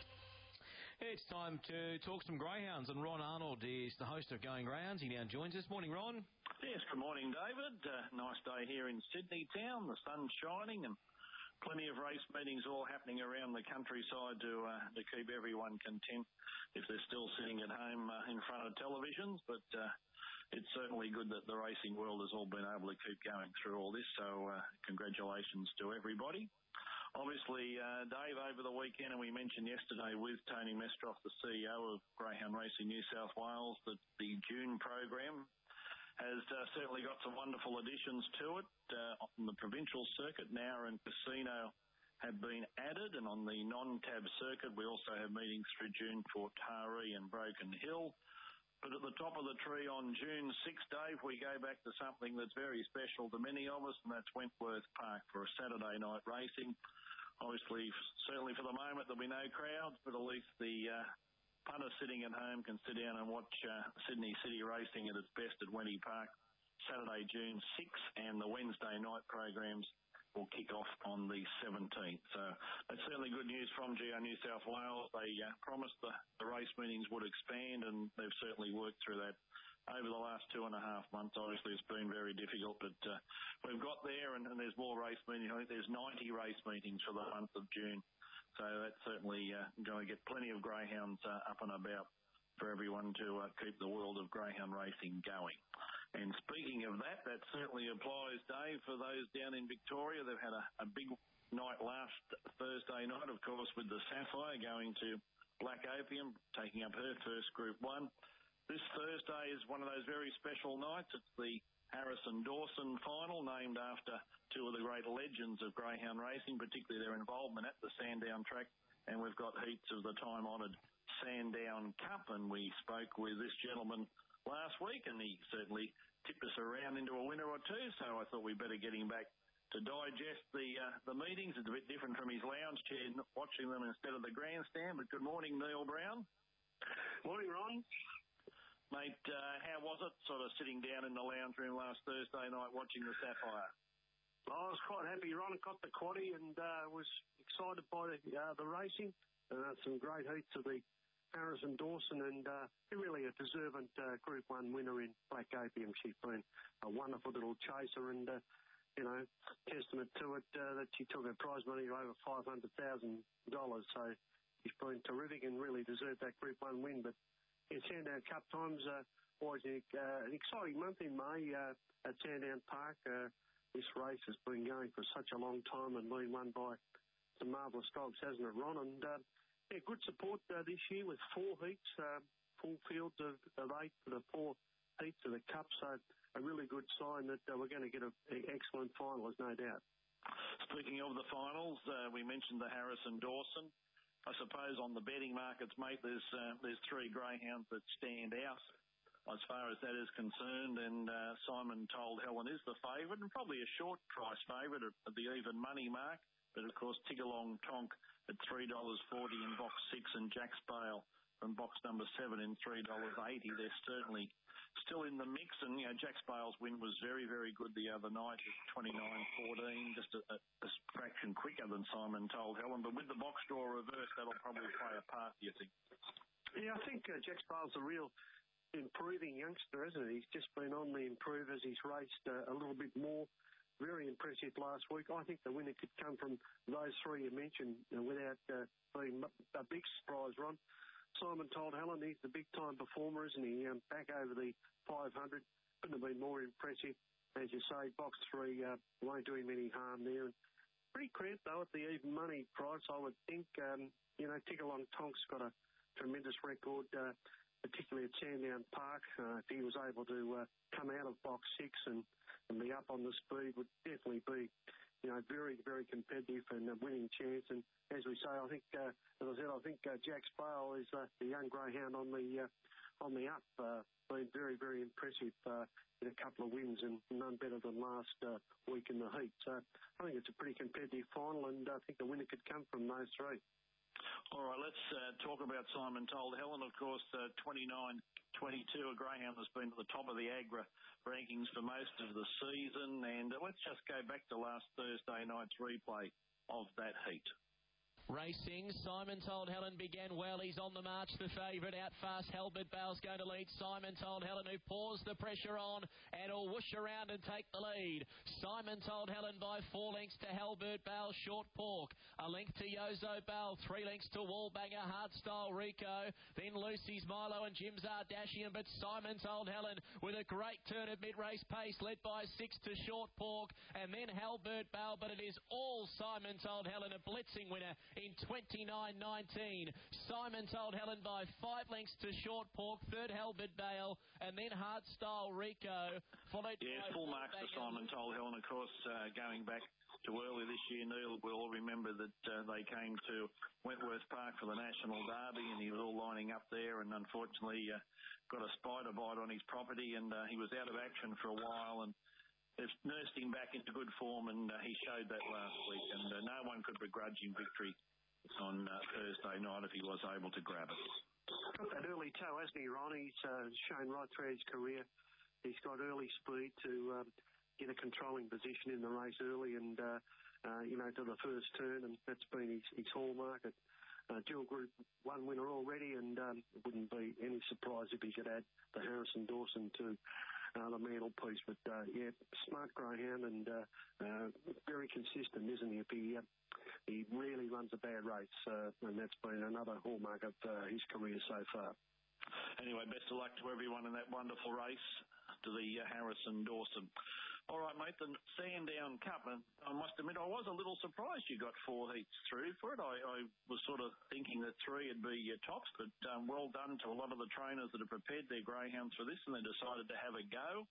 It's time to talk some greyhounds, and Ron Arnold is the host of Going Greyhounds. He now joins us. Morning, Ron. Yes, good morning, David. Uh, nice day here in Sydney town. The sun's shining and plenty of race meetings all happening around the countryside to uh, to keep everyone content if they're still sitting at home uh, in front of televisions. But uh, it's certainly good that the racing world has all been able to keep going through all this. So uh, congratulations to everybody. Obviously, uh, Dave, over the weekend, and we mentioned yesterday with Tony Mestroff, the C E O of Greyhound Racing New South Wales, that the June program has uh, certainly got some wonderful additions to it. Uh, on the provincial circuit, Nowra and Casino have been added, and on the non-tab circuit, we also have meetings through June for Taree and Broken Hill. But at the top of the tree on June sixth, Dave, we go back to something that's very special to many of us, and that's Wentworth Park for a Saturday night racing. Obviously, certainly for the moment, there'll be no crowds, but at least the uh, punter sitting at home can sit down and watch uh, Sydney City racing at its best at Wenty Park Saturday, June sixth, and the Wednesday night programs will kick off on the seventeenth. So that's certainly good news from G R New South Wales. They uh, promised the, the race meetings would expand, and they've certainly worked through that over the last two and a half months. Obviously, it's been very difficult, but uh, we've got there, and, and there's more race meetings. I think there's ninety race meetings for the month of June. So that's certainly uh, going to get plenty of greyhounds uh, up and about for everyone to uh, keep the world of greyhound racing going. And speaking of that, that certainly applies, Dave, for those down in Victoria. They've had a, a big night last Thursday night, of course, with the Sapphire going to Black Opium, taking up her first Group one. This Thursday is one of those very special nights. It's the Harrison Dawson final, named after two of the great legends of greyhound racing, particularly their involvement at the Sandown track. And we've got heats of the time-honoured Sandown Cup, and we spoke with this gentleman last week, and he certainly tipped us around into a winner or two, so I thought we'd better get him back to to digest the uh, the meetings. It's a bit different from his lounge chair, watching them instead of the grandstand. But good morning, Neil Brown. Morning, Ron. Mate, uh, how was it sort of sitting down in the lounge room last Thursday night watching the Sapphire? I was quite happy, Ron. I got the quaddie and uh, was excited by the, uh, the racing. Uh, some great heats of the Harrison Dawson, and uh, really a deserving uh, Group one winner in Black Opium. She's been a wonderful little chaser, and, uh, you know, testament to it uh, that she took her prize money to over five hundred thousand dollars. So she's been terrific and really deserved that Group one win. But in Sandown Cup times, uh, was an, uh, an exciting month in May uh, at Sandown Park. Uh, this race has been going for such a long time and been won by some marvellous dogs, hasn't it, Ron? And uh, yeah, good support uh, this year with four heats, uh, full fields of, of eight for the four heats of the Cup. So a really good sign that uh, we're going to get an excellent final, there's no doubt. Speaking of the finals, uh, we mentioned the Harrison Dawson. I suppose on the betting markets, mate, there's uh, there's three greyhounds that stand out as far as that is concerned, and uh, Simon Told Helen is the favourite, and probably a short price favourite at, at the even money mark. But, of course, Tiggerlong Tonk at three dollars forty in box six, and Jack's Bale from box number seven in three dollars eighty. They're certainly still in the mix, and, you know, Jack's Bale's win was very, very good the other night at twenty-nine fourteen, just a, a, a fraction quicker than Simon Told Helen. But with the box draw reverse, that'll probably play a part, do you think? Yeah, I think uh, Jack's Bale's a real improving youngster, isn't he? He's just been on the improve as he's raced uh, a little bit more. Very impressive last week. I think the winner could come from those three you mentioned uh, without uh, being a big surprise, Ron. Simon Told Helen, he's the big-time performer, isn't he? Um, back over the five hundred. Couldn't have been more impressive. As you say, box three uh, won't do him any harm there. And pretty cramped, though, at the even money price, I would think. Um, you know, Tiggerlong Tonk's got a tremendous record, uh, particularly at Sandown Park. Uh, if he was able to uh, come out of box six and and be up on the speed, would definitely be, you know, very, very competitive and a winning chance. And as we say, I think, uh, as I said, I think uh, Jack's Bale is uh, the young greyhound on the uh, on the up. Uh, been very, very impressive uh, in a couple of wins, and none better than last uh, week in the heat. So I think it's a pretty competitive final, and I think the winner could come from those three. All right, let's uh, talk about Simon Told Helen. Of course, uh, twenty-nine twenty-two, a greyhound has been at the top of the Agra rankings for most of the season. And uh, let's just go back to last Thursday night's replay of that heat. Racing, Simon Told Helen began well. He's on the march, the favourite. Out fast, Halbert Bale's going to lead. Simon Told Helen, who pours the pressure on and will whoosh around and take the lead. Simon Told Helen by four lengths to Halbert Bale, Short Pork. A length to Yozo Bale, three lengths to Wallbanger, Hardstyle Rico. Then Lucy's Milo and Jim's Ardashian, but Simon Told Helen with a great turn at mid-race pace, led by six to Short Pork, and then Halbert Bale, but it is all Simon Told Helen, a blitzing winner in twenty-nine nineteen. Simon Told Helen by five lengths to Short Pork, third Halbert Bale, and then Hardstyle Rico. Followed yeah, by full marks to Simon Told Helen, of course, uh, going back to early this year. Neil will all remember that uh, they came to Wentworth Park for the National Derby, and he was all lining up there, and unfortunately uh, got a spider bite on his property, and uh, he was out of action for a while, and it's nursed him back into good form, and uh, he showed that last week, and uh, no one could begrudge him victory on uh, Thursday night if he was able to grab it. Got that early toe, hasn't he, Ron? He's uh, shown right through his career. He's got early speed to um, get a controlling position in the race early and, uh, uh, you know, to the first turn, and that's been his, his hallmark. At, uh, dual Group one winner already, and um, it wouldn't be any surprise if he could add the Harrison Dawson to Uh, the mantelpiece, but uh, yeah, smart greyhound and uh, uh, very consistent, isn't he? If he uh, he really runs a bad race, uh, and that's been another hallmark of uh, his career so far. Anyway, best of luck to everyone in that wonderful race, to the uh, Harrison Dawson. All right, mate, the Sandown Cup, and I must admit I was a little surprised you got four heats through for it. I, I was sort of thinking that three would be your tops, but um, well done to a lot of the trainers that have prepared their greyhounds for this, and they decided to have a go.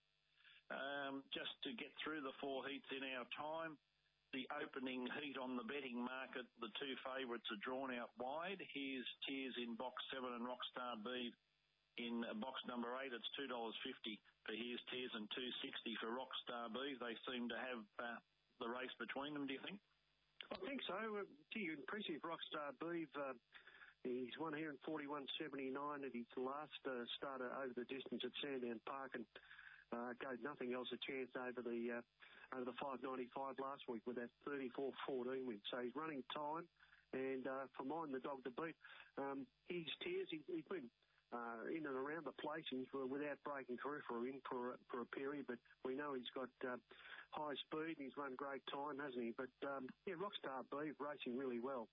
Um, just to get through the four heats in our time, the opening heat on the betting market, the two favourites are drawn out wide. Here's Tears in box seven and Rockstar Bead in box number eight. It's two dollars fifty for Here's Tears and two dollars sixty for Rockstar Bead. They seem to have uh, the race between them, do you think? I think so. Uh, gee, impressive Rockstar Beeve. Uh, he's won here in forty-one seventy-nine at his last uh, start over the distance at Sandown Park, and uh, gave nothing else a chance over the uh, over the five ninety-five last week with that thirty-four fourteen win. So he's running time, and uh, for mine, the dog to beat. Um, his tears, he, he's been uh, in and around the placings without breaking through for a, for, a, for a period, but we know he's got uh, high speed and he's run great time, hasn't he? But, um, yeah, Rockstar Beeve racing really well.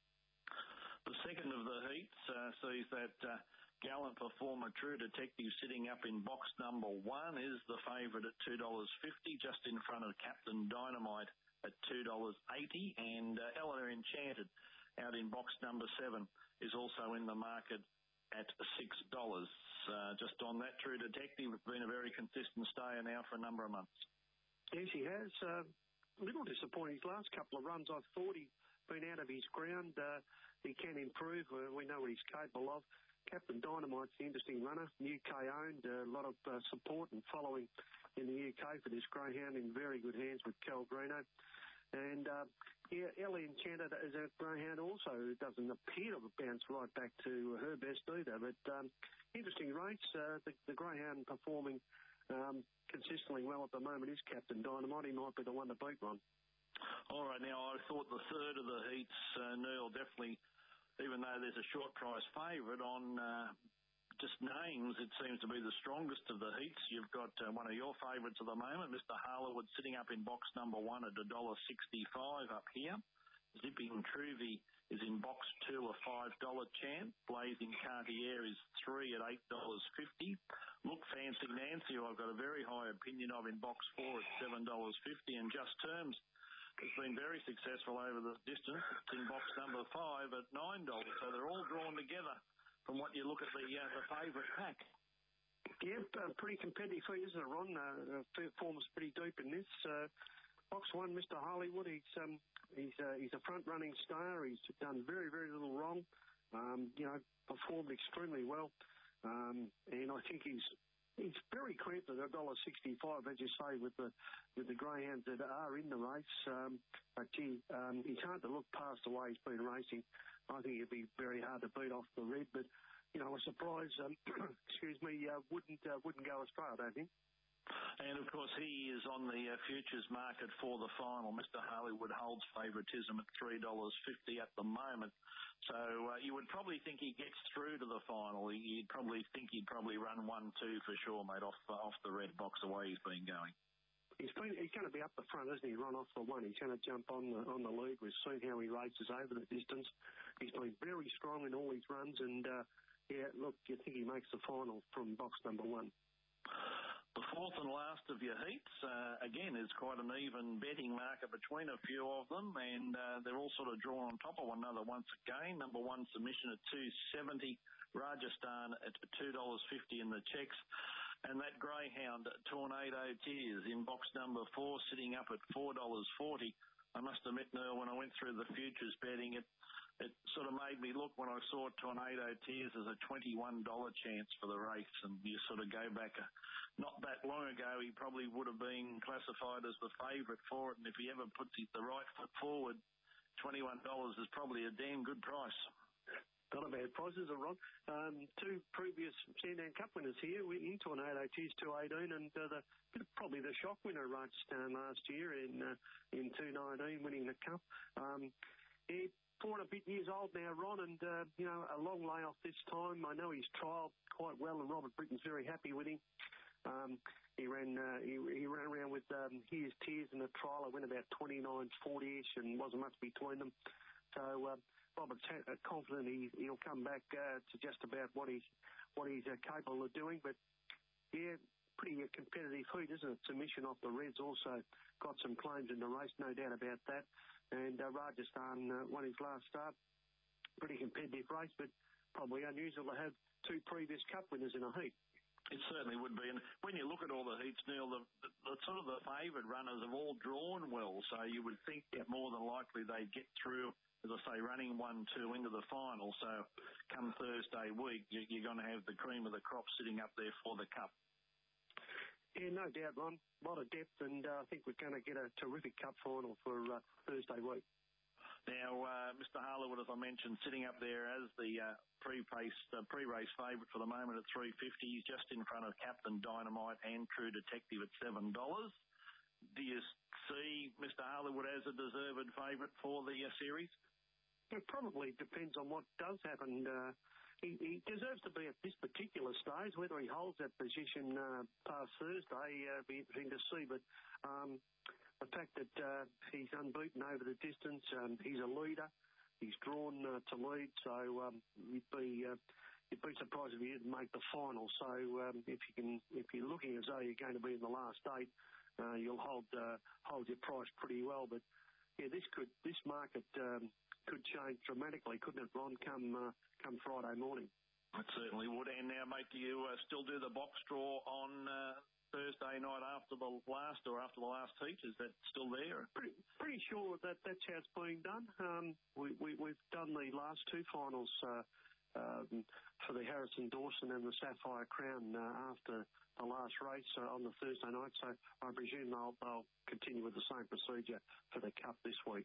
The second of the heats uh, sees that uh, gallant performer, True Detective, sitting up in box number one, is the favourite at two dollars fifty, just in front of Captain Dynamite at two dollars eighty, and uh, Eleanor Enchanted out in box number seven is also in the market at six dollars. Uh, just on that, True Detective has been a very consistent stayer now for a number of months. Yes, he has. Uh, a little disappointing his last couple of runs. I thought he'd been out of his ground. Uh, he can improve. Uh, we know what he's capable of. Captain Dynamite's an interesting runner, U K owned, a lot of uh, support and following in the U K for this greyhound, in very good hands with Calgrino. And uh, yeah, Ellie Enchanted as a greyhound also doesn't appear to have bounced right back to her best either. But um, interesting race. Uh, the, the greyhound performing um, consistently well at the moment is Captain Dynamite. He might be the one to beat, Ron. All right, now I thought the third of the heats, uh, Neil, definitely, even though there's a short price favourite on uh, just names, it seems to be the strongest of the heats. You've got uh, one of your favourites at the moment, Mister Harlewood, sitting up in box number one at one dollar sixty-five up here. Zipping Truvy is in box two, a five dollar chance. Blazing Cartier is three at eight dollars fifty. Look Fancy Nancy, who I've got a very high opinion of, in box four at seven dollars fifty. And Just Terms has been very successful over the distance. It's in box number five at nine dollars. So they're all drawn together from what you look at the, uh, the favourite pack. Yep, uh, pretty competitive, isn't it, Ron? Uh, form's pretty deep in this. Uh, box one, Mister Hollywood, he's um, he's uh, he's a front-running star. He's done very, very little wrong. Um, you know, performed extremely well. Um, and I think he's he's very cramped at one dollar sixty-five, as you say, with the with the greyhounds that are in the race. Um, but gee, um, it's hard to look past the way he's been racing. I think it'd be very hard to beat off the red, but you know, a surprise, um, excuse me, uh, wouldn't uh, wouldn't go as far, I don't think. And of course, he is on the uh, futures market for the final. Mister Hollywood holds favouritism at three dollars fifty at the moment. So uh, you would probably think he gets through to the final. You'd probably think he'd probably run one two for sure, mate, off uh, off the red box the way he's been going. He's been, he's going to be up the front, isn't he? Run off the one. He's going to jump on the on the lead. We've seen how he races over the distance. He's been very strong in all his runs, and uh, yeah, look, you think he makes the final from box number one. The fourth and last of your heats, uh, again, is quite an even betting market between a few of them, and uh, they're all sort of drawn on top of one another once again. Number one submission at two seventy, Rajasthan at two dollars fifty in the checks, and that greyhound, Tornado Tears, in box number four, sitting up at four dollars forty. I must admit, Neil, when I went through the futures betting, it it sort of made me look when I saw Tornado Tears as a twenty-one dollars chance for the race, and you sort of go back a, not that long ago, he probably would have been classified as the favourite for it, and if he ever puts the right foot forward, twenty-one dollars is probably a damn good price. Not a bad price, is it, Ron? Um, two previous Sandown Cup winners here in Tornado Tears two eighteen, and uh, the, probably the shock winner, Rajasthan, last year in uh, in two nineteen, winning the Cup. Um, yeah, four and a bit years old now, Ron, and, uh, you know, a long layoff this time. I know he's trialled quite well, and Robert Britton's very happy with him. Um, he ran uh, he, he ran around with um, his Tears in the trial. I went about twenty-nine forty-ish, and wasn't much between them. So uh, Robert's ha- confident he, he'll come back uh, to just about what he's, what he's uh, capable of doing. But, yeah, pretty uh, competitive heat, isn't it? Submission off the Reds also got some claims in the race, no doubt about that. And uh, Rajasthan uh, won his last start. Pretty competitive race, but probably unusual to have two previous Cup winners in a heat. It certainly would be. And when you look at all the heats, Neil, the, the, the sort of the favoured runners have all drawn well. So you would think that more than likely they'd get through, as I say, running one two into the final. So come Thursday week, you, you're going to have the cream of the crop sitting up there for the Cup. Yeah, no doubt, Ron. A lot of depth, and uh, I think we're going to get a terrific cup final for uh, Thursday week. Now, uh, Mister Harleywood, as I mentioned, sitting up there as the uh, pre-race uh, pre-race favourite for the moment at three fifty. He's just in front of Captain Dynamite and True Detective at seven dollars. Do you see Mister Harleywood as a deserved favourite for the uh, series? It probably depends on what does happen. Uh, he, he deserves to be at this particular stage. Whether he holds that position uh, past Thursday, uh, be interesting to see. But um, the fact that uh, he's unbeaten over the distance, um, he's a leader. He's drawn uh, to lead, so um, you'd be uh, you'd be surprised if he didn't make the final. So um, if you can, if you're looking as though you're going to be in the last eight, uh, you'll hold uh, hold your price pretty well. But yeah, this could this market um, could change dramatically, couldn't it, Ron? Come uh, come Friday morning. It certainly would. And now, mate, do you uh, still do the box draw on Uh Thursday night after the last or after the last heat? Is that still there? Pretty, pretty sure that that's how it's being done. Um, we, we, we've done the last two finals uh, um, for the Harrison Dawson and the Sapphire Crown uh, after the last race uh, on the Thursday night, so I presume they'll, they'll continue with the same procedure for the Cup this week.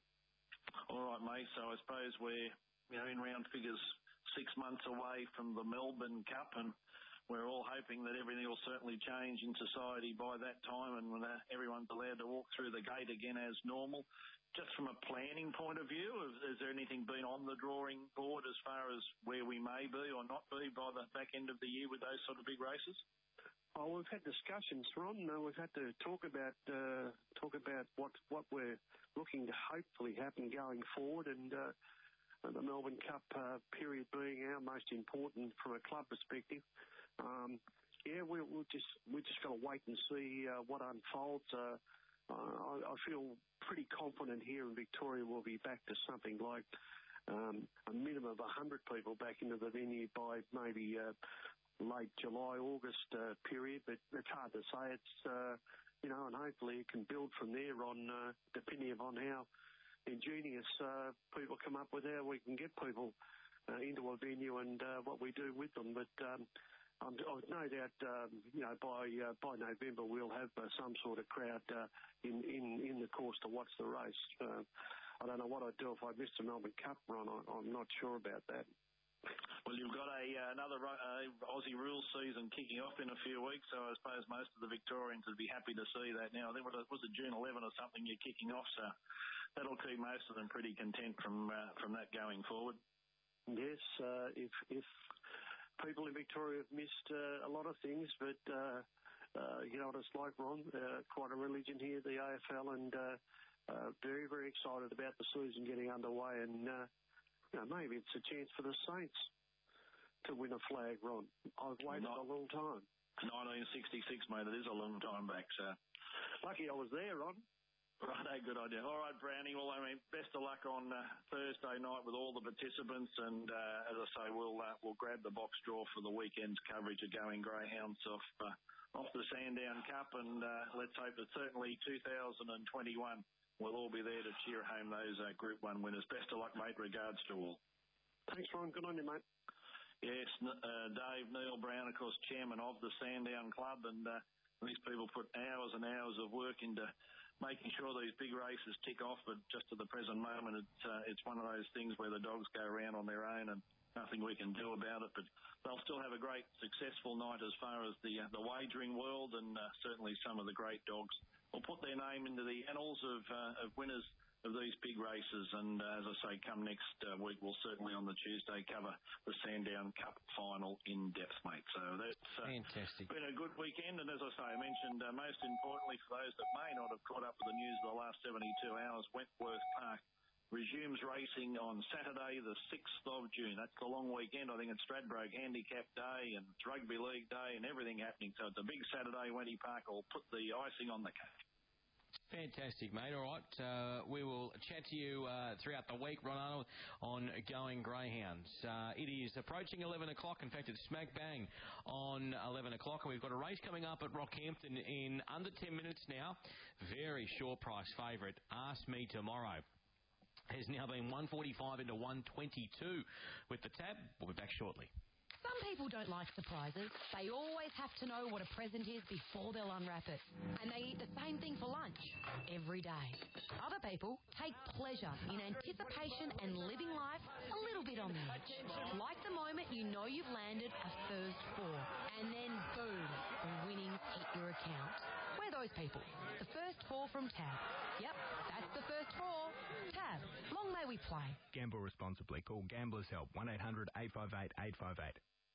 All right, mate. So I suppose we're, you know, in round figures six months away from the Melbourne Cup, and we're all hoping that everything will certainly change in society by that time, and when uh, everyone's allowed to walk through the gate again as normal. Just from a planning point of view, is, is there anything been on the drawing board as far as where we may be or not be by the back end of the year with those sort of big races? Oh, we've had discussions, Ron. Uh, we've had to talk about uh, talk about what what we're looking to hopefully happen going forward, and uh, the Melbourne Cup uh, period being our most important from a club perspective. Um, yeah, we'll, we'll just we just got to wait and see uh, what unfolds. Uh, uh, I, I feel pretty confident here in Victoria we'll be back to something like um, a minimum of one hundred people back into the venue by maybe uh, late July, August uh, period. But it's hard to say. It's uh, you know, and hopefully it can build from there on, uh, depending upon how ingenious uh, people come up with how we can get people uh, into a venue and uh, what we do with them. But um, I'm, I've no doubt, um, you know, by uh, by November we'll have uh, some sort of crowd uh, in, in in the course to watch the race. Uh, I don't know what I'd do if I missed the Melbourne Cup run. I, I'm not sure about that. Well, you've got a uh, another uh, Aussie rules season kicking off in a few weeks, so I suppose most of the Victorians would be happy to see that now. I think it was it June eleventh or something you're kicking off, so that'll keep most of them pretty content from uh, from that going forward. Yes, uh, if if people in Victoria have missed uh, a lot of things, but uh, uh, you know what it's like, Ron. Uh, quite a religion here, the A F L, and uh, uh, very very excited about the season getting underway, and uh, you know, maybe it's a chance for the Saints to win a flag, Ron. I've waited Not, a long time. nineteen sixty-six, mate. It is a long time back, so lucky I was there, Ron. Right, no, good idea. All right, Brownie. Well, I mean, best of luck on uh, Thursday night with all the participants, and uh, as I say, we'll uh, we'll grab the box draw for the weekend's coverage of Going Greyhounds off uh, off the Sandown Cup, and uh, let's hope that certainly two thousand twenty-one we'll all be there to cheer home those uh, Group One winners. Best of luck, mate. Regards to all. Thanks, Ron. Good on you, mate. Yes, uh, Dave Neil Brown, of course, chairman of the Sandown Club, and uh, these people put hours and hours of work into making sure these big races tick off, but just at the present moment, it's uh, it's one of those things where the dogs go around on their own and nothing we can do about it. But they'll still have a great, successful night as far as the uh, the wagering world, and uh, certainly some of the great dogs will put their name into the annals of uh, of winners of these big races. And uh, as I say, come next uh, week, we'll certainly on the Tuesday cover the Sandown Cup final in depth, mate. So that's uh, fantastic. Been a good weekend, and as I say, I mentioned uh, most importantly for those that may not have caught up with the news of the last seventy-two hours, Wentworth Park resumes racing on Saturday, the sixth of June. That's the long weekend. I think it's Stradbroke Handicap Day and it's Rugby League Day and everything happening. So it's a big Saturday. Wenty Park will put the icing on the cake. Fantastic, mate. All right. Uh, we will chat to you uh, throughout the week, Ron Arnold, on Going Greyhounds. Uh, it is approaching eleven o'clock. In fact, it's smack bang on eleven o'clock. And we've got a race coming up at Rockhampton in under ten minutes now. Very short price favourite. Ask Me Tomorrow has now been one forty-five into one twenty-two with the tab. We'll be back shortly. Some people don't like surprises. They always have to know what a present is before they'll unwrap it. And they eat the same thing for lunch every day. Other people take pleasure in anticipation and living life a little bit on the edge. Like the moment you know you've landed a first four, and then boom, winnings hit your account. We're those people. The first four from Tab. Yep, that's the first four. Tab. Long may we play. Gamble responsibly. Call Gamblers Help one eight hundred eight five eight eight five eight.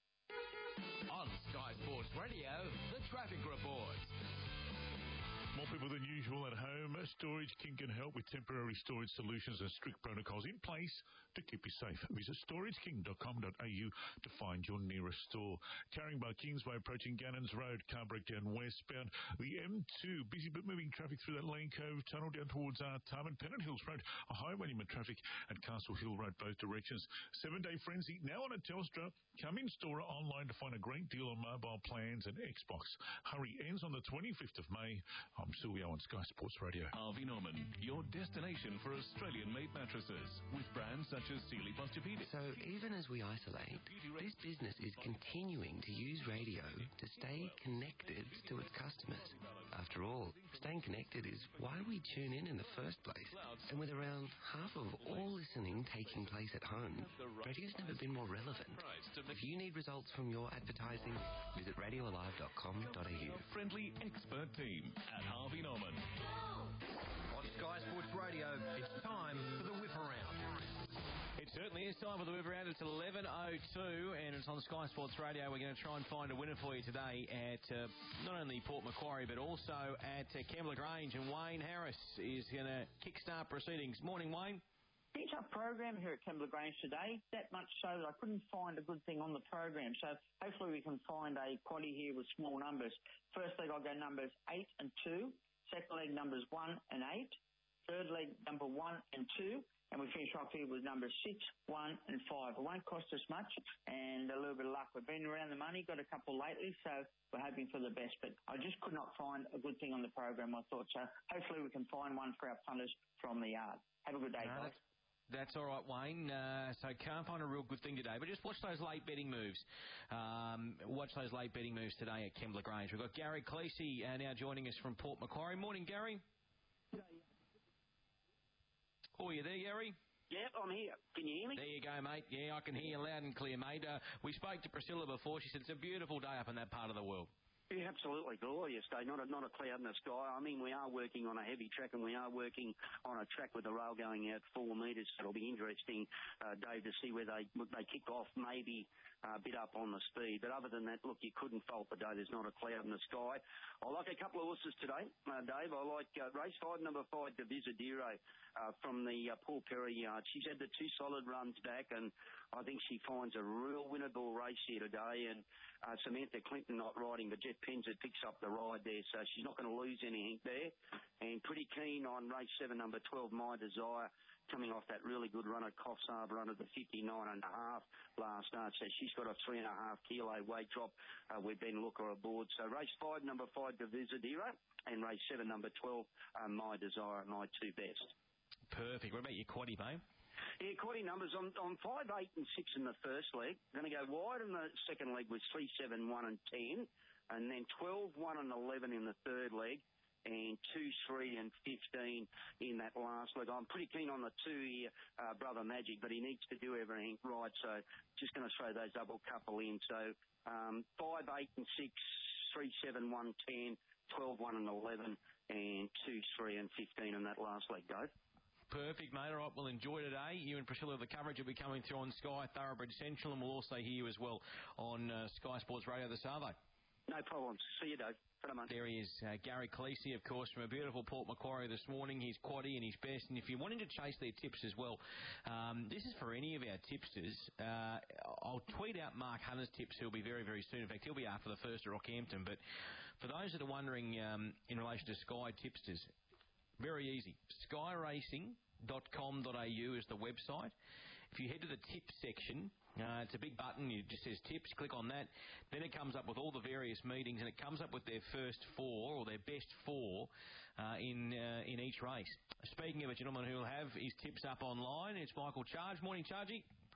On Sky Sports Radio, the traffic report. More people than usual at home. Storage King can help with temporary storage solutions and strict protocols in place to keep you safe. Visit storage king dot com dot a u to find your nearest store. Caringbah Kingsway approaching Gannons Road, car breakdown westbound. The M two, busy but moving traffic through that Lane Cove tunnel down towards uh, Tarman. Pennant Hills Road, a high volume of traffic, and Castle Hill Road, both directions. Seven-day frenzy now on a Telstra. Come in store or online to find a great deal on mobile plans and Xbox. Hurry ends on the twenty-fifth of May. I'm Silvio on Sky Sports Radio. Harvey Norman, your destination for Australian-made mattresses with brands such as Sealy Posturepedic. So even as we isolate, this business is continuing to use radio to stay connected to its customers. After all, staying connected is why we tune in in the first place. And with around half of all listening taking place at home, radio's never been more relevant. If you need results from your advertising, visit radio alive dot com dot a u. Friendly expert team at Harvey Norman. On Sky Sports Radio, it's time for the whip around. It certainly is time for the whip around. It's eleven oh two and it's on Sky Sports Radio. We're going to try and find a winner for you today at uh, not only Port Macquarie but also at uh, Kembla Grange, and Wayne Harris is going to kickstart proceedings. Morning, Wayne. It's a program here at Kembla Grange today, that much so that I couldn't find a good thing on the program. So hopefully we can find a quaddie here with small numbers. First leg I'll go numbers eight and two. Second leg numbers one and eight. Third leg number one and two. And we finish off here with numbers six, one and five. It won't cost us much and a little bit of luck. We've been around the money, got a couple lately, so we're hoping for the best. But I just could not find a good thing on the program, I thought. So hopefully we can find one for our punters from the yard. Have a good day, No, guys. That's all right, Wayne. Uh, so can't find a real good thing today, but just watch those late betting moves. Um, watch those late betting moves today at Kembla Grange. We've got Gary Cleese uh, now joining us from Port Macquarie. Morning, Gary. Oh, you there, Gary? Yep, I'm here. Can you hear me? There you go, mate. Yeah, I can hear you loud and clear, mate. Uh, we spoke to Priscilla before. She said it's a beautiful day up in that part of the world. Yeah, absolutely glorious day. Not a, not a cloud in the sky. I mean, we are working on a heavy track and we are working on a track with the rail going out four metres. It'll be interesting, uh, Dave, to see where they they kick off, maybe uh, a bit up on the speed. But other than that, look, you couldn't fault the day. There's not a cloud in the sky. I like a couple of horses today, uh, Dave. I like uh, race five, number five, Divisadero, uh, from the uh, Paul Perry yard. She's had the two solid runs back, and I think she finds a real winnable race here today. And uh, Samantha Clinton not riding, but Jet Penzer picks up the ride there, so she's not going to lose anything there. And pretty keen on race seven, number twelve, My Desire, coming off that really good run at Coffs Harbour under the fifty-nine and a half last start. So she's got a three and a half kilo weight drop uh, with Ben Looker aboard. So race five, number five, Divisadero, and race seven, number twelve, uh, My Desire, my two best. Perfect. What about your quaddie, mate? Yeah, quaddie numbers on, on five, eight and six in the first leg. Going to go wide in the second leg with three, seven, one and ten. And then twelve, one and eleven in the third leg. And two, three and fifteen in that last leg. I'm pretty keen on the two here, uh, Brother Magic, but he needs to do everything right. So just going to throw those double couple in. So um, five, eight and six, three, seven, one, ten, twelve, one and eleven, and two, three and fifteen in that last leg, Dave. Perfect, mate. All right, we'll enjoy today. You and Priscilla, the coverage will be coming through on Sky Thoroughbred Central, and we'll also hear you as well on uh, Sky Sports Radio this Arvo. No problems. See you, Dave. There he is, uh, Gary Cleese, of course, from a beautiful Port Macquarie this morning. He's quaddie and he's best. And if you're wanting to chase their tips as well, um, this is for any of our tipsters. Uh, I'll tweet out Mark Hunter's tips. He'll be very, very soon. In fact, he'll be after the first at Rockhampton. But for those that are wondering um, in relation to Sky tipsters, very easy. sky racing dot com dot a u is the website. If you head to the tips section, uh, it's a big button. It just says tips. Click on that. Then it comes up with all the various meetings, and it comes up with their first four or their best four uh, in uh, in each race. Speaking of a gentleman who will have his tips up online, it's Michael Charge. Morning, Chargy.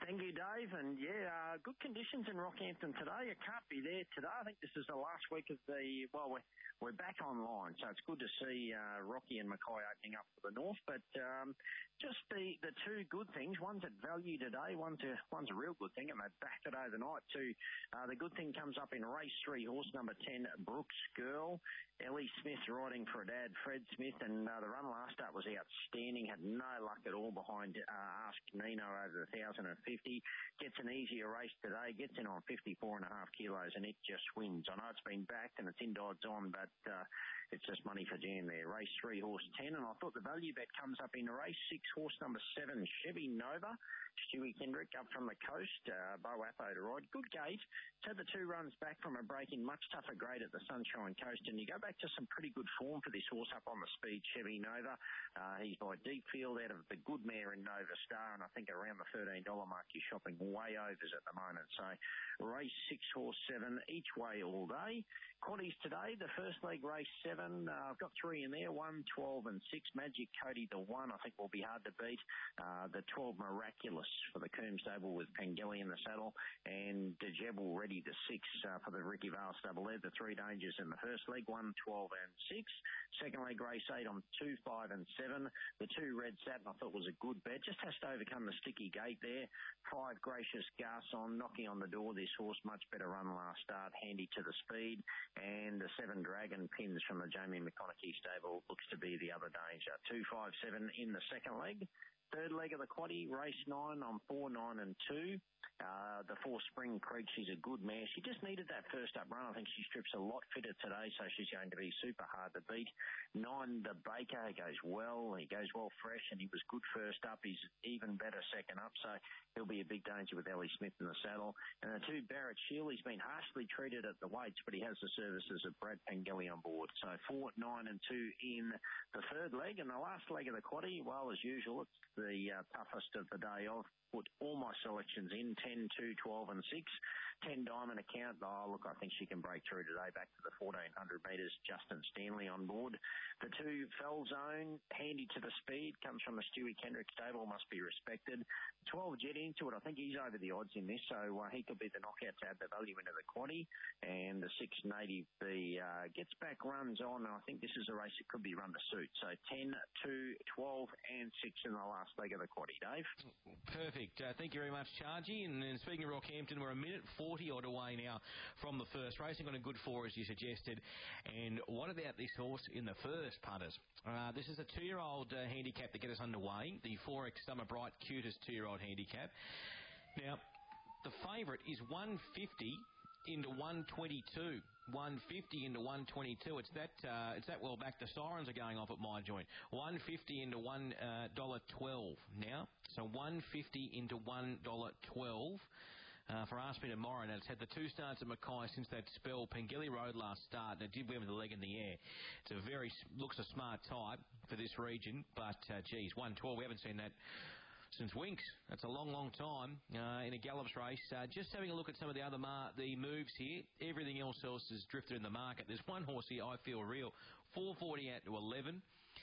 Thank you, Dave. And yeah, uh, good conditions in Rockhampton today. You can't be there today. I think this is the last week of the, well, we're, we're back online, so it's good to see uh, Rocky and Mackay opening up for the north. But um, just the, the two good things. One's at value today, one's a, one's a real good thing, and they backed it overnight too. Uh, the good thing comes up in race three, horse number ten, Brooks Girl. Ellie Smith riding for her dad, Fred Smith, and uh, the run last start was outstanding. Had no luck at all behind uh, Ask Nino over the one thousand fifty. Gets an easier race today, gets in on fifty-four and a half kilos, and it just wins. I know it's been backed and it's in odds on, but uh, it's just money for jam there. Race three, horse ten, and I thought the value bet comes up in race six, horse number seven, Chevy Nova. Stewie Kendrick up from the coast, uh, Bo Appo to ride. Good gate. It's had the two runs back from a break in much tougher grade at the Sunshine Coast, and you go back to some pretty good form for this horse up on the speed, Chevy Nova. Uh, he's by deep field out of the good mare in Nova Star, and I think around the thirteen dollars mark you're shopping way overs at the moment. So race six, horse seven, each way all day. Quaddies today, the first leg race seven, uh, I've got three in there, one, twelve and six. Magic Cody, the one, I think will be hard to beat. Uh, the twelve, Miraculous for the Coombe stable with Pengelly in the saddle, and Dejebel ready the six uh, for the Ricky Vale stable. They're the three dangers in the first leg, one, twelve and six. Second leg race eight on two, five and seven. The two, Red Satin, I thought was a good bet. Just has to overcome the sticky gate there. Five, Gracious Garçon, knocking on the door. This horse, much better run last start, handy to the speed. And the seven, Dragon Pins from the Jamie McConaughey stable, looks to be the other danger. Two, five, seven in the second leg. Third leg of the quaddie, race nine on four, nine and two. Uh, the four, Spring Creek, she's a good mare. She just needed that first up run. I think she strips a lot fitter today, so she's going to be super hard to beat. Nine, the Baker, goes well. He goes well fresh, and he was good first up. He's even better second up, so he'll be a big danger with Ellie Smith in the saddle. And the two, Barrett Shield, he's been harshly treated at the weights, but he has the services of Brad Pengelly on board. So four, nine and two in the third leg. And the last leg of the quaddie, well, as usual, it's the uh, toughest of the day of. Put all my selections in, ten, two, twelve and six. ten diamond account. Oh, look, I think she can break through today back to the fourteen hundred metres. Justin Stanley on board. The two, Fell Zone, handy to the speed, comes from the Stewie Kendrick stable, must be respected. twelve, Jet Into It, I think he's over the odds in this, so uh, he could be the knockout to add the value into the quaddie. And the six, Native, the uh, gets back, runs on, and I think this is a race that could be run to suit. So ten, two, twelve and six in the last leg of the quaddie, Dave. Perfect. Uh, thank you very much, Chargy. And, and speaking of Rockhampton, we're a minute forty odd away now from the first. Racing on a good four, as you suggested. And what about this horse in the first, punters? Uh, this is a two-year-old uh, handicap to get us underway. The four X Summer Bright, cutest two-year-old handicap. Now, the favourite is one fifty into one twenty-two. one fifty into one twenty-two. It's that uh, it's that well back. The sirens are going off at my joint. one fifty into one dollar twelve now. So one fifty into one dollar twelve. Uh, for Ask Me Tomorrow, and it's had the two starts at Mackay since that spell. Pengelly Road last start, and it did win with the leg in the air. It's a very, looks a smart type for this region, but, uh, geez, one twelve, we haven't seen that since Winks. That's a long, long time uh, in a Gallops race. Uh, just having a look at some of the other mar- the moves here. Everything else else is drifted in the market. There's one horse here, I Feel Real, four forty out to eleven.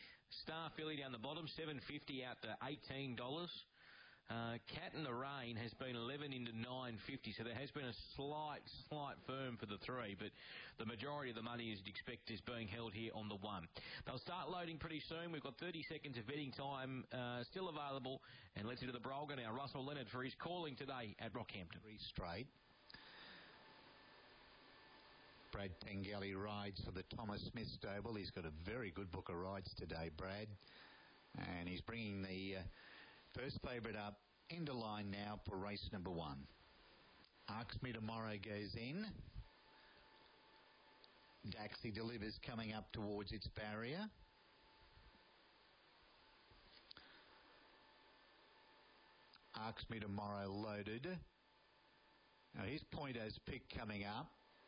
Star Filly down the bottom, seven fifty out to eighteen dollars. Uh, Cat in the Rain has been eleven into nine fifty, so there has been a slight, slight firm for the three, but the majority of the money, as you'd expect, is being held here on the one. They'll start loading pretty soon. We've got thirty seconds of betting time uh, still available, and let's into the Brolga now. Russell Leonard for his calling today at Rockhampton. Three straight. Brad Pengelly rides for the Thomas Smith stable. He's got a very good book of rides today, Brad, and he's bringing the... Uh, First favourite up into line now for race number one. Ask Me Tomorrow goes in. Daxi Delivers coming up towards its barrier. Ask Me Tomorrow loaded. Now here's Pointo's Pick coming up.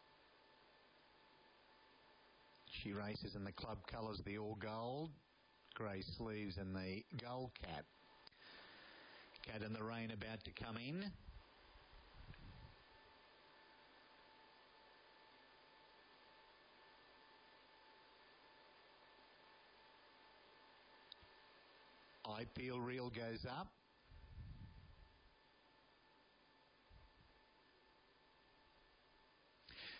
She races in the club colours, the all gold, grey sleeves and the gold cap. Cat in the Rain about to come in. I Feel Real goes up.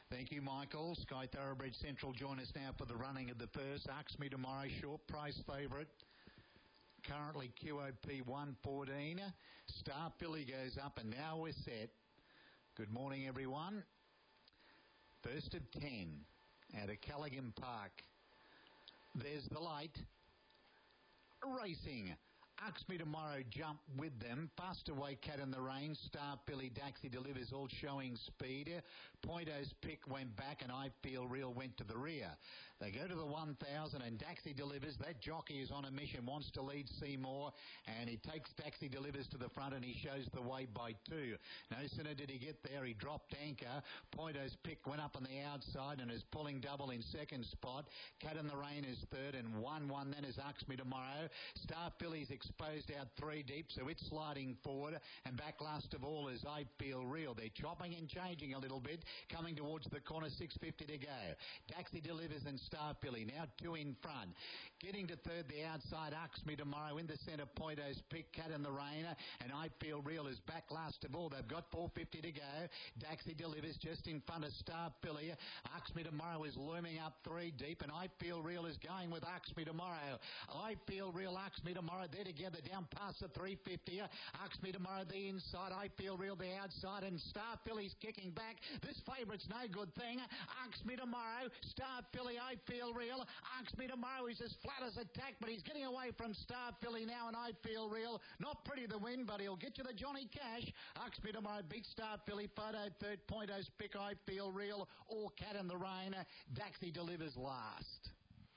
Thank you, Michael. Sky Thoroughbred Central join us now for the running of the first. Ask Me Tomorrow, short price favourite. Currently Q O P one fourteen. Star Filly goes up and now we're set. Good morning, everyone. First of ten out of Callaghan Park. There's the light. Racing. Ask Me Tomorrow jump with them. Fast Away Cat in the Rain. Star Filly Daxi Delivers all showing speed. Pointo's Pick went back and I Feel Real went to the rear. They go to the one thousand and Daxi Delivers. That jockey is on a mission, wants to lead Seymour, and he takes Daxi Delivers to the front and he shows the way by two. No sooner did he get there, he dropped anchor. Pointo's Pick went up on the outside and is pulling double in second spot. Cat in the Rain is third and one one then is Ask Me Tomorrow. Star Filly's exposed out three deep, so it's sliding forward, and back last of all is I Feel Real. They're chopping and changing a little bit, coming towards the corner, six fifty to go. Daxi Delivers and Star Filly now two in front. Getting to third, the outside, Ask Me Tomorrow. In the centre, Pointo's Pick, Cat in the Rain, and I Feel Real is back last of all. They've got four fifty to go. Daxi Delivers just in front of Star Filly. Ask Me Tomorrow is looming up three deep, and I Feel Real is going with Ask Me Tomorrow. I Feel Real, Ask Me Tomorrow, they're together down past the three fifty. Ask Me Tomorrow the inside, I Feel Real the outside, and Star Filly's kicking back. This favourite's no good thing. Ask Me Tomorrow, Star Filly, I Feel Real. Ask Me Tomorrow is as flat as a tack, but he's getting away from Star Filly now, and I Feel Real. Not pretty the win, but he'll get you the Johnny Cash. Ask Me Tomorrow beat Star Filly. Photo third, Pointo's Pick, I Feel Real, or Cat in the Rain. Daxi Delivers last.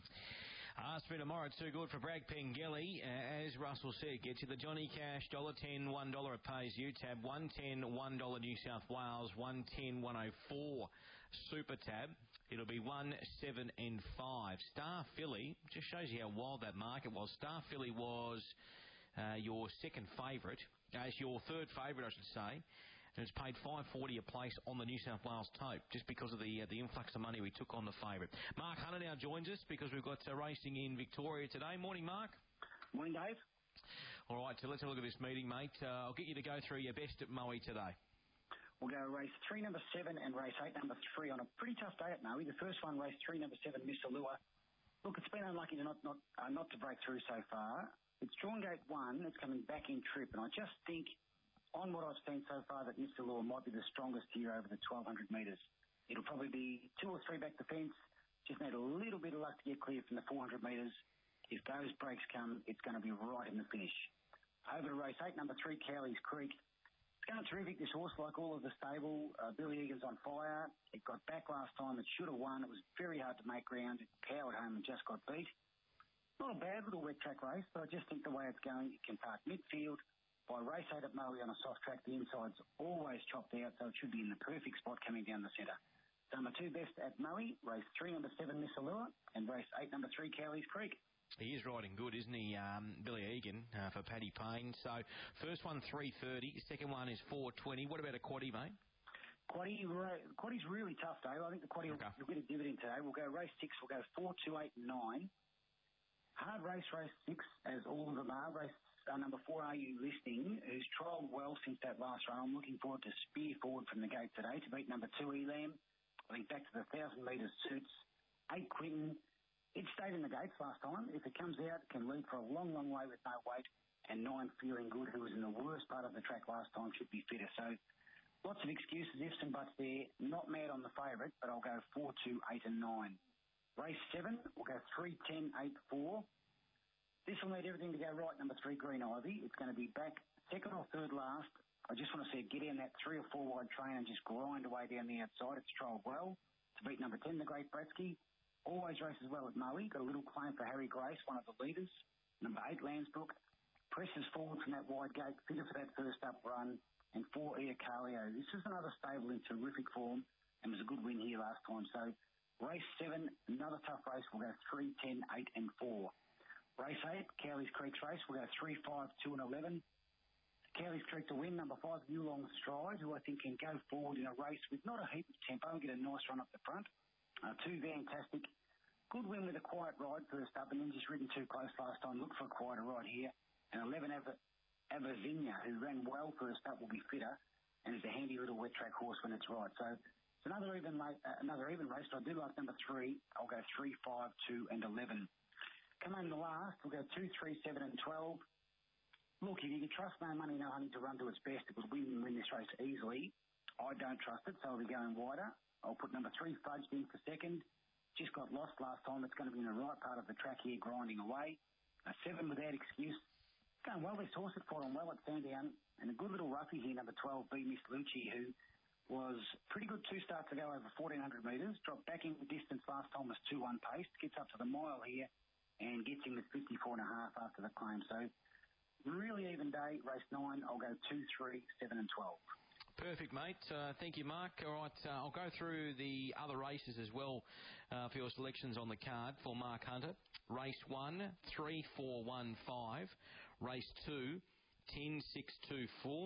Ask Me Tomorrow, too good for Bragg Pengelly. Uh, as Russell said, gets you the Johnny Cash, one dollar ten, one dollar it pays U Tab, one ten, one dollar New South Wales, one ten, one oh four Super Tab. It'll be one, seven and five. Star Filly, just shows you how wild that market was. Star Filly was uh, your second favourite, as uh, your third favourite, I should say. And it's paid five forty a place on the New South Wales tote, just because of the uh, the influx of money we took on the favourite. Mark Hunter now joins us because we've got uh, racing in Victoria today. Morning, Mark. Morning, Dave. All right, so let's have a look at this meeting, mate. Uh, I'll get you to go through your best at Moe today. We'll go race three, number seven, and race eight, number three, on a pretty tough day at Moe. The first one, race three, number seven, Miss Allure. Look, it's been unlucky to not not uh, not to break through so far. It's drawn gate one. It's coming back in trip, and I just think, on what I've seen so far, that Mister Law might be the strongest here over the twelve hundred metres. It'll probably be two or three back the fence. Just need a little bit of luck to get clear from the four hundred metres. If those breaks come, it's going to be right in the finish. Over to race eight, number three, Cowley's Creek. It's going terrific, this horse, like all of the stable. Uh, Billy Egan's on fire. It got back last time. It should have won. It was very hard to make ground. It powered home and just got beat. Not a bad little wet track race, but I just think the way it's going, it can park midfield. By race eight at Moe on a soft track, the inside's always chopped out, so it should be in the perfect spot coming down the centre. Number two best at Moe, race three, number seven, Miss Allure, and race eight, number three, Cowley's Creek. He is riding good, isn't he, um, Billy Egan, uh, for Paddy Payne. So, first one, three thirty. Second one is four twenty. What about a quaddie, mate? Quaddie, quaddie's really tough, Dave. I think the quaddie okay. will get a dividend today. We'll go race six. We'll go four, two, eight, nine. Hard race, race six, as all of them are. Race uh, number four, Are You Listening, who's trialled well since that last run. I'm looking forward to spear forward from the gate today to beat number two, Elam. I think back to the one thousand metres suits. Eight, Quinton. It stayed in the gates last time. If it comes out, it can lead for a long, long way with no weight. And nine, Feeling Good, who was in the worst part of the track last time, should be fitter. So lots of excuses, ifs and buts there. Not mad on the favourite, but I'll go four, two, eight and nine. Race seven, we'll go three, ten, eight, four. This will need everything to go right. Number three, Green Ivy. It's going to be back second or third last. I just want to see it get in that three or four wide train and just grind away down the outside. It's trialled well to beat number ten, the Great Bratsky. Always races well at Moe. Got a little claim for Harry Grace, one of the leaders. Number eight, Landsbrook. Presses forward from that wide gate, fitter for that first up run. And four, Iacalio. This is another stable in terrific form and was a good win here last time. So race seven, another tough race. We'll go three, ten, eight and four. Race eight, Cowley's Creek's race. We'll go three, five, two and eleven. Cowley's Creek to win. Number five, New Long Stride, who I think can go forward in a race with not a heap of tempo and get a nice run up the front. Uh, two, Fantastic. Good win with a quiet ride first up and then just ridden too close last time. Look for a quieter ride here. And eleven, Av- Avazinia, who ran well first up, will be fitter and is a handy little wet track horse when it's right. So It's another even uh, another even race. So I do like number three. I'll go three, five, two, and eleven. Come on, the last. We'll go two, three, seven, and twelve. Look, if you can trust No Money No Honey to run to its best, it will win win this race easily. I don't trust it, so I'll be going wider. I'll put number three, Fudged, in for second. Just got lost last time. It's going to be in the right part of the track here, grinding away. A seven without excuse. Going well, this horse had fought on well at Sandown. And a good little roughie here, number twelve, B Miss Lucci, who was pretty good two starts ago over fourteen hundred metres. Dropped back in the distance last time, was two one pace. Gets up to the mile here and gets in with fifty-four and a half after the claim. So really even day, race nine. I'll go two, three, seven, and twelve. Perfect, mate. Uh, thank you, Mark. All right, uh, I'll go through the other races as well uh, for your selections on the card for Mark Hunter. Race one, three, four, one, five. Race two, ten, six, two, four.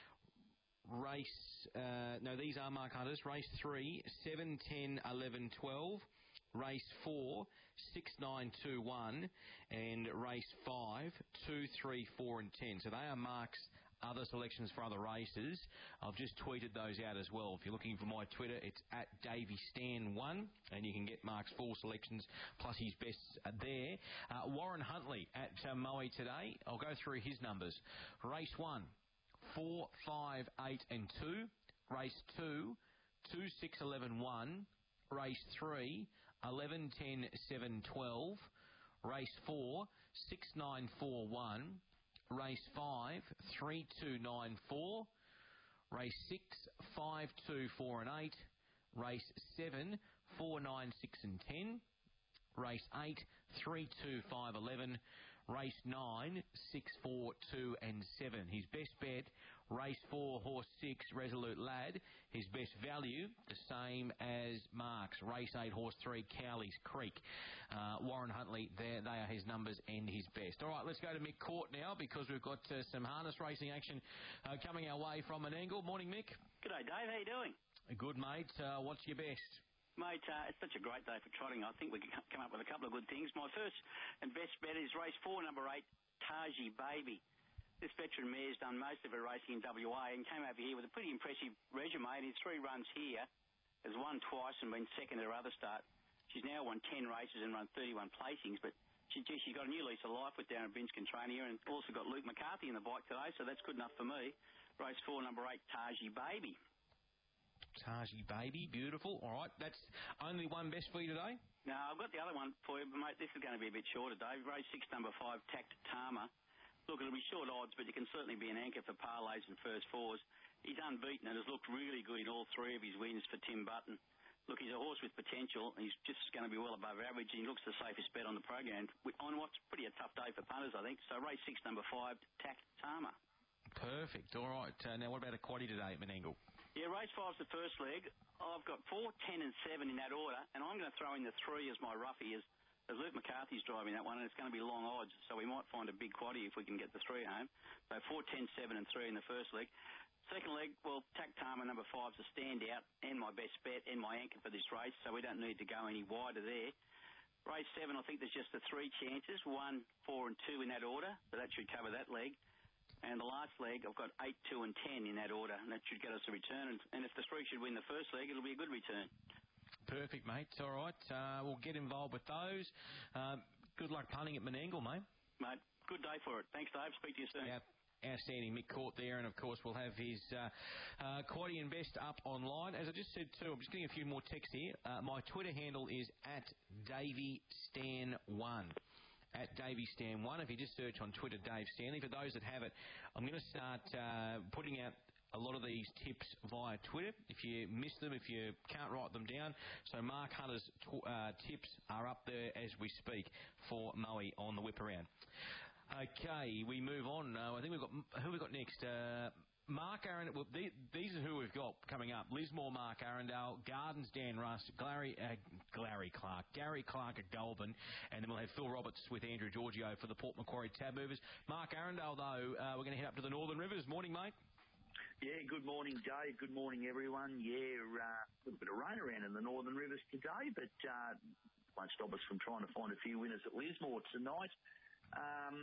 Race, uh, no, these are Mark Hunter's. Race three, seven, ten, eleven, twelve. Race four, six, nine, two, one. And race five, two, three, four, and ten. So they are Mark's other selections for other races. I've just tweeted those out as well. If you're looking for my Twitter, it's at Davey Stan one, and you can get Mark's full selections plus his bests there. Uh, Warren Huntley at uh, Moe today. I'll go through his numbers. Race one, four, five, eight, and two. Race two, two, six, eleven, one. Race three, eleven, ten, seven, twelve. Race four, six, nine, four, one. Race five, three, two, nine, four. Race six, five, two, four, and eight. Race seven, four, nine, six, and ten. Race eight, three, two, five, eleven. Race nine, six, four, two, and seven. His best bet, race four, horse six, Resolute Lad. His best value, the same as Mark's. Race eight, horse three, Cowley's Creek. Uh, Warren Huntley, there, they are his numbers and his best. All right, let's go to Mick Court now because we've got uh, some harness racing action uh, coming our way from Menangle. Morning, Mick. G'day, Dave. How you doing? Good, mate. Uh, what's your best? Mate, uh, it's such a great day for trotting. I think we can come up with a couple of good things. My first and best bet is race four, number eight, Taji Baby. This veteran mare's done most of her racing in W A and came over here with a pretty impressive resume. In his three runs here, has won twice and been second at her other start. She's now won ten races and run thirty-one placings, but she, gee, she's got a new lease of life with Darren Binskin training her and also got Luke McCarthy in the bike today, so that's good enough for me. Race four, number eight, Taji Baby. Taji Baby, beautiful. All right, that's only one best for you today? No, I've got the other one for you, but, mate, this is going to be a bit shorter, Dave. Race six, number five, Tact Tama. Look, it'll be short odds, but you can certainly be an anchor for parlays and first fours. He's unbeaten and has looked really good in all three of his wins for Tim Button. Look, he's a horse with potential. He's just going to be well above average, and he looks the safest bet on the program on what's pretty a tough day for punters, I think. So race six, number five, Tact Tama. Perfect. All right. Uh, now, what about a quaddie today at Menangle? Yeah, race five's the first leg. I've got four, ten, and seven in that order, and I'm going to throw in the three as my roughie, as, as Luke McCarthy's driving that one, and it's going to be long odds, so we might find a big quaddie if we can get the three home. So four, ten, seven, and three in the first leg. Second leg, well, Tact Tama, number five's a standout, and my best bet, and my anchor for this race, so we don't need to go any wider there. Race seven, I think there's just the three chances, one, four, and two in that order, so that should cover that leg. And the last leg, I've got eight, two, and ten in that order, and that should get us a return. And, and if the three should win the first leg, it'll be a good return. Perfect, mate. All right. Uh, we'll get involved with those. Um, good luck punting at Menangle, mate. Mate, good day for it. Thanks, Dave. Speak to you soon. Yeah. Outstanding, Mick Court there, and of course we'll have his uh, uh, quaddie and best up online. As I just said too, I'm just getting a few more texts here. Uh, my Twitter handle is at Davey Stan one. At Davey Stan one. If you just search on Twitter, Dave Stanley. For those that have it, I'm going to start uh, putting out a lot of these tips via Twitter. If you miss them, if you can't write them down. So Mark Hunter's tw- uh, tips are up there as we speak for Moe on the whip around. Okay, we move on. Uh, I think we've got, who have we got next? Uh, Mark Arundel, well, these, these are who we've got coming up. Lismore, Mark Arundel, Gardens, Dan Rust, Glary, uh, Glary Clark, Gary Clark at Goulburn, and then we'll have Phil Roberts with Andrew Giorgio for the Port Macquarie Tab Movers. Mark Arundel, though, uh, we're going to head up to the Northern Rivers. Morning, mate. Yeah, good morning, Dave. Good morning, everyone. Yeah, uh, a little bit of rain around in the Northern Rivers today, but uh, won't stop us from trying to find a few winners at Lismore tonight. Um,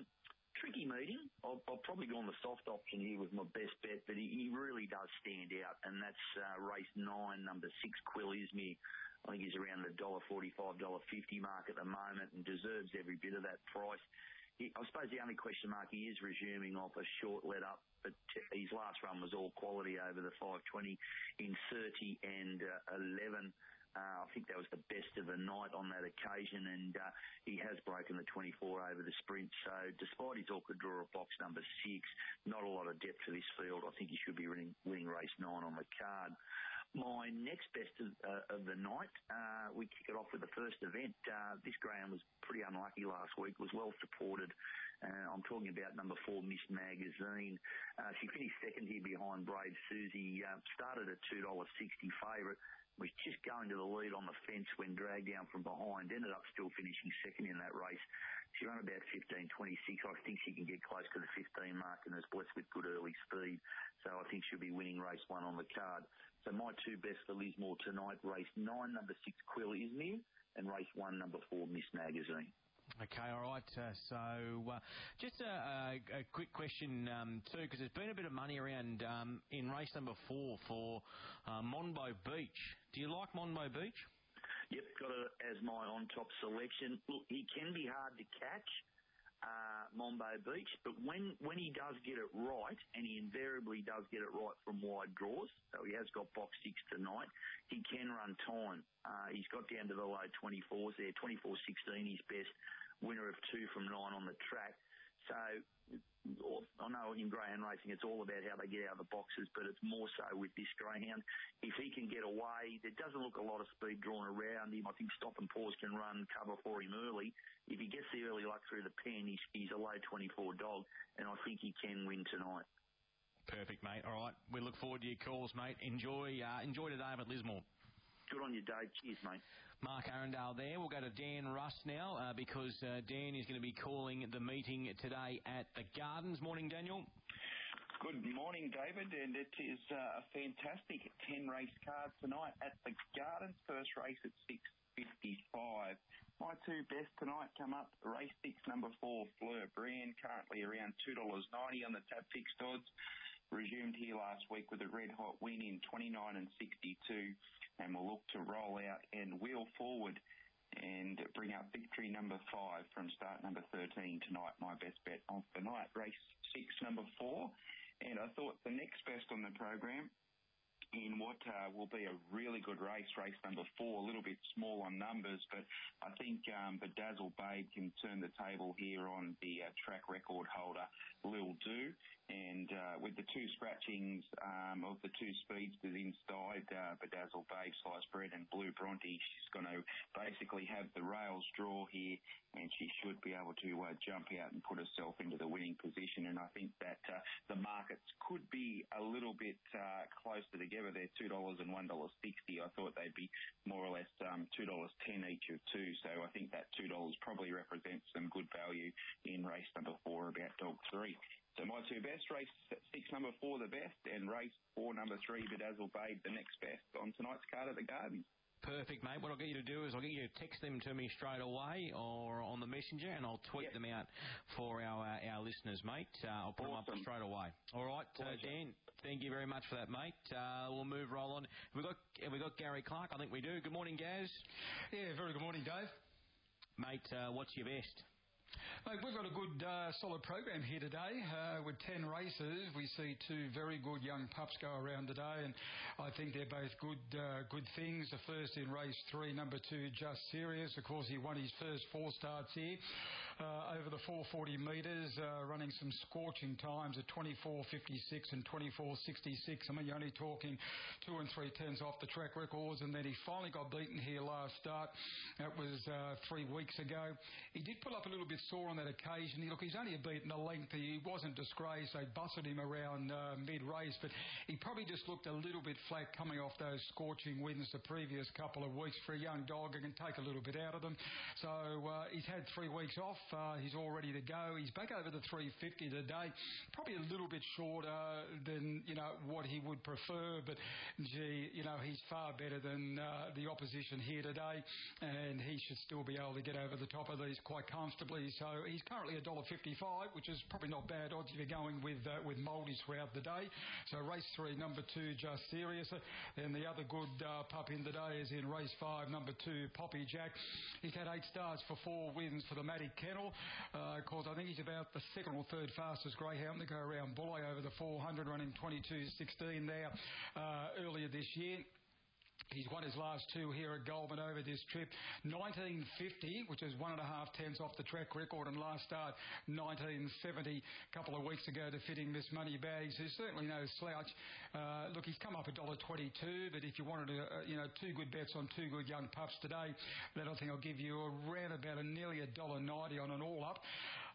tricky meeting. I've, I've probably gone the soft option here with my best bet, but he, he really does stand out, and that's uh, race nine, number six, Quill Izmir. I think he's around the one dollar forty-five, one dollar fifty mark at the moment and deserves every bit of that price. He, I suppose the only question mark, he is resuming off a short let-up, but his last run was all quality over the five twenty in thirty and uh, eleven. Uh, I think that was the best of the night on that occasion, and uh, he has broken the twenty-four over the sprint. So despite his awkward draw of box number six, not a lot of depth to this field. I think he should be winning, winning race nine on the card. My next best of, uh, of the night, uh, we kick it off with the first event. Uh, this greyhound was pretty unlucky last week, was well supported. Uh, I'm talking about number four, Miss Magazine. Uh, she finished second here behind Brave Susie, uh, started at two dollars sixty favourite. Was just going to the lead on the fence when dragged down from behind, ended up still finishing second in that race. She ran about fifteen twenty-six. I think she can get close to the fifteen mark and is blessed with good early speed. So I think she'll be winning race one on the card. So my two best for Lismore tonight, race nine, number six, Quill Izmir, and race one, number four, Miss Magazine. Okay, all right. Uh, so uh, just a, a, a quick question, um, too, because there's been a bit of money around um, in race number four for uh, Monbo Beach. Do you like Monbo Beach? Yep, got it as my on-top selection. Look, he can be hard to catch, uh, Monbo Beach, but when, when he does get it right, and he invariably does get it right from wide draws, so he has got box six tonight, he can run time. Uh, he's got down to the low twenty-fours there, twenty-four sixteen his best, winner of two from nine on the track. So I know in greyhound racing it's all about how they get out of the boxes, but it's more so with this greyhound. If he can get away, there doesn't look a lot of speed drawn around him. I think Stop and Pause can run cover for him early. If he gets the early luck through the pen, he's, he's a low twenty-four dog, and I think he can win tonight. Perfect, mate. All right, we look forward to your calls, mate. Enjoy, uh, enjoy today at Lismore. Good on you, Dave. Cheers, mate. Mark Arundel there. We'll go to Dan Russ now uh, because uh, Dan is going to be calling the meeting today at the Gardens. Morning, Daniel. Good morning, David, and it is uh, a fantastic ten-race card tonight at the Gardens. First race at six fifty-five. My two best tonight come up. Race six, number four, Fleur Brand, currently around two dollars ninety on the tab fixed odds. Resumed here last week with a red-hot win in twenty-nine and sixty-two, and will look to roll out and wheel forward and bring up victory number five from start number thirteen tonight. My best bet of the night, race six, number four. And I thought the next best on the program in what uh, will be a really good race, race number four, a little bit small on numbers, but I think um, the Dazzle Babe can turn the table here on the uh, track record holder, Lil Do. And uh, with the two scratchings um, of the two speedsters inside, uh, Bedazzle Babe, Sliced Bread and Blue Bronte, she's going to basically have the rails draw here, and she should be able to uh, jump out and put herself into the winning position. And I think that uh, the markets could be a little bit uh, closer together. They're two dollars and one dollar sixty. I thought they'd be more or less um, two dollars ten each of two. So I think that two dollars probably represents some good value in race number four, about dog three. So my two best, race six, number four, the best, and race four, number three, Bedazzle Babe, the next best on tonight's card at the Gardens. Perfect, mate. What I'll get you to do is I'll get you to text them to me straight away or on the messenger, and I'll tweet yep. them out for our uh, our listeners, mate. Uh, I'll put awesome. them up straight away. All right, uh, Dan, thank you very much for that, mate. Uh, we'll move roll on. Have we got, have we got Gary Clark? I think we do. Good morning, Gaz. Yeah, very good morning, Dave. Mate, uh, what's your best? Mate, we've got a good, uh, solid program here today uh, with ten races. We see two very good young pups go around today, and I think they're both good uh, good things. The first in race three, number two, Just Serious. Of course, he won his first four starts here uh, over the four forty metres, uh, running some scorching times at twenty-four fifty-six and twenty-four sixty-six. I mean, you're only talking two and three tenths off the track records, and then he finally got beaten here last start. That was uh, three weeks ago. He did pull up a little bit sore on that occasion. Look, he's only beaten a length. He wasn't disgraced. They busted him around uh, mid-race, but he probably just looked a little bit flat coming off those scorching wins the previous couple of weeks. For a young dog, it can take a little bit out of them. So uh, he's had three weeks off. Uh, he's all ready to go. He's back over the three fifty today. Probably a little bit shorter than, you know, what he would prefer, but gee, you know, he's far better than uh, the opposition here today, and he should still be able to get over the top of these quite comfortably. Maldies. So he's currently one dollar fifty-five, which is probably not bad odds if you're going with uh, with Maldies throughout the day. So race three, number two, Just Serious. And the other good uh, pup in today is in race five, number two, Poppy Jack. He's had eight starts for four wins for the Matic Kennel. Uh, of course, I think he's about the second or third fastest greyhound to go around Bulli over the four hundred, running twenty-two sixteen there uh, earlier this year. He's won his last two here at Goulburn over this trip. nineteen fifty, which is one and a half tenths off the track record, and last start nineteen seventy a couple of weeks ago to fitting Miss Moneybags. There's certainly no slouch. Uh, look, he's come up one dollar twenty-two, but if you wanted to, uh, you know, two good bets on two good young pups today, then I think I'll give you around about a nearly one dollar ninety on an all up.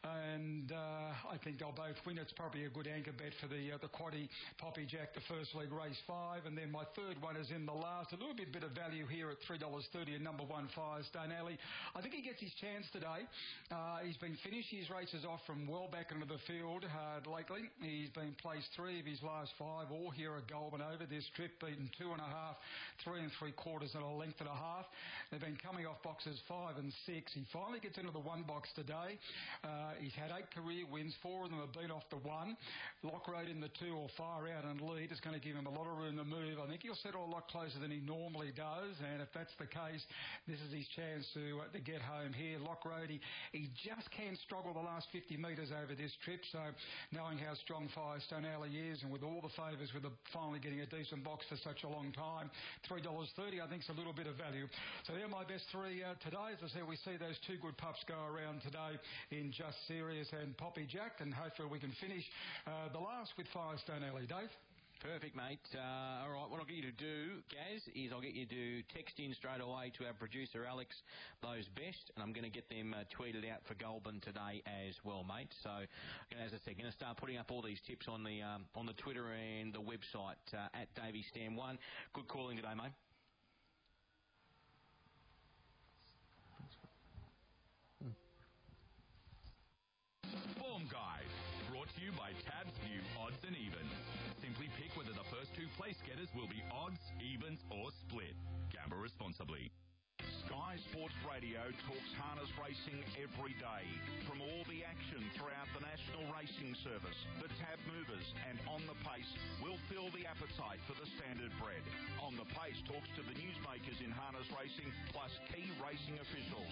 And uh, I think they'll both win. It's probably a good anchor bet for the uh, the quaddie Poppy Jack, the first leg race five. And then my third one is in the last. A little bit, bit of value here at three dollars thirty and number one, Firestone Alley. I think he gets his chance today. Uh, he's been finished his races off from well back into the field uh, lately. He's been placed three of his last five, all here at Goulburn over this trip, beaten two and a half, three and three quarters and a length and a half. They've been coming off boxes five and six. He finally gets into the one box today. Uh, He's had eight career wins. Four of them have been off the one. Lockroad in the two or far out and lead is going to give him a lot of room to move. I think he'll settle a lot closer than he normally does. And if that's the case, this is his chance to uh, to get home here. Lockroad, he, he just can struggle the last fifty metres over this trip. So knowing how strong Firestone Alley is and with all the favours with the finally getting a decent box for such a long time, three dollars thirty I think is a little bit of value. So they're my best three uh, today. As I said, we see those two good pups go around today in Just Serious and Poppy Jack, and hopefully we can finish uh, the last with Firestone Alley. Dave? Perfect, mate. Uh, all right, what I'll get you to do, Gaz, is I'll get you to text in straight away to our producer, Alex, those best, and I'm going to get them uh, tweeted out for Goulburn today as well, mate. So, as I said, going to start putting up all these tips on the um, on the Twitter and the website uh, at Davey Stam one. Good calling today, mate. Form Guide, brought to you by Tab's new Odds and Evens. Simply pick whether the first two place getters will be odds, evens or split. Gamble responsibly. Sky Sports Radio talks harness racing every day. From all the action throughout the National Racing Service, the tab movers and On the Pace will fill the appetite for the standard bred. On the Pace talks to the newsmakers in harness racing plus key racing officials.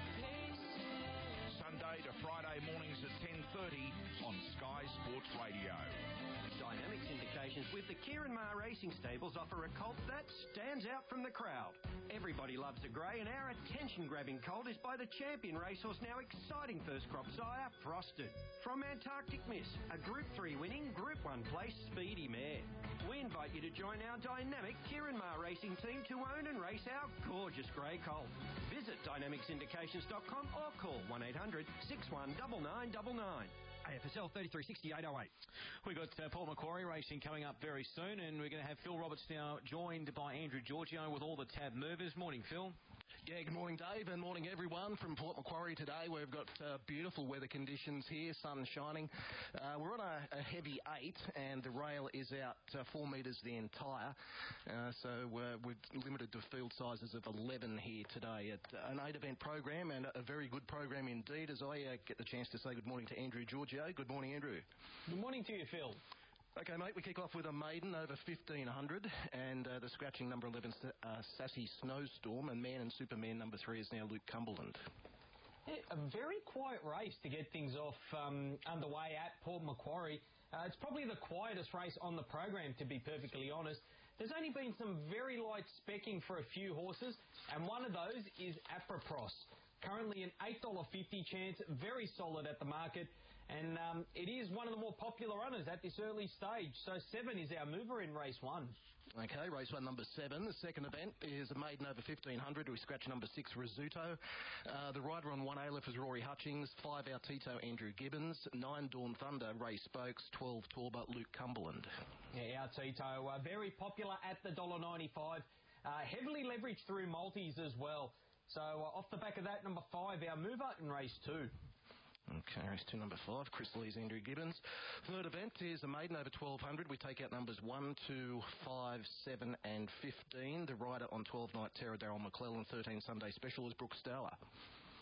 Sunday to Friday mornings at ten thirty on Sky Sports Radio. Dynamics Indications with the Kieran Maher Racing Stables offer a colt that stands out from the crowd. Everybody loves a grey, and our attention-grabbing colt is by the champion racehorse, now exciting first crop sire, Frosted. From Antarctic Miss, a Group three winning, Group one place speedy mare. We invite you to join our dynamic Kieran Maher Racing team to own and race our gorgeous grey colt. Visit dynamics indications dot com or call one eight hundred six one nine nine nine nine. A F S L thirty-three sixty-eight oh eight. We've got uh, Paul Macquarie racing coming up very soon, and we're going to have Phil Roberts now joined by Andrew Giorgio with all the tab movers. Morning, Phil. Yeah, good morning, Dave, and morning, everyone from Port Macquarie today. We've got uh, beautiful weather conditions here, sun shining. Uh, we're on a, a heavy eight, and the rail is out uh, four metres the entire. Uh, so uh, we're limited to field sizes of eleven here today at uh, an eight-event program, and a very good program indeed, as I uh, get the chance to say good morning to Andrew Giorgio. Good morning, Andrew. Good morning to you, Phil. Okay, mate, we kick off with a maiden over fifteen hundred, and uh, the scratching number eleven, uh, Sassy Snowstorm, and man and Superman number three is now Luke Cumberland. Yeah, a very quiet race to get things off um, underway at Port Macquarie. Uh, it's probably the quietest race on the program, to be perfectly honest. There's only been some very light specking for a few horses, and one of those is Apripros. Currently an eight dollars fifty chance, very solid at the market. And um, it is one of the more popular runners at this early stage. So seven is our mover in race one. Okay, race one, number seven. The second event is a maiden over fifteen hundred. We scratch number six, Rizzuto. Uh, the rider on one A-Lif is Rory Hutchings. Five, our Tito, Andrew Gibbons. Nine, Dawn Thunder, Ray Spokes. Twelve, Torba, Luke Cumberland. Yeah, our Tito, uh, very popular at the one dollar ninety-five. Uh, heavily leveraged through multis as well. So uh, off the back of that, number five, our mover in race two. Okay, race two, number five, Chris Lee's Andrew Gibbons. Third event is a maiden over twelve hundred. We take out numbers one, two, five, seven and fifteen. The rider on twelve night terror, Darryl McClellan. thirteen Sunday special is Brooke Stower.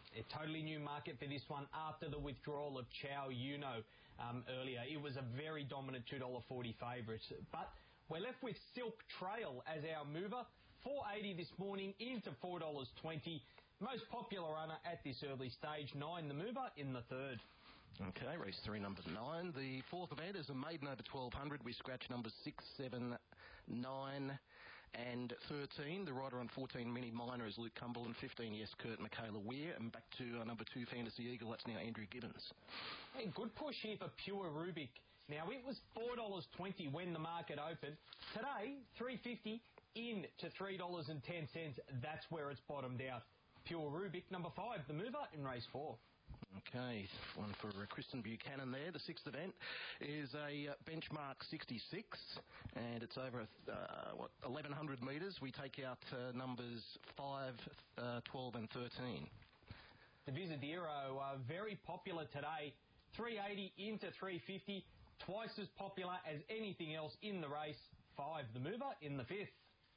A totally new market for this one after the withdrawal of Chow Yuno um, earlier. It was a very dominant two dollars forty favourite. But we're left with Silk Trail as our mover. four dollars eighty this morning into four dollars twenty. Most popular runner at this early stage, nine the mover in the third. Okay, race three, number nine. The fourth event is a maiden over twelve hundred. We scratch numbers six, seven, nine and thirteen. The rider on fourteen, Mini Minor, is Luke Cumberland. fifteen, Yes Kurt, Michaela Weir. And back to uh, number two, Fantasy Eagle. That's now Andrew Gibbons. Hey, good push here for Pure Rubik. Now, it was four dollars twenty when the market opened. Today, three dollars fifty in to three dollars ten. That's where it's bottomed out. Pure Rubik, number five, the mover in race four. Okay, one for uh, Kristen Buchanan there. The sixth event is a uh, benchmark sixty-six, and it's over, uh, what, eleven hundred metres. We take out uh, numbers five, uh, twelve and thirteen. The Visadero are very popular today. three dollars eighty into three dollars fifty, twice as popular as anything else in the race. Five, the mover in the fifth.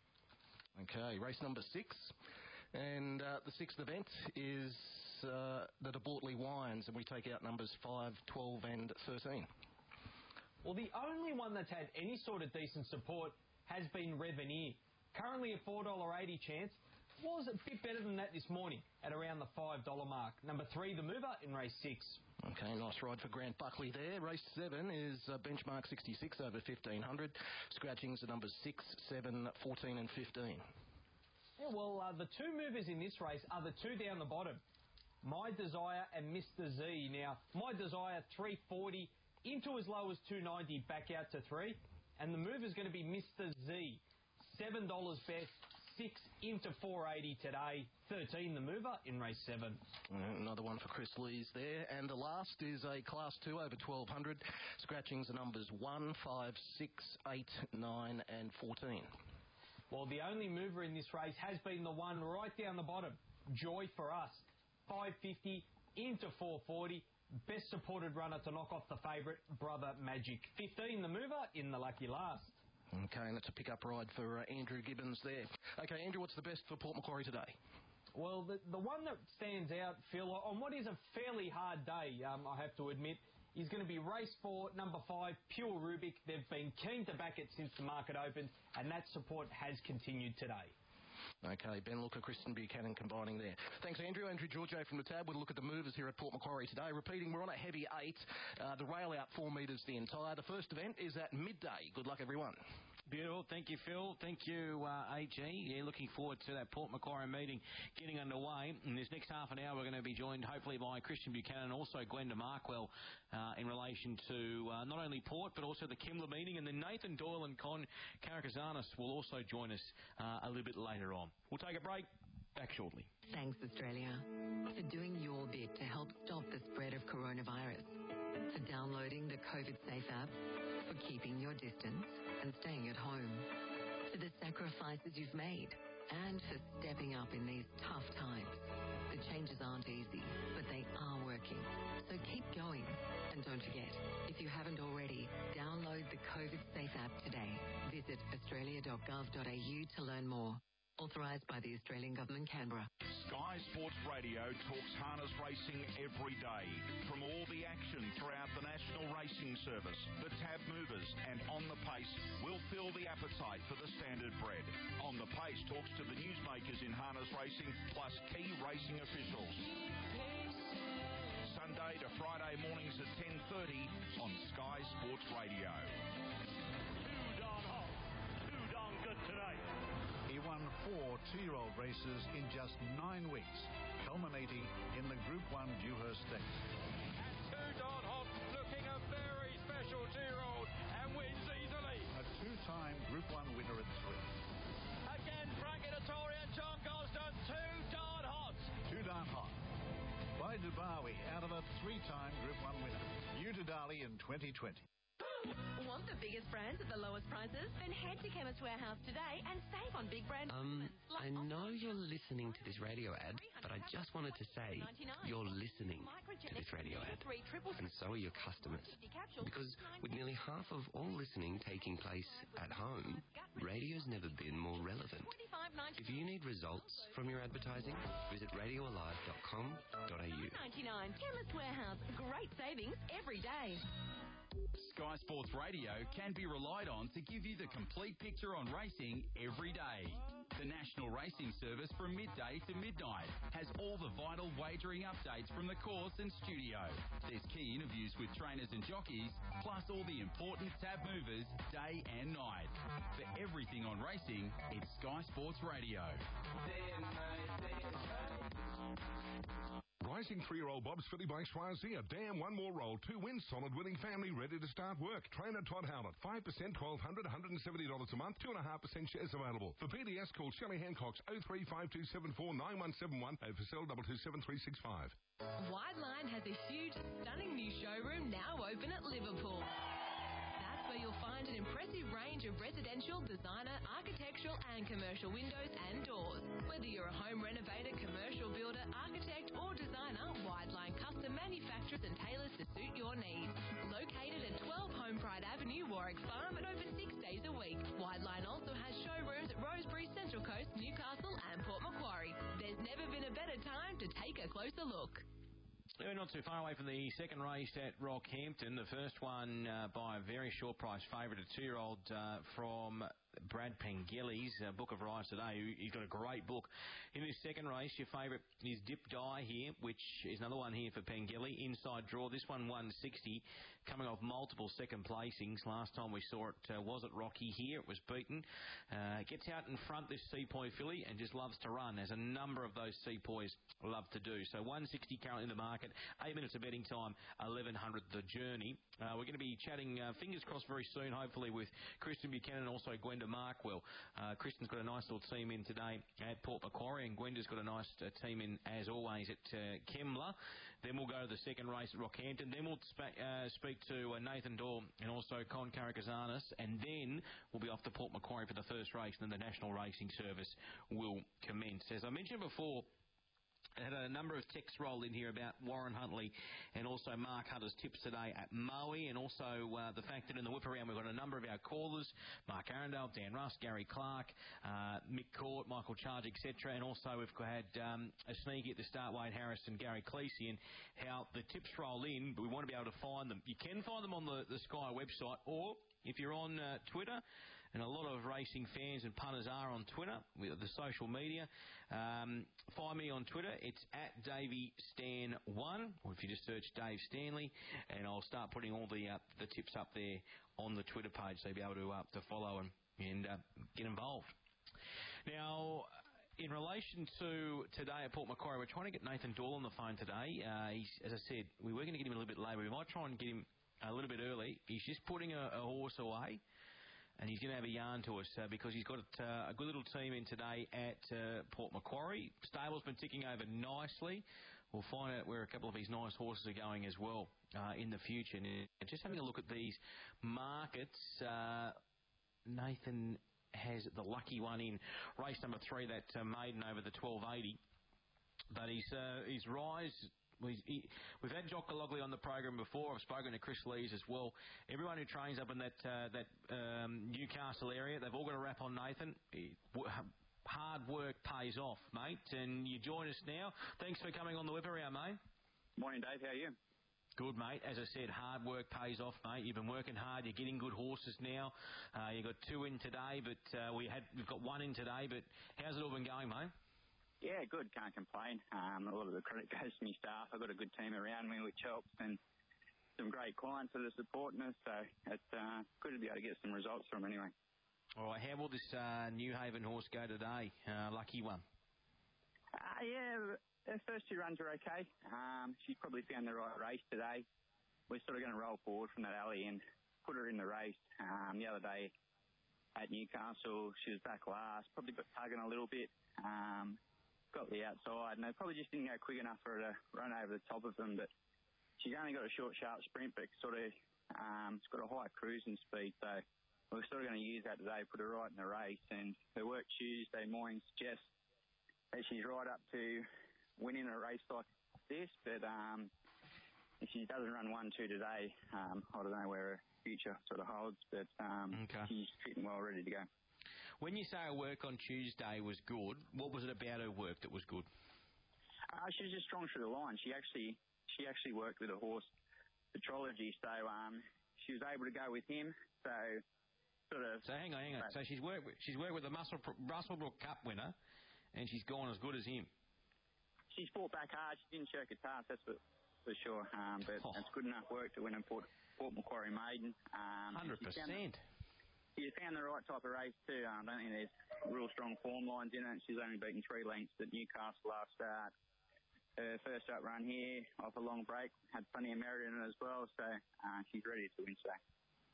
Okay, race number six. And uh, the sixth event is uh, the De Bortley Wines, and we take out numbers five, twelve and thirteen. Well, the only one that's had any sort of decent support has been Revenir. Currently a four dollars eighty chance. Was a bit better than that this morning at around the five dollars mark. Number three, the mover in race six. Okay, nice ride for Grant Buckley there. Race seven is uh, benchmark sixty-six over fifteen hundred. Scratchings are numbers six, seven, fourteen and fifteen. Yeah, well, uh, the two movers in this race are the two down the bottom, My Desire and Mister Z. Now, My Desire, three dollars forty, into as low as two dollars ninety, back out to three. And the mover's going to be Mister Z, seven dollars best, six into four dollars eighty today, thirteen the mover in race seven. Another one for Chris Lees there. And the last is a Class two over twelve hundred. Scratchings are numbers one, five, six, eight, nine and fourteen. Well, the only mover in this race has been the one right down the bottom, Joy for Us, five dollars fifty into four dollars forty. Best supported runner to knock off the favourite, Brother Magic. fifteen the mover in the lucky last. Okay, and that's a pick-up ride for uh, Andrew Gibbons there. Okay, Andrew, what's the best for Port Macquarie today? Well, the, the one that stands out, Phil, on what is a fairly hard day, um, I have to admit, is going to be race four, number five, Pure Rubik. They've been keen to back it since the market opened, and that support has continued today. Okay, Ben Looker, Kristen Buchanan combining there. Thanks, Andrew. Andrew Georgiou from the tab. We'll look at the movers here at Port Macquarie today. Repeating, we're on a heavy eight. Uh, the rail out four metres the entire. The first event is at midday. Good luck, everyone. Beautiful. Thank you, Phil. Thank you, uh, A G. Yeah, looking forward to that Port Macquarie meeting getting underway. In this next half an hour, we're going to be joined hopefully by Christian Buchanan and also Glenda Markwell uh, in relation to uh, not only Port but also the Kembla meeting. And then Nathan Doyle and Con Karakazanis will also join us uh, a little bit later on. We'll take a break. Back shortly. Thanks, Australia, for doing your bit to help stop the spread of coronavirus, for downloading the COVID Safe app, for keeping your distance and staying at home, for the sacrifices you've made, and for stepping up in these tough times. The changes aren't easy, but they are working. So keep going. And don't forget, if you haven't already, download the COVID Safe app today. Visit australia dot gov dot a u to learn more. Authorised by the Australian Government, Canberra. Sky Sports Radio talks harness racing every day. From all the action throughout the National Racing Service, the tab movers and On the Pace will fill the appetite for the standard bred. On the Pace talks to the newsmakers in harness racing, plus key racing officials. Sunday to Friday mornings at ten thirty on Sky Sports Radio. Too darn hot. Too darn good today. He won four two-year-old races in just nine weeks, culminating in the Group one Dewhurst Stakes. And Too Darn Hot looking a very special two-year-old and wins easily. A two-time Group one winner at Swift. Again, Frank Editori and John Gosden. Too Darn Hot. Too Darn Hot. By Dubawi, out of a three-time Group one winner. New to Dali in twenty twenty. Want the biggest brands at the lowest prices? Then head to Chemist Warehouse today and save on big brand Um, I know you're listening to this radio ad, but I just wanted to say you're listening to this radio ad. And so are your customers. Because with nearly half of all listening taking place at home, radio's never been more relevant. If you need results from your advertising, visit radio alive dot com dot a u. ninety-nine Chemist Warehouse. Great savings every day. Sky Sports Radio can be relied on to give you the complete picture on racing every day. The National Racing Service from midday to midnight has all the vital wagering updates from the course and studio. There's key interviews with trainers and jockeys, plus all the important tab movers day and night. For everything on racing, it's Sky Sports Radio. Rising three-year-old Bob's Filly by Schwazia. Damn, one more roll. Two wins. Solid winning family ready to start work. Trainer Todd Howlett. five percent, twelve hundred dollars, one hundred seventy dollars a month. two point five percent shares available. For P D S, call Shelley Hancock's oh three five two seven four nine one seven one and for cell two two seven three six five. Wideline has a huge, stunning new showroom now open at Liverpool. That's where you'll find an impressive range of residential, designer, architectural and commercial windows and doors. Whether you're a home renovator, commercial builder, architect or designer, Wideline custom manufactures and tailors to suit your needs. Located at twelve Home Pride Avenue, Warwick Farm, and open six days a week. Wideline also has showrooms at Rosebery, Central Coast, Newcastle and Port Macquarie. There's never been a better time to take a closer look. We're not too far away from the second race at Rockhampton. The first one uh, by a very short price favourite, a two-year-old uh, from Brad Pengelly's uh, Book of Rides today. He's got a great book. In this second race, your favourite is Dip Die here, which is another one here for Pengelly. Inside draw. This one one sixty, coming off multiple second placings. Last time we saw it uh, was at Rocky here. It was beaten. Uh, gets out in front, this Sepoy filly, and just loves to run, as a number of those Sepoys love to do. So one sixty currently in the market. Eight minutes of betting time, eleven hundred the journey. Uh, we're going to be chatting, uh, fingers crossed, very soon, hopefully, with Kristen Buchanan and also Gwenda Markwell. Uh, Kristen's got a nice little team in today at Port Macquarie, and Gwenda's got a nice uh, team in, as always, at uh, Kembla. Then we'll go to the second race at Rockhampton. Then we'll sp- uh, speak to uh, Nathan Dorr and also Con Karakazanis, and then we'll be off to Port Macquarie for the first race, and then the National Racing Service will commence. As I mentioned before, I had a number of texts roll in here about Warren Huntley and also Mark Hunter's tips today at Moe, and also uh, the fact that in the whip around we've got a number of our callers, Mark Arundel, Dan Russ, Gary Clark, uh, Mick Court, Michael Charge, et cetera. And also we've had um, a sneaky at the start, Wade Harris and Gary Cleese, and how the tips roll in, but we want to be able to find them. You can find them on the, the Sky website, or if you're on uh, Twitter, and a lot of racing fans and punters are on Twitter, with the social media. Um, find me on Twitter. It's at Davey Stan one, or if you just search Dave Stanley, and I'll start putting all the uh, the tips up there on the Twitter page, so you'll be able to uh, to follow and, and uh, get involved. Now, in relation to today at Port Macquarie, we're trying to get Nathan Dorr on the phone today. Uh, he's, as I said, we were going to get him a little bit later. We might try and get him a little bit early. He's just putting a, a horse away, and he's going to have a yarn to us uh, because he's got uh, a good little team in today at uh, Port Macquarie. Stable's been ticking over nicely. We'll find out where a couple of his nice horses are going as well uh, in the future. And just having a look at these markets, uh, Nathan has the lucky one in race number three, that uh, maiden over the twelve eighty. But his, uh, his rise... He, we've had Jock Galogley on the program before. I've spoken to Chris Lees as well. Everyone who trains up in that uh, that um, Newcastle area, they've all got a rap on Nathan. He, w- hard work pays off, mate. And you join us now. Thanks for coming on the whip around, mate. Morning, Dave. How are you? Good, mate. As I said, hard work pays off, mate. You've been working hard. You're getting good horses now. Uh, you've got two in today, but uh, we had we've got one in today. But how's it all been going, mate? Yeah, good. Can't complain. Um, a lot of the credit goes to my staff. I've got a good team around me, which helps, and some great clients that are supporting us. So it's uh, good to be able to get some results from anyway. All right. How will this uh, New Haven horse go today? Uh, lucky one. Uh, yeah, her first two runs are okay. Um, she's probably found the right race today. We're sort of going to roll forward from that alley and put her in the race. Um, the other day at Newcastle, she was back last. Probably got tugging a little bit. Um, got the outside, and they probably just didn't go quick enough for her to run over the top of them, but she's only got a short, sharp sprint, but sort of Um, it's got a high cruising speed, so we're sort of going to use that today, put her right in the race. And her work Tuesday morning suggests that she's right up to winning a race like this. But um, if she doesn't run one two today, um, I don't know where her future sort of holds. But um, okay. she's fit and well ready to go. When you say her work on Tuesday was good, what was it about her work that was good? Uh, she was just strong through the line. She actually she actually worked with a horse, Petrology, so um, she was able to go with him. So sort of. So hang on, hang on. So she's worked with, she's worked with the Muscle Muswellbrook Cup winner, and she's gone as good as him. She's fought back hard. She didn't shirk a task, that's for, for sure. Um, but oh. it's good enough work to win a Port, Port Macquarie maiden. Um, one hundred percent. She found the right type of race too. Um, I don't think there's real strong form lines in it. She's only beaten three lengths at Newcastle last start. Her first up run here off a long break had plenty of merit in it as well, so uh, she's ready to win today.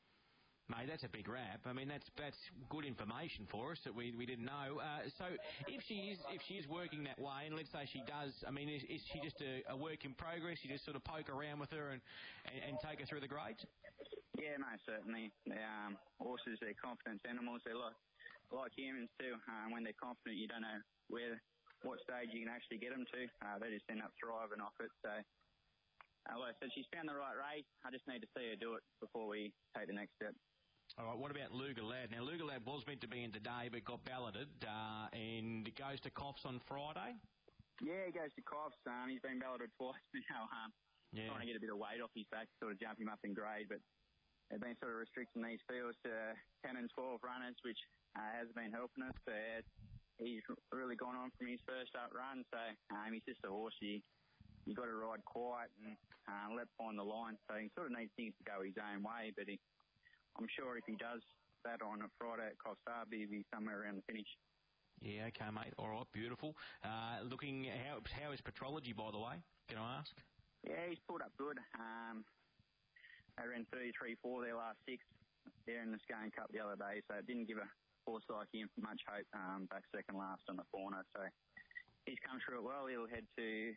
Mate, that's a big wrap. I mean, that's that's good information for us that we we didn't know. Uh, so, if she is if she is working that way, and let's say she does, I mean, is, is she just a, a work in progress? You just sort of poke around with her and, and, and take her through the grades? Yeah, no, certainly. They're, um, horses, they're confidence animals. They're like like humans too. Um, when they're confident, you don't know where. what stage you can actually get them to. Uh, they just end up thriving off it. So, uh, like I said, she's found the right race. I just need to see her do it before we take the next step. All right, what about Luger Lad? Now, Luger Lad was meant to be in today, but got balloted, uh, and it goes to Coffs on Friday? Yeah, he goes to Coffs. Um, he's been balloted twice now. Um, yeah. Trying to get a bit of weight off his back, sort of jump him up in grade, but they've been sort of restricting these fields to ten and twelve runners, which uh, has been helping us. But he's really gone on from his first up run, so um, he's just a horse you you got to ride quiet and uh, let find the line. So he sort of needs things to go his own way, but he, I'm sure if he does that on a Friday at Coffs Harbour, he'll be somewhere around the finish. Yeah, okay, mate. All right, beautiful. Uh, looking, how how is Petrology, by the way? Can I ask? Yeah, he's pulled up good. Um, they ran thirty-three four their last six there in the Scone Cup the other day, so it didn't give a horse like him much hope, um, back second last on the Fauna. So he's come through it well. He'll head to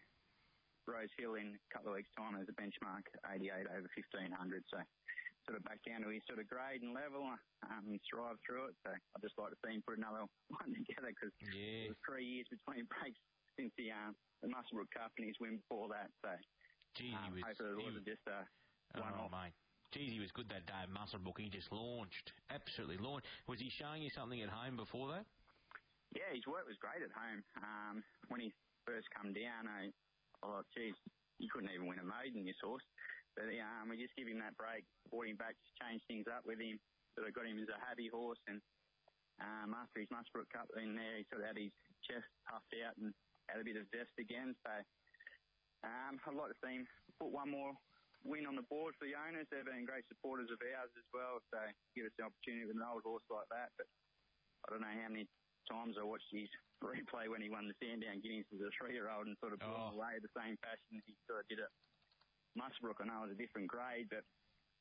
Rose Hill in a couple of weeks' time as a benchmark eighty-eight over fifteen hundred. So sort of back down to his sort of grade and level. Um, he's thrived through it. So I'd just like to see him put another one together because yeah. it was three years between breaks since the, um, the Muswellbrook Cup and his win before that. So Gee, um, he was, hopefully it he wasn't was, just a one-off. Oh, mate. Geez, he was good that day at Muswellbrook. He just launched. Absolutely launched. Was he showing you something at home before that? Yeah, his work was great at home. Um, when he first come down, I thought, geez, he couldn't even win a maiden, this horse. But um, we just give him that break, brought him back, just changed things up with him. Sort of got him as a happy horse. And um, after his Muswellbrook Cup in there, he sort of had his chest puffed out and had a bit of zest again. So um, I'd like to see him put one more win on the board for the owners. They've been great supporters of ours as well, so give us the opportunity with an old horse like that. But I don't know how many times I watched his replay when he won the Sandown Guineas as a three-year-old and sort of blew oh. him away the same fashion he sort of did at Muswellbrook. I know it was a different grade, but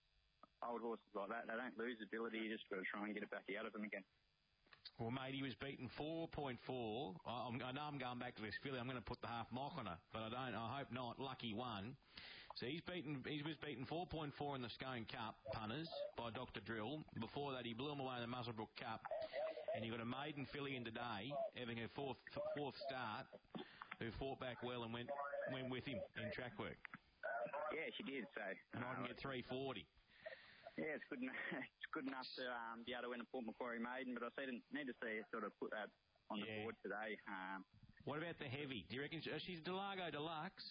old horses like that, they don't lose ability. You just got to try and get it back out of them again. Well, mate, he was beaten four point four. I, I know I'm going back to this filly. I'm going to put the half mock on her, but I don't. I hope not. Lucky one. So he's beaten. He was beaten four point four in the Scone Cup punters by Doctor Drill. Before that, he blew him away in the Muswellbrook Cup, and you got a maiden filly in today, having her fourth fourth start, who fought back well and went went with him in track work. Yeah, she did. So and I can get three forty. Yeah, it's good. It's good enough to um, be able to win a Port Macquarie maiden, but I need, need to see her sort of put that on the yeah. board today. Um, what about the heavy? Do you reckon she, she's Delago Deluxe?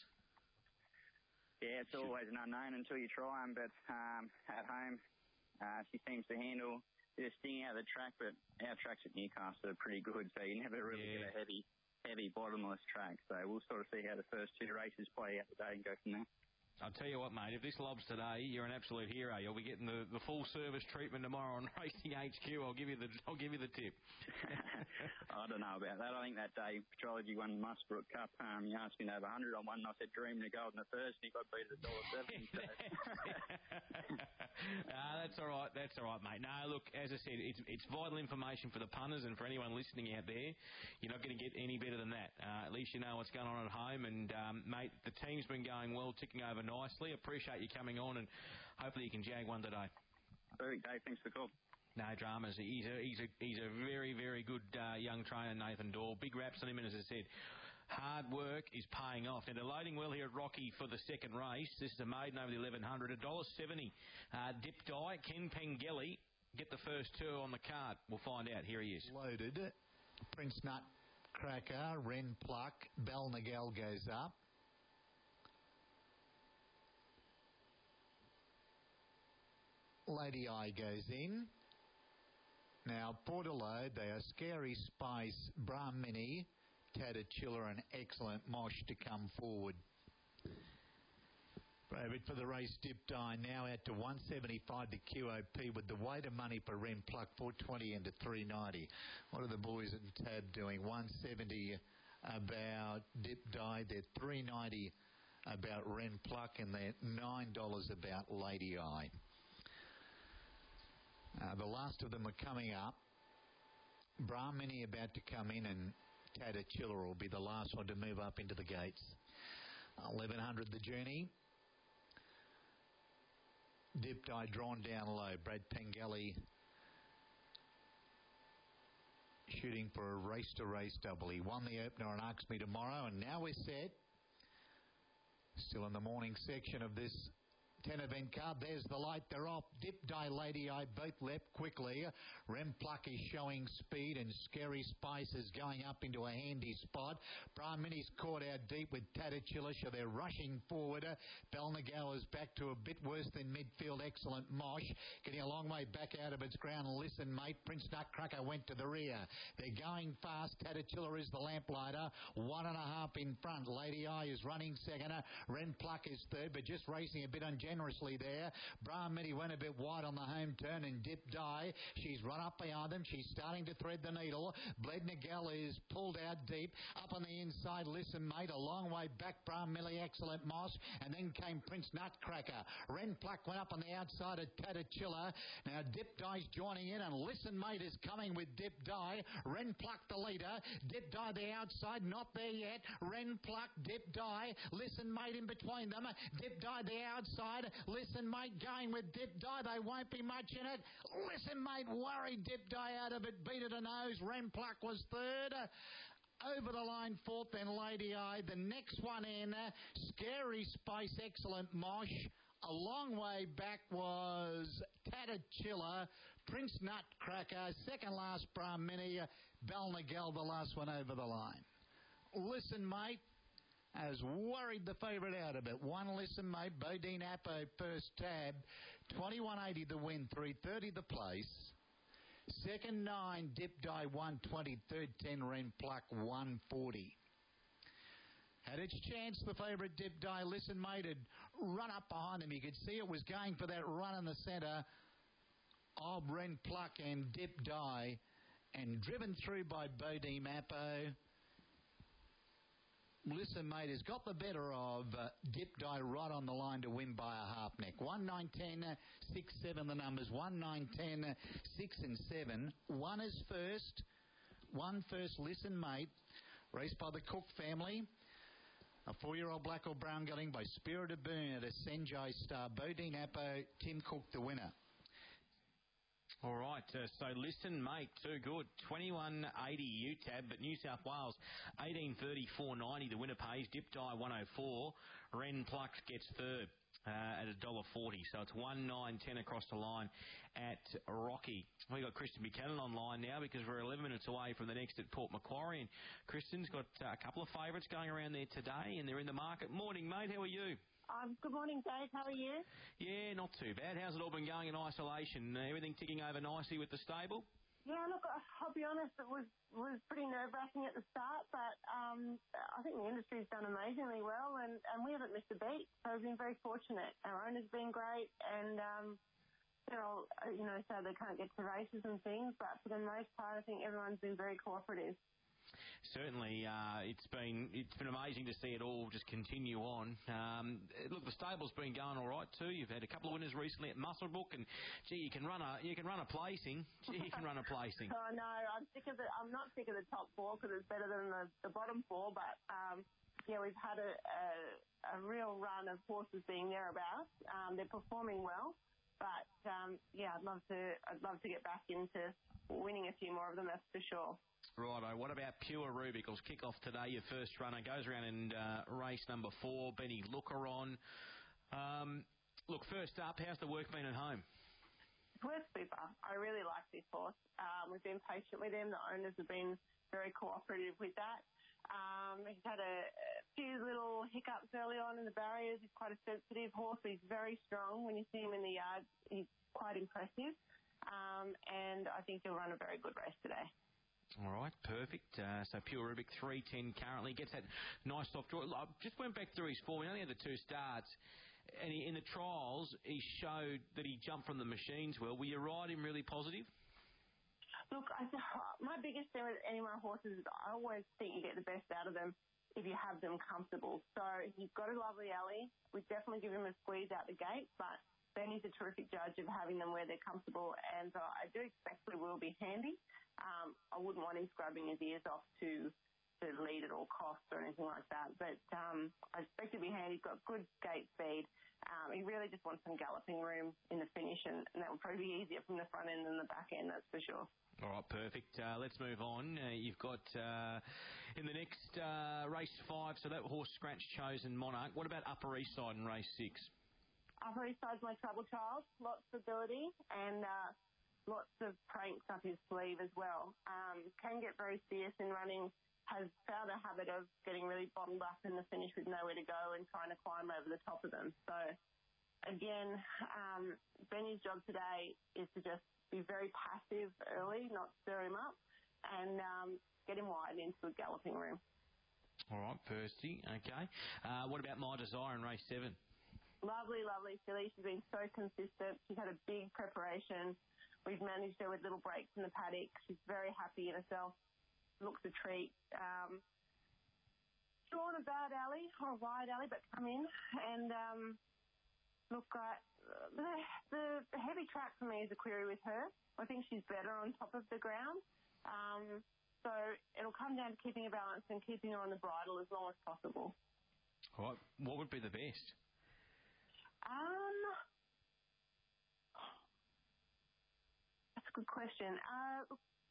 Yeah, it's always an unknown until you try them, but um, at home uh, she seems to handle a bit of sting out of the track, but our tracks at Newcastle are pretty good, so you never really yeah. get a heavy, heavy bottomless track. So we'll sort of see how the first two races play out today and go from there. I'll tell you what, mate, if this lobs today, you're an absolute hero. You'll be getting the, the full service treatment tomorrow on Racing H Q. I'll give you the I'll give you the tip. I don't know about that. I think that day Petrology won the Muswellbrook Cup. Um, you asked me to have one hundred on one, and I said dreaming of gold in the first, and he got beat at one dollar seventy. So. uh, that's all right. That's all right, mate. No, look, as I said, it's it's vital information for the punters and for anyone listening out there. You're not going to get any better than that. Uh, at least you know what's going on at home. And, um, mate, the team's been going well, ticking over nicely. Appreciate you coming on, and hopefully you can jag one today. Perfect, Dave. Thanks for the call. No dramas. He's a, he's a, he's a very, very good uh, young trainer, Nathan Doyle. Big raps on him, and as I said, hard work is paying off. Now, they're loading well here at Rocky for the second race. This is a maiden over the eleven hundred, one dollar seventy. Uh, Dip Die, Ken Pengelly, get the first two on the card. We'll find out. Here he is. Loaded. Prince Nutcracker, Ren Pluck, Balnagal goes up. Lady Eye goes in. Now, Portaload, they are Scary Spice, Brahmini, Tadachilla, and Excellent Mosh to come forward. David for the race, Dip Die now out to one seventy-five to Q O P with the weight of money for Ren Pluck, four twenty into three ninety. What are the boys at Tab doing? one seventy about Dip Die, they're three ninety about Ren Pluck, and they're nine dollars about Lady Eye. Uh, the last of them are coming up. Brahmini about to come in, and Tadachilla will be the last one to move up into the gates. eleven hundred the journey. Dip Die drawn down low. Brad Pengelly shooting for a race-to-race double. He won the opener on Arks Me tomorrow, and now we're set. Still in the morning section of this ten event card. There's the light. They're off. Dip Die, Lady Eye both left quickly. Ren Pluck is showing speed, and Scary Spice is going up into a handy spot. Brahmini's caught out deep with Tadachilla, so they're rushing forward. Balnagal is back to a bit worse than midfield. Excellent Mosh getting a long way back out of its ground. Listen, mate. Prince Nutcracker went to the rear. They're going fast. Tadachilla is the lamplighter. One and a half in front. Lady Eye is running second. Ren Pluck is third, but just racing a bit ungenerous. Generously there. Brahmini went a bit wide on the home turn, and Dip Die, she's run up behind them. She's starting to thread the needle. Blednagal is pulled out deep. Up on the inside, Listen Mate, a long way back. Brahmini, Excellent Moss, and then came Prince Nutcracker. Ren Pluck went up on the outside of Tadachilla. Now Dip Die's joining in, and Listen Mate is coming with Dip Die. Ren Pluck the leader. Dip Die the outside, not there yet. Ren Pluck, Dip Die, Listen Mate in between them. Dip Die the outside. Listen Mate going with Dip Die. They won't be much in it. Listen Mate worried Dip Die out of it. Beat it a nose. Ren Pluck was third. Over the line fourth, then Lady Eye. The next one in, Scary Spice, Excellent Mosh. A long way back was Tadachilla, Prince Nutcracker, second last Brahmini, Balnagal, the last one over the line. Listen Mate has worried the favourite out of it. One Listen Mate, Bodine Appo first tab, twenty-one eighty the win, three thirty the place. Second nine, Dip Die one twenty, third ten, Ren Pluck one forty. Had its chance, the favourite Dip Die. Listen Mate had run up behind him. You could see it was going for that run in the centre of Ren Pluck and Dip Die, and driven through by Bodine Appo. Listen Mate has got the better of uh, Dip Die right on the line to win by a half neck. one, nine, ten, six, seven the numbers. one, nine, ten, six and seven. One is first. One first, Listen Mate. Raced by the Cook family. A four-year-old black or brown gelding by Spirit of Boone at a Senjai Star. Bodine Appo, Tim Cook the winner. All right, uh, so Listen Mate, too good. twenty-one eighty U tab, but New South Wales, eighteen thirty-four ninety. The winner pays. Dip Die one oh four. Ren Pluck gets third uh, at one dollar forty. So it's one nine ten across the line at Rocky. We've got Kristen Buchanan online now because we're eleven minutes away from the next at Port Macquarie. And Kristen's got uh, a couple of favourites going around there today, and they're in the market. Morning, mate. How are you? Um, good morning, Dave. How are you? Yeah, not too bad. How's it all been going in isolation? Uh, everything ticking over nicely with the stable? Yeah, look, I'll be honest, it was was pretty nerve-wracking at the start, but um, I think the industry's done amazingly well, and, and we haven't missed a beat, so we've been very fortunate. Our owner's been great, and um, they're all, you know, so they can't get to races and things, but for the most part, I think everyone's been very cooperative. Certainly, uh, it's been it's been amazing to see it all just continue on. Um, look, the stable's been going all right too. You've had a couple of winners recently at Muswellbrook, and gee, you can run a you can run a placing. Gee, you can run a placing. Oh no, I'm sick of the. I'm not sick of the top four because it's better than the, the bottom four. But um, yeah, we've had a, a, a real run of horses being thereabouts. Um, they're performing well, but um, yeah, I'd love to. I'd love to get back into winning a few more of them. That's for sure. Righto, what about Pure Rubik? It'll kick off today, your first runner. Goes around in uh, race number four, Benny Lookaron. Um, look, first up, how's the work been at home? We're super. I really like this horse. Um, we've been patient with him. The owners have been very cooperative with that. Um, he's had a, a few little hiccups early on in the barriers. He's quite a sensitive horse, but he's very strong. When you see him in the yard, he's quite impressive. Um, and I think he'll run a very good race today. All right, perfect. Uh, so Pure Rubik, three ten currently. Gets that nice soft draw. I just went back through his form. He only had the two starts. And he, in the trials, he showed that he jumped from the machines well. Were you ride him really positive? Look, I, my biggest thing with any of my horses is I always think you get the best out of them if you have them comfortable. So he's got a lovely alley. We definitely give him a squeeze out the gate, but Benny's a terrific judge of having them where they're comfortable, and so I do expect he will be handy. Um, I wouldn't want him scrubbing his ears off to to lead at all costs or anything like that. But um, I expect to be handy. He's got good gate speed. Um, he really just wants some galloping room in the finish, and, and that will probably be easier from the front end than the back end, that's for sure. All right, perfect. Uh, let's move on. Uh, you've got uh, in the next uh, race five, so that horse Scratch Chosen Monarch. What about Upper East Side in race six? Upper East Side's my trouble child. Lots of ability and uh, lots of pranks up his sleeve as well. Um, can get very fierce in running. Has found a habit of getting really bottled up in the finish with nowhere to go and trying to climb over the top of them. So, again, um, Benny's job today is to just be very passive early, not stir him up, and um, get him wide into the galloping room. All right, Percy, okay. Uh, what about My Desire in race seven? Lovely, lovely filly. She's been so consistent. She's had a big preparation. We've managed her with little breaks in the paddock. She's very happy in herself. Looks a treat. Um, drawn a bad alley, or a wide alley, but come in. And um, look, uh, the, the heavy track for me is a query with her. I think she's better on top of the ground. Um, so it'll come down to keeping her balance and keeping her on the bridle as long as possible. All right. What would be the best? Um, that's a good question. Uh,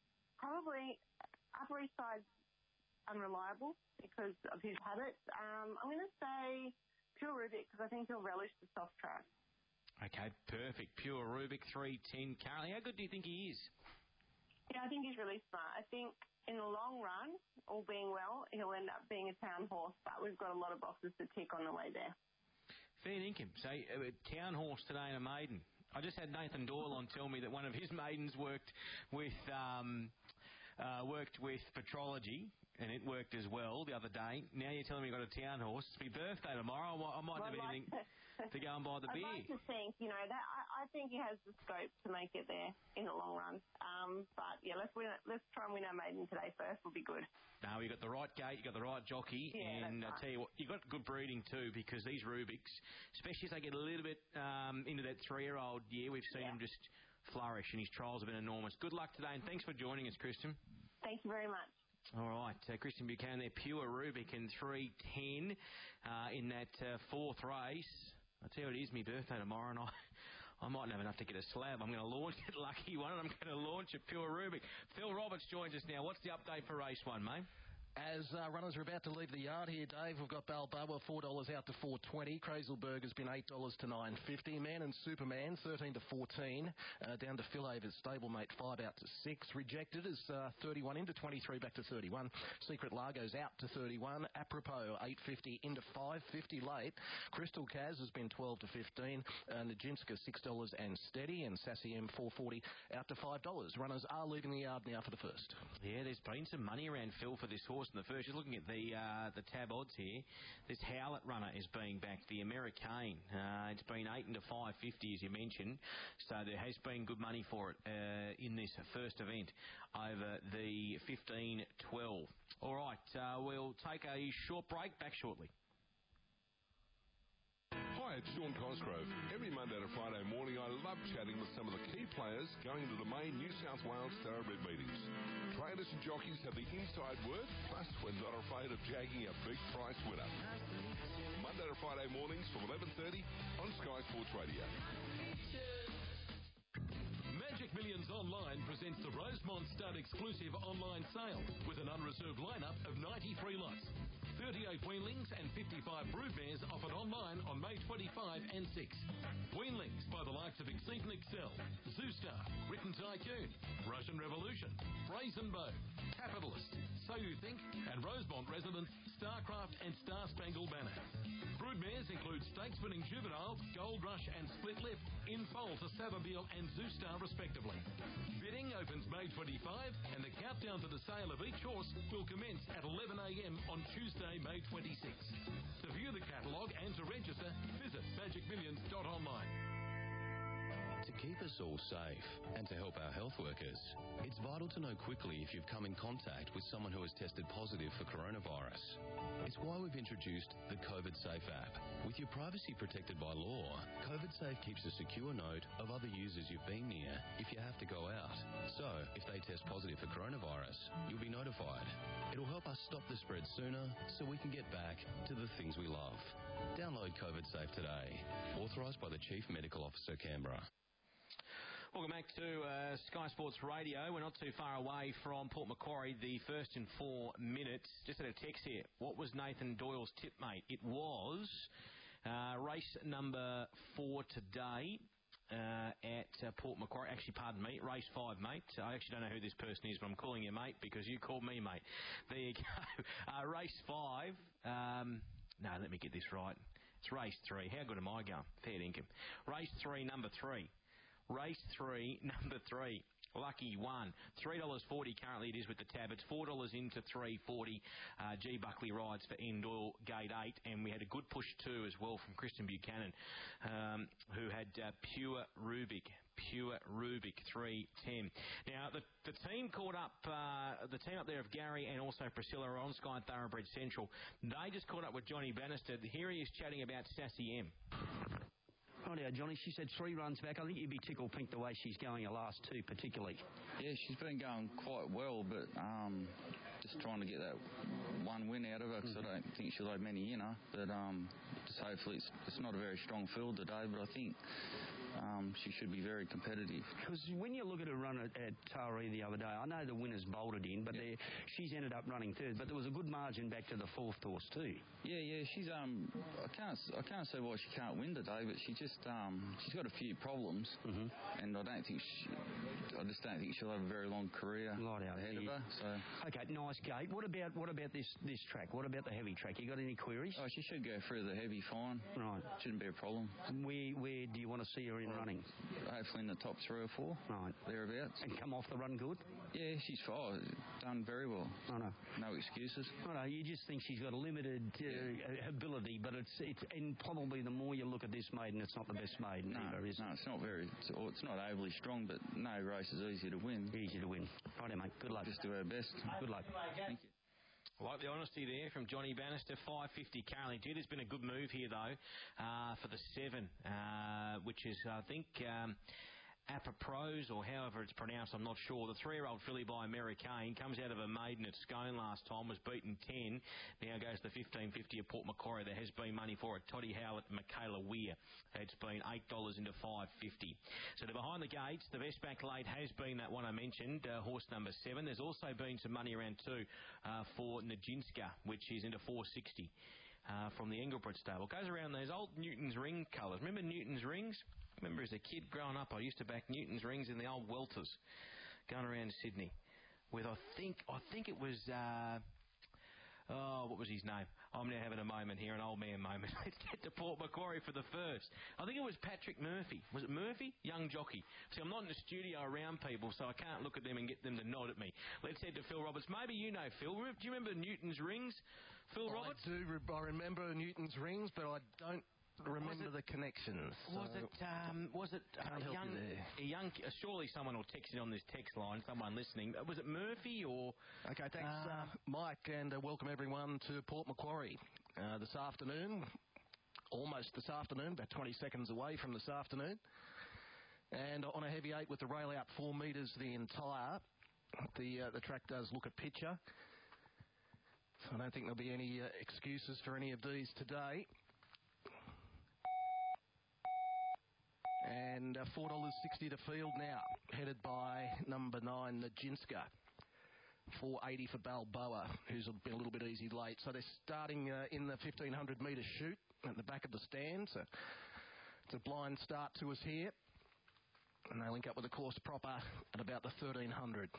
probably Upper East Side's unreliable because of his habits. Um, I'm going to say Pure Rubik because I think he'll relish the soft track. Okay, perfect. Pure Rubik, three ten currently. How good do you think he is? Yeah, I think he's really smart. I think in the long run, all being well, he'll end up being a town horse, but we've got a lot of boxes to tick on the way there. Fair dinkum. So, uh, town horse today and a maiden. I just had Nathan Doyle on tell me that one of his maidens worked with um, uh, worked with Petrology, and it worked as well the other day. Now you're telling me you've got a town horse. It's my birthday tomorrow. I might, I might well, have anything to go and buy the I'd beer. I'd like to think, you know, that I, I think he has the scope to make it there in the long run. Um, but, yeah, let's win it. Let's try and win our maiden today first. Will be good. No, you got the right gate, you got the right jockey, yeah, and I right. tell you what, you got good breeding too, because these Rubiks, especially as they get a little bit um, into that three-year-old year, we've seen yeah. them just flourish, and his trials have been enormous. Good luck today, and thanks for joining us, Kristen. Thank you very much. All right, uh, Kristen Buchanan there, Pure Rubik in three ten uh, in that uh, fourth race. I tell you, it is my birthday tomorrow, and I, I mightn't have enough to get a slab. I'm going to launch it, lucky one, and I'm going to launch a Pure Rubik. Phil Roberts joins us now. What's the update for race one, mate? As uh, runners are about to leave the yard here, Dave, we've got Balboa four dollars out to four twenty. Crazelberg has been eight dollars to nine fifty. Man and Superman thirteen to fourteen. Uh, down to Phil Avers, stablemate five out to six. Rejected is uh, thirty-one into twenty-three back to thirty-one. Secret Largo's out to thirty-one. Apropos eight fifty into five fifty late. Crystal Kaz has been twelve to fifteen. Uh, Najinska six dollars and steady. And Sassy M four forty out to five dollars. Runners are leaving the yard now for the first. Yeah, there's been some money around Phil for this horse in the first. Just looking at the uh, the tab odds here, this Howlett runner is being backed, the Americane. Uh, it's been eight into five fifty, as you mentioned, so there has been good money for it uh, in this first event over the fifteen twelve. All right, uh, we'll take a short break. Back shortly. Hi, it's Sean Cosgrove. Every Monday to Friday morning, I love chatting with some of the key players going to the main New South Wales Thoroughbred meetings. trainers and jockeys have the inside word, plus we're not afraid of jagging a big price winner. Monday to Friday mornings from eleven thirty on Sky Sports Radio. Magic Millions Online presents the Rosemont Stud exclusive online sale with an unreserved lineup of ninety-three lots. thirty-eight weanlings and fifty-five broodmares offered online on May twenty-fifth and sixth. Weanlings by the likes of Exceed and Excel, Zoostar, Written Tycoon, Russian Revolution, Brazen Bow, Capitalist, So You Think, and Rosemont residents Starcraft and Star Spangled Banner. Broodmares include stakes-winning juveniles, Gold Rush and Split Lip in foal to Savabeel and Zoostar respectively. Bidding opens May twenty-fifth and the countdown to the sale of each horse will commence at eleven a.m. on Tuesday, May twenty-sixth. To view the catalogue and to register, visit magic millions dot online. To keep us all safe and to help our health workers, it's vital to know quickly if you've come in contact with someone who has tested positive for coronavirus. It's why we've introduced the COVID Safe app. With your privacy protected by law, COVID Safe keeps a secure note of other users you've been near if you have to go out. So, if they test positive for coronavirus, you'll be notified. It'll help us stop the spread sooner so we can get back to the things we love. Download COVID Safe today. Authorised by the Chief Medical Officer, Canberra. Welcome back to uh, Sky Sports Radio. We're not too far away from Port Macquarie, the first in four minutes. Just had a text here. What was Nathan Doyle's tip, mate? It was uh, race number four today uh, at uh, Port Macquarie. Actually, pardon me, race five, mate. I actually don't know who this person is, but I'm calling you mate because you called me mate. There you go. Uh, race five. Um, no, let me get this right. It's race three. How good am I going? Fair income. Race three, number three. Race three, number three, Lucky One. three dollars forty currently it is with the tab. It's four dollars into three forty. Uh, G. Buckley rides for Endor Gate eight. And we had a good push too as well from Kristen Buchanan, um, who had uh, Pure Rubik. Pure Rubik, three ten. Now, the, the team caught up, uh, the team up there of Gary and also Priscilla are on Sky Thoroughbred Central. They just caught up with Johnny Bannister. Here he is chatting about Sassy M. Rightio, Johnny. She said three runs back. I think you'd be tickled pink the way she's going her last two, particularly. Yeah, she's been going quite well, but um, just trying to get that one win out of her because mm-hmm. I don't think she'll have many in her. But um, just hopefully it's, it's not a very strong field today, but I think um, she should be very competitive. Because when you look at her run at, at Taree the other day, I know the winner's bolted in, but yeah. she's ended up running third. But there was a good margin back to the fourth horse too. Yeah, yeah. She's um, I can't I can't say why she can't win today, but she just um, she's got a few problems, mm-hmm. and I don't think she, I just don't think she'll have a very long career right out ahead here. of her. So okay, nice gate. What about what about this this track? What about the heavy track? You got any queries? Oh, she should go through the heavy fine. Right, shouldn't be a problem. Where where do you want to see her in well, running? Hopefully in the top three or four. Right, thereabouts. And come off the run good. Yeah, she's fine. Done very well. I know. No excuses. I know. You just think she's got a limited uh, yeah. ability, but it's it's and probably the more you look at this maiden, it's not the best maiden no, either, is no, it? it's not very. It's, it's not overly strong, but no race is easy to win. Easy to win. Righto, mate. Good luck. Just do our best. Good luck. Thank you. I like the honesty there from Johnny Bannister. five fifty currently. Dude, it's been a good move here though uh, for the seven, uh, which is I think. Um, Apapros, or however it's pronounced, I'm not sure. The three-year-old filly by Mary Kane comes out of a maiden at Scone last time, was beaten ten. Now goes to fifteen fifty at Port Macquarie. There has been money for it. Toddy Howlett, Michaela Weir. It's been eight dollars into five fifty. So to behind the gates, the best back late has been that one I mentioned, uh, horse number seven. There's also been some money around two uh, for Najinska, which is into four sixty. Uh, from the Engelbert stable. Goes around those old Newton's Ring colours. Remember Newton's Rings? Remember as a kid growing up, I used to back Newton's Rings in the old welters going around Sydney with, I think, I think it was, uh, oh, what was his name? I'm now having a moment here, an old man moment. Let's get to Port Macquarie for the first. I think it was Patrick Murphy. Was it Murphy? Young jockey. See, I'm not in the studio around people, so I can't look at them and get them to nod at me. Let's head to Phil Roberts. Maybe you know Phil. Do you remember Newton's Rings? Phil Roberts? I do. I remember Newton's Rings, but I don't remember the connections. Was so it? Um, was it can't a help young? You there. A young. Uh, surely someone will text it on this text line. Someone listening. Uh, was it Murphy or? Okay, thanks, uh, uh, Mike, and uh, welcome everyone to Port Macquarie uh, this afternoon. Almost this afternoon, about twenty seconds away from this afternoon, and on a heavy eight with the rail out four metres the entire. The uh, the track does look a picture. So I don't think there'll be any uh, excuses for any of these today. And uh, four dollars sixty to field now, headed by number nine, Najinska. four eighty for Balboa, who's been a little bit easy late. So they're starting uh, in the fifteen hundred metre chute at the back of the stand. So it's a blind start to us here. And they link up with the course proper at about the thirteen hundred.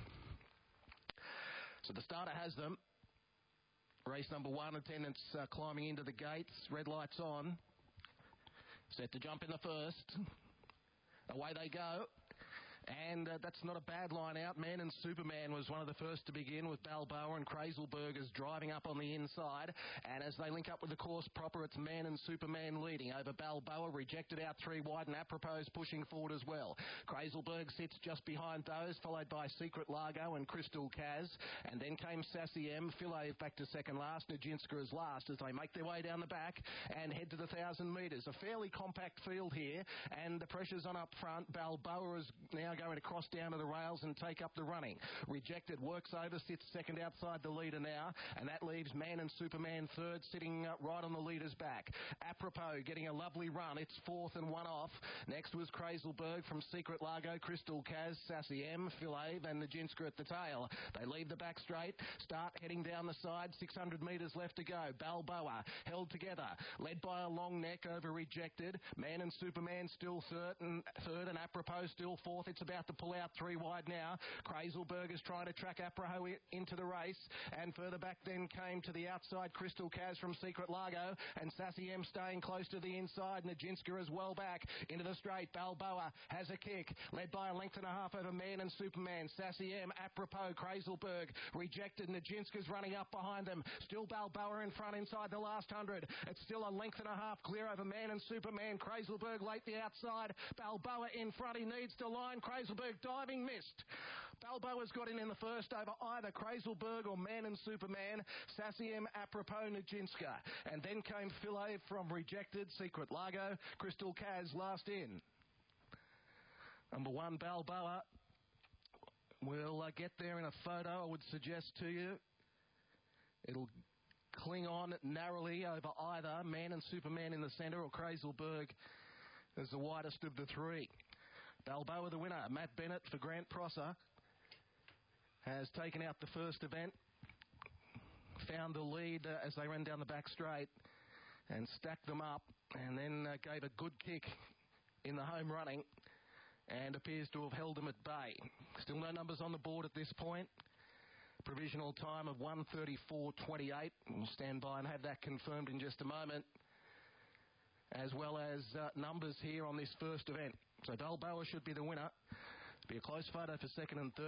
So the starter has them. Race number one, attendance uh, climbing into the gates. Red lights on. Set to jump in the first. Away they go. And uh, that's not a bad line out. Man and Superman was one of the first to begin, with Balboa and Crazelbergers driving up on the inside. And as they link up with the course proper, it's Man and Superman leading over Balboa. Rejected out three wide, and Apropos pushing forward as well. Crazelberg sits just behind those, followed by Secret Largo and Crystal Kaz. And then came Sassy M. Philae back to second last. Najinska is last as they make their way down the back and head to the one thousand metres. A fairly compact field here, and the pressure's on up front. Balboa is now going to cross down to the rails and take up the running. Rejected works over, sits second outside the leader now, and that leaves Man and Superman third, sitting uh, right on the leader's back. Apropos getting a lovely run. It's fourth and one off. Next was Crazelberg from Secret Largo, Crystal Kaz, Sassy M, Philae, and Najinska at the tail. They leave the back straight, start heading down the side. six hundred metres left to go. Balboa held together, led by a long neck over Rejected. Man and Superman still third and, third, and Apropos still fourth. It's about to pull out three wide now. Crazelberg is trying to track Apropos into the race, and further back then came to the outside Crystal Kaz from Secret Largo, and Sassy M staying close to the inside. Najinska as well back into the straight. Balboa has a kick, led by a length and a half over Man and Superman. Sassy M, Apropos, Crazelberg, Rejected. Najinska's running up behind them. Still Balboa in front inside the last hundred. It's still a length and a half clear over Man and Superman. Crazelberg late the outside. Balboa in front. He needs to line. Crazelberg diving missed. Balboa's got in in the first over either Crazelberg or Man and Superman. Sassy M, Apropos, Najinska. And then came Philae from Rejected, Secret Largo, Crystal Kaz last in. Number one, Balboa. We'll uh, get there in a photo, I would suggest to you. It'll cling on narrowly over either Man and Superman in the centre or Crazelberg as the widest of the three. Balboa the winner. Matt Bennett for Grant Prosser has taken out the first event, found the lead uh, as they ran down the back straight and stacked them up, and then uh, gave a good kick in the home running and appears to have held them at bay. Still no numbers on the board at this point. Provisional time of one thirty-four twenty-eight. We'll stand by and have that confirmed in just a moment, as well as uh, numbers here on this first event. So Balboa should be the winner. Be a close photo for second and third.